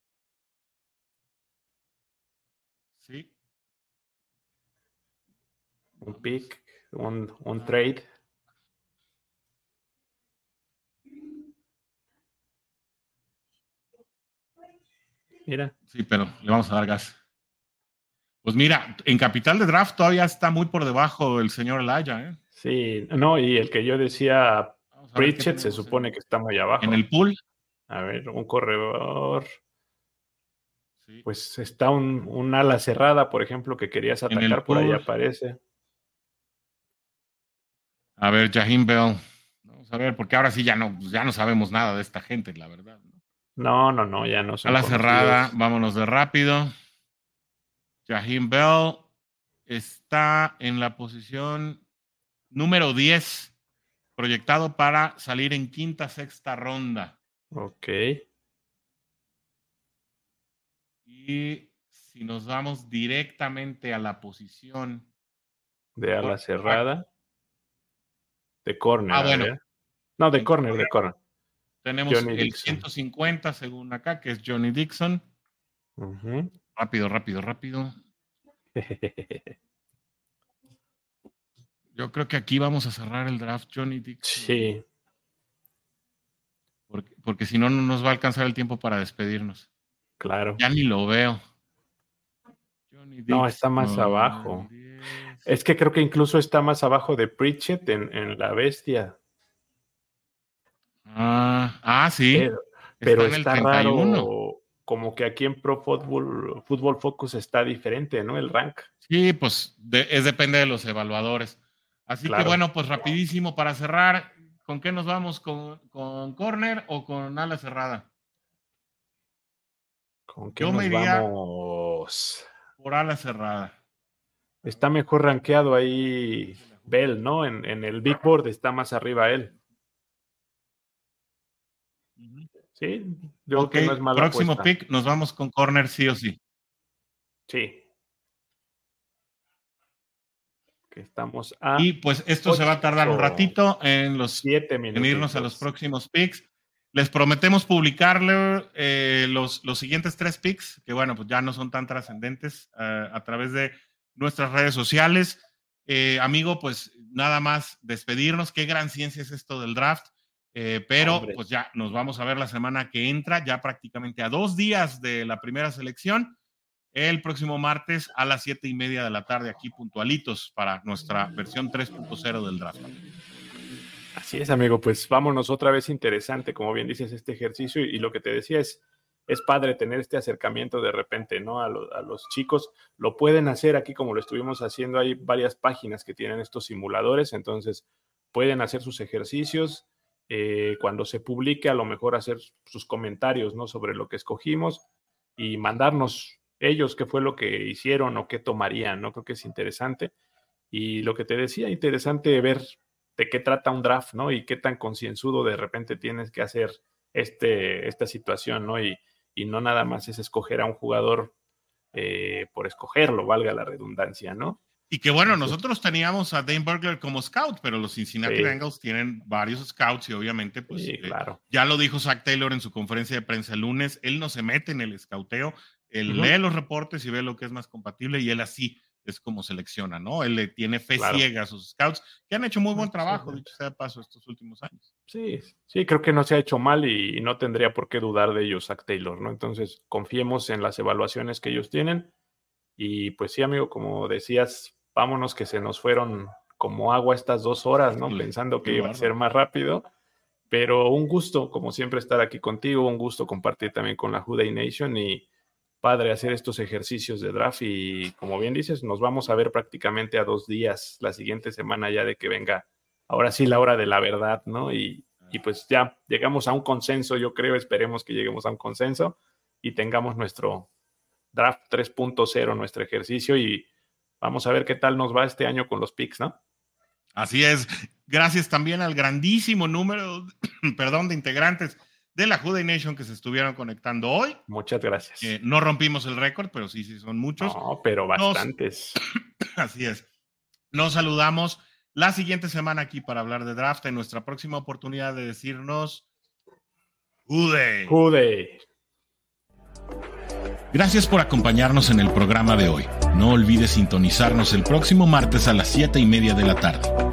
Sí. Un pick, un trade. Mira. Sí, pero le vamos a dar gas. Pues mira, en capital de draft todavía está muy por debajo el señor Elijah, ¿eh? Sí, no, y el que yo decía, Pritchett, se supone que está muy abajo. En el pool. A ver, un corredor. Sí. Pues está un ala cerrada, por ejemplo, que querías atacar, por ahí aparece. A ver, Jaheim Bell. Vamos a ver, porque ahora sí ya no sabemos nada de esta gente, la verdad. No, ya no son ala cerrada, vámonos de rápido. Jaheim Bell está en la posición número 10, proyectado para salir en quinta, sexta ronda. Ok. Y si nos vamos directamente a la posición de ala cerrada, de corner. Bueno. No, de corner. Tenemos Johnny el Dixon. 150, según acá, que es Johnny Dixon. Rápido. Yo creo que aquí vamos a cerrar el draft, Johnny Dixon. Sí. Porque si no, no nos va a alcanzar el tiempo para despedirnos. Claro. Ya ni lo veo. No, está más abajo. Es que creo que incluso está más abajo de Pritchett en La Bestia. Sí. Pero está raro, como que aquí en Pro Football Focus está diferente, ¿no? El rank. Sí, pues depende de los evaluadores. Así claro. Que bueno, pues rapidísimo para cerrar, ¿con qué nos vamos? ¿Con corner o con ala cerrada? ¿Con qué nos vamos? Por ala cerrada. Está mejor rankeado ahí Bell, ¿no? En el Big Board está más arriba él. Sí, yo creo que no es mala próximo apuesta. pick, nos vamos con corner sí o sí. Sí. Que estamos y pues esto se va a tardar un ratito en los 7 minutos. En irnos a los próximos picks. Les prometemos publicarle los siguientes 3 picks, que bueno, pues ya no son tan trascendentes, a través de nuestras redes sociales. Amigo, pues nada más despedirnos. Qué gran ciencia es esto del draft. Pero hombre, pues ya nos vamos a ver la semana que entra, ya prácticamente a 2 días de la primera selección, el próximo martes a las 7:30 de la tarde, aquí puntualitos para nuestra versión 3.0 del draft. Así es, amigo, pues vámonos otra vez. Interesante, como bien dices, este ejercicio, y lo que te decía es padre tener este acercamiento de repente, ¿no? A los chicos. Lo pueden hacer aquí como lo estuvimos haciendo. Hay varias páginas que tienen estos simuladores, entonces pueden hacer sus ejercicios. Cuando se publique, a lo mejor hacer sus comentarios, ¿no? Sobre lo que escogimos y mandarnos ellos qué fue lo que hicieron o qué tomarían, ¿no? Creo que es interesante. Y lo que te decía, interesante ver de qué trata un draft, ¿no? Y qué tan concienzudo de repente tienes que hacer esta situación, ¿no? Y no nada más es escoger a un jugador por escogerlo, valga la redundancia, ¿no? Y que bueno, nosotros teníamos a Dane Burglar como scout, pero los Cincinnati Bengals tienen varios scouts y obviamente pues claro. Ya lo dijo Zac Taylor en su conferencia de prensa el lunes, él no se mete en el scouteo, él lee los reportes y ve lo que es más compatible y él así es como selecciona, ¿no? Él le tiene fe ciega a sus scouts que han hecho muy buen trabajo, dicho sea de paso, estos últimos años. Sí, creo que no se ha hecho mal y no tendría por qué dudar de ellos Zac Taylor, ¿no? Entonces confiemos en las evaluaciones que ellos tienen y pues sí, amigo, como decías, vámonos que se nos fueron como agua estas 2 horas, ¿no? Pensando que iba a ser más rápido, pero un gusto, como siempre, estar aquí contigo, un gusto compartir también con la Who Dey Nation y padre hacer estos ejercicios de draft y como bien dices, nos vamos a ver prácticamente a 2 días la siguiente semana ya de que venga, ahora sí, la hora de la verdad, ¿no? Y pues ya llegamos a un consenso, yo creo, esperemos que lleguemos a un consenso y tengamos nuestro draft 3.0, nuestro ejercicio y vamos a ver qué tal nos va este año con los picks, ¿no? Así es. Gracias también al grandísimo número, de integrantes de la Who Dey Nation que se estuvieron conectando hoy. Muchas gracias. No rompimos el récord, pero sí son muchos. No, pero bastantes. Así es. Nos saludamos la siguiente semana aquí para hablar de draft en nuestra próxima oportunidad de decirnos Who Dey. Who Dey. Gracias por acompañarnos en el programa de hoy. No olvides sintonizarnos el próximo martes a las 7:30 de la tarde.